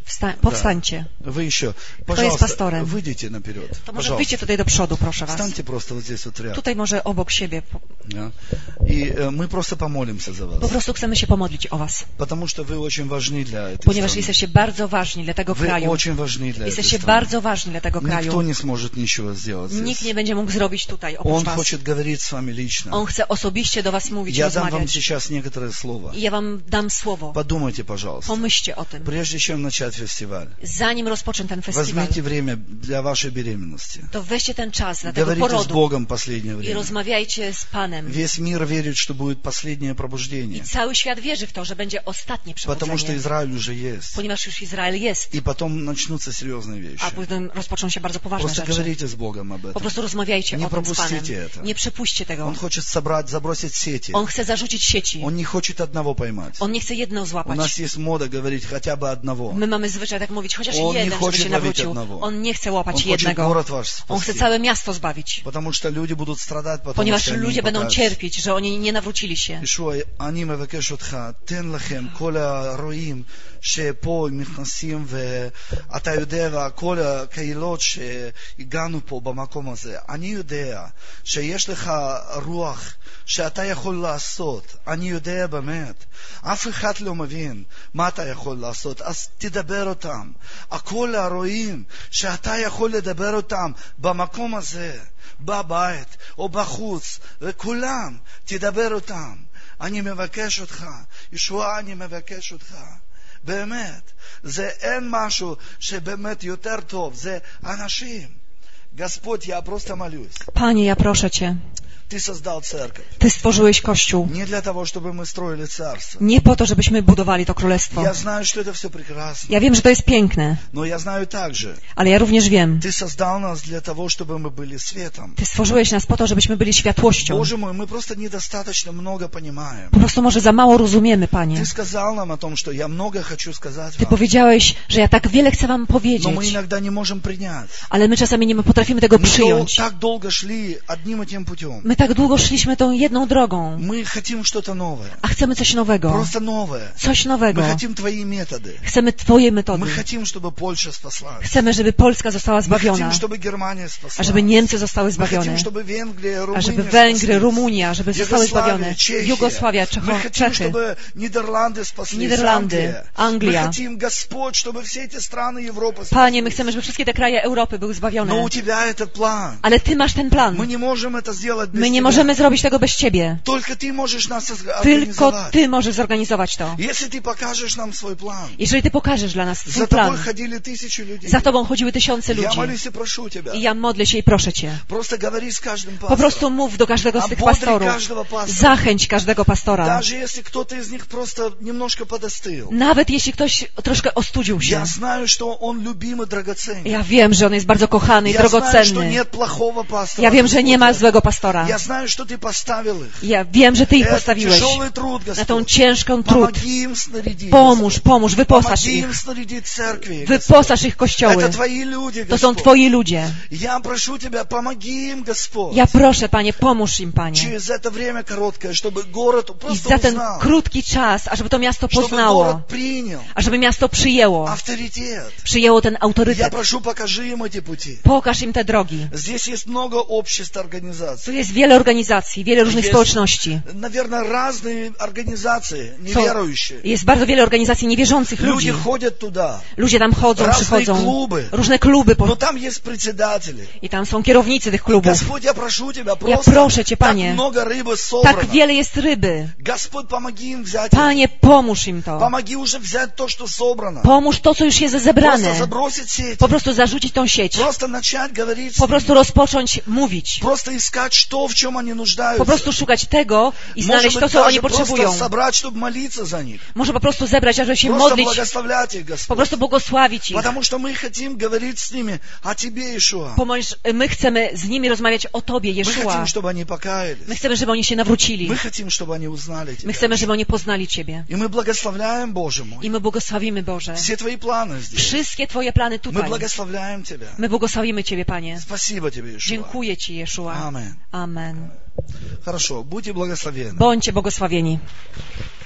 Powstańcie. Вы еще. Kto jest Пожалуйста, pastorem? выйдите наперед. To może Пожалуйста. wyjdźcie tutaj do przodu, proszę was. Встаньте просто вот здесь вот рядом. Tutaj może obok siebie. Да? И мы просто помолимся за Po вас. prostu chcemy się pomodlić o was. Потому что вы очень важны для этой Ponieważ страны. jesteście bardzo ważni dla tego Вы kraju. очень важны для этой Jesteście страны. bardzo ważni dla tego Никто kraju. не сможет ничего сделать Nikt здесь. nie będzie mógł zrobić tutaj oprócz Он was. хочет говорить с вами лично. On chce osobiście do was mówić, Я дам вам rozmawiać. сейчас некоторые слова. I ja wam dam słowo. Подумайте, пожалуйста. Pomyślcie o tym. Прежде чем начать фестиваль, Zanim rozpocznę ten festiwal, возьмите время для вашей беременности. to weźcie ten czas dla tego Говорите с porodu Богом последнее i время. rozmawiajcie z Panem. Весь мир верит, что будет последнее I пробуждение. cały świat wierzy w to, że będzie ostatnie Потому что przebudzenie. Израиль уже есть. Ponieważ już Izrael jest, И потом начнутся серьезные вещи. a potem rozpoczną się bardzo poważne Просто rzeczy. говорите с Богом об Po этом. prostu rozmawiajcie Nie o tym z Panem. пропустите это. Nie przepuśćcie tego. Он хочет забросить сети. On chce zarzucić sieci. Он не хочет одного поймать. On nie chce jedną У złapać. нас есть мода говорить хотя бы одного. My mamy zwyczaj tak mówić, chociaż On nie jeden, żeby хочет się ловить nawrócił. одного. On nie chce Он łapać хочет jednego. город ваш On chce спасти. całe miasto zbawić. Потому что люди будут страдать, потому Ponieważ что они ludzie będą покаются. cierpieć, że oni nie nawrócili się. ישוע, אני מבקש אותך, תן לכם כל הרועים שפה נכנסים ואתה יודע, וכל הקהילות שהגענו פה במקום הזה, אני יודע שיש לך רוח שאתה יכול לעשות, אני יודע באמת, אף אחד לא מבין מה אתה יכול לעשות, אז תדבר אותם, הכל הרועים שאתה יכול לדבר אותם במקום הזה, בבית או בחוץ, וכולם תדבר אותם. אני מבקש אותך, ישוע, אני מבקש אותך. באמת, זה אין משהו שבאמת יותר טוב, זה אנשים. Господь, я просто молюсь. Panie, ja proszę Cię, Ты создал церковь. Ty stworzyłeś Kościół. Не для того, чтобы мы строили царство. Nie po to, żebyśmy budowali to królestwo. Я знаю, что это все прекрасно. Ja wiem, że to jest piękne, Но я знаю также, ale ja również wiem, Ты создал нас для того, чтобы мы были светом. Ty stworzyłeś nas po to, żebyśmy byli światłością. Боже мой, мы просто недостаточно много понимаем. Po prostu może za mało rozumiemy, Panie. Ты сказал нам о том, что я много хочу сказать Ty вам. powiedziałeś, że ja tak wiele chcę Wam Но мы powiedzieć, иногда не можем принять. ale my czasami nie potrafimy tego Мы przyjąć. так долго шли одним и тем путем. My tak długo szliśmy tą jedną drogą, Мы хотим что-то новое. a chcemy coś nowego. Просто новое. Coś nowego. Мы хотим Твои методы. Chcemy Twoje metody. Мы хотим, чтобы Польша спаслась. Chcemy, żeby Polska została Мы хотим, zbawiona, чтобы Германия спаслась. a żeby Niemcy zostały Мы zbawione, хотим, чтобы Венгрия, a żeby Румыния Węgry, спаслись. Rumunia, żeby zostały zbawione, Czechia. Jugosławia, Мы хотим, Czechy, чтобы Нидерланды спаслись. Niderlandy, Мы Anglia. хотим, Господь, чтобы все эти страны Европы Panie, my спаслись. chcemy, żeby wszystkie te kraje Europy były Но zbawione. у Тебя этот план. Ale Ty masz ten plan. Мы не можем это сделать без My nie Тебя. możemy zrobić tego bez Ciebie. Только Ты можешь нас Tylko организовать. Ty możesz zorganizować to. Если Ты покажешь нам свой план. Jeżeli Ty pokażesz dla nas За swój Тобой plan, ходили тысячи людей. za Tobą chodziły tysiące Я ludzi. молюсь и прошу Тебя. I ja modlę się i proszę Cię. Просто говори с каждым Po пастором. prostu mów do każdego z tych Ободри pastorów. каждого пастора. Zachęć każdego pastora. Даже если кто-то из них просто немножко подостыл. Nawet jeśli ktoś troszkę ostudził się. Я знаю, что он любим и драгоценен. Ja wiem, że on jest bardzo kochany i Я знаю, что drogocenny. нет плохого пастора. Ja wiem, że nie ma złego pastora. Я знаю, что Ты поставил их. Ja wiem, że Ty ich Это postawiłeś тяжелый труд, na tą Господь. ciężką trud. Помоги им снарядить. Pomóż, wyposaż Помоги им ich. снарядить церкви. Wyposaż ich kościoły. Это Твои люди, To są Господь. Twoi ludzie. Я прошу Тебя, помоги им, Господь. Ja proszę, Panie, pomóż im, Panie. Через это время короткое, чтобы город I просто za ten узнал. krótki czas, ażeby to miasto Чтобы poznało, город принял ażeby miasto przyjęło авторитет. ten Я autorytet. прошу, покажи им эти пути. Pokaż im te drogi. Здесь есть много обществ, Tu организаций. jest wiele organizacji, wiele różnych Jest- społeczności. Наверное, разные организации, неверующие. Jest bardzo wiele organizacji niewierzących Люди ludzi. ходят туда. Ludzie tam chodzą, Разные przychodzą. клубы. Różne kluby. Но там есть председатели. I tam są kierownicy tych klubów. Господь, я прошу Тебя, Ja просто proszę Cię, так Panie, много рыбы tak собрано. wiele jest ryby. Господь, помоги им взять это. Panie, pomóż im to. Помоги уже взять то, что собрано. Pomóż to, co już jest Просто zebrane. забросить сеть. Po prostu zarzucić tą sieć. Просто начать говорить с Po ними. prostu rozpocząć mówić. Просто искать, что, в чем они Po нуждаются. prostu szukać tego i Может znaleźć to, быть, co oni даже potrzebują. просто собрать, чтобы молиться за них. Może po prostu zebrać, żeby się Просто modlić, благословлять их, po Господь. prostu błogosławić ich. Потому что мы хотим говорить с ними о Тебе, Иешуа. Ponieważ my chcemy z nimi rozmawiać o Tobie, Мы Jeszua. хотим, чтобы они покаялись. My chcemy, żeby oni się nawrócili. Мы хотим, чтобы они узнали My Тебя. chcemy, żeby oni poznali Ciebie. И мы благословляем, Боже мой, I my błogosławimy, Boże. все Твои планы здесь. Wszystkie Twoje plany Мы tutaj. благословляем Тебя. My błogosławimy Ciebie, Panie. Спасибо Тебе, Иешуа. Dziękuję Ci, Jeszua. Amen. Amen. Хорошо, будьте благословенны. Bądźcie błogosławieni.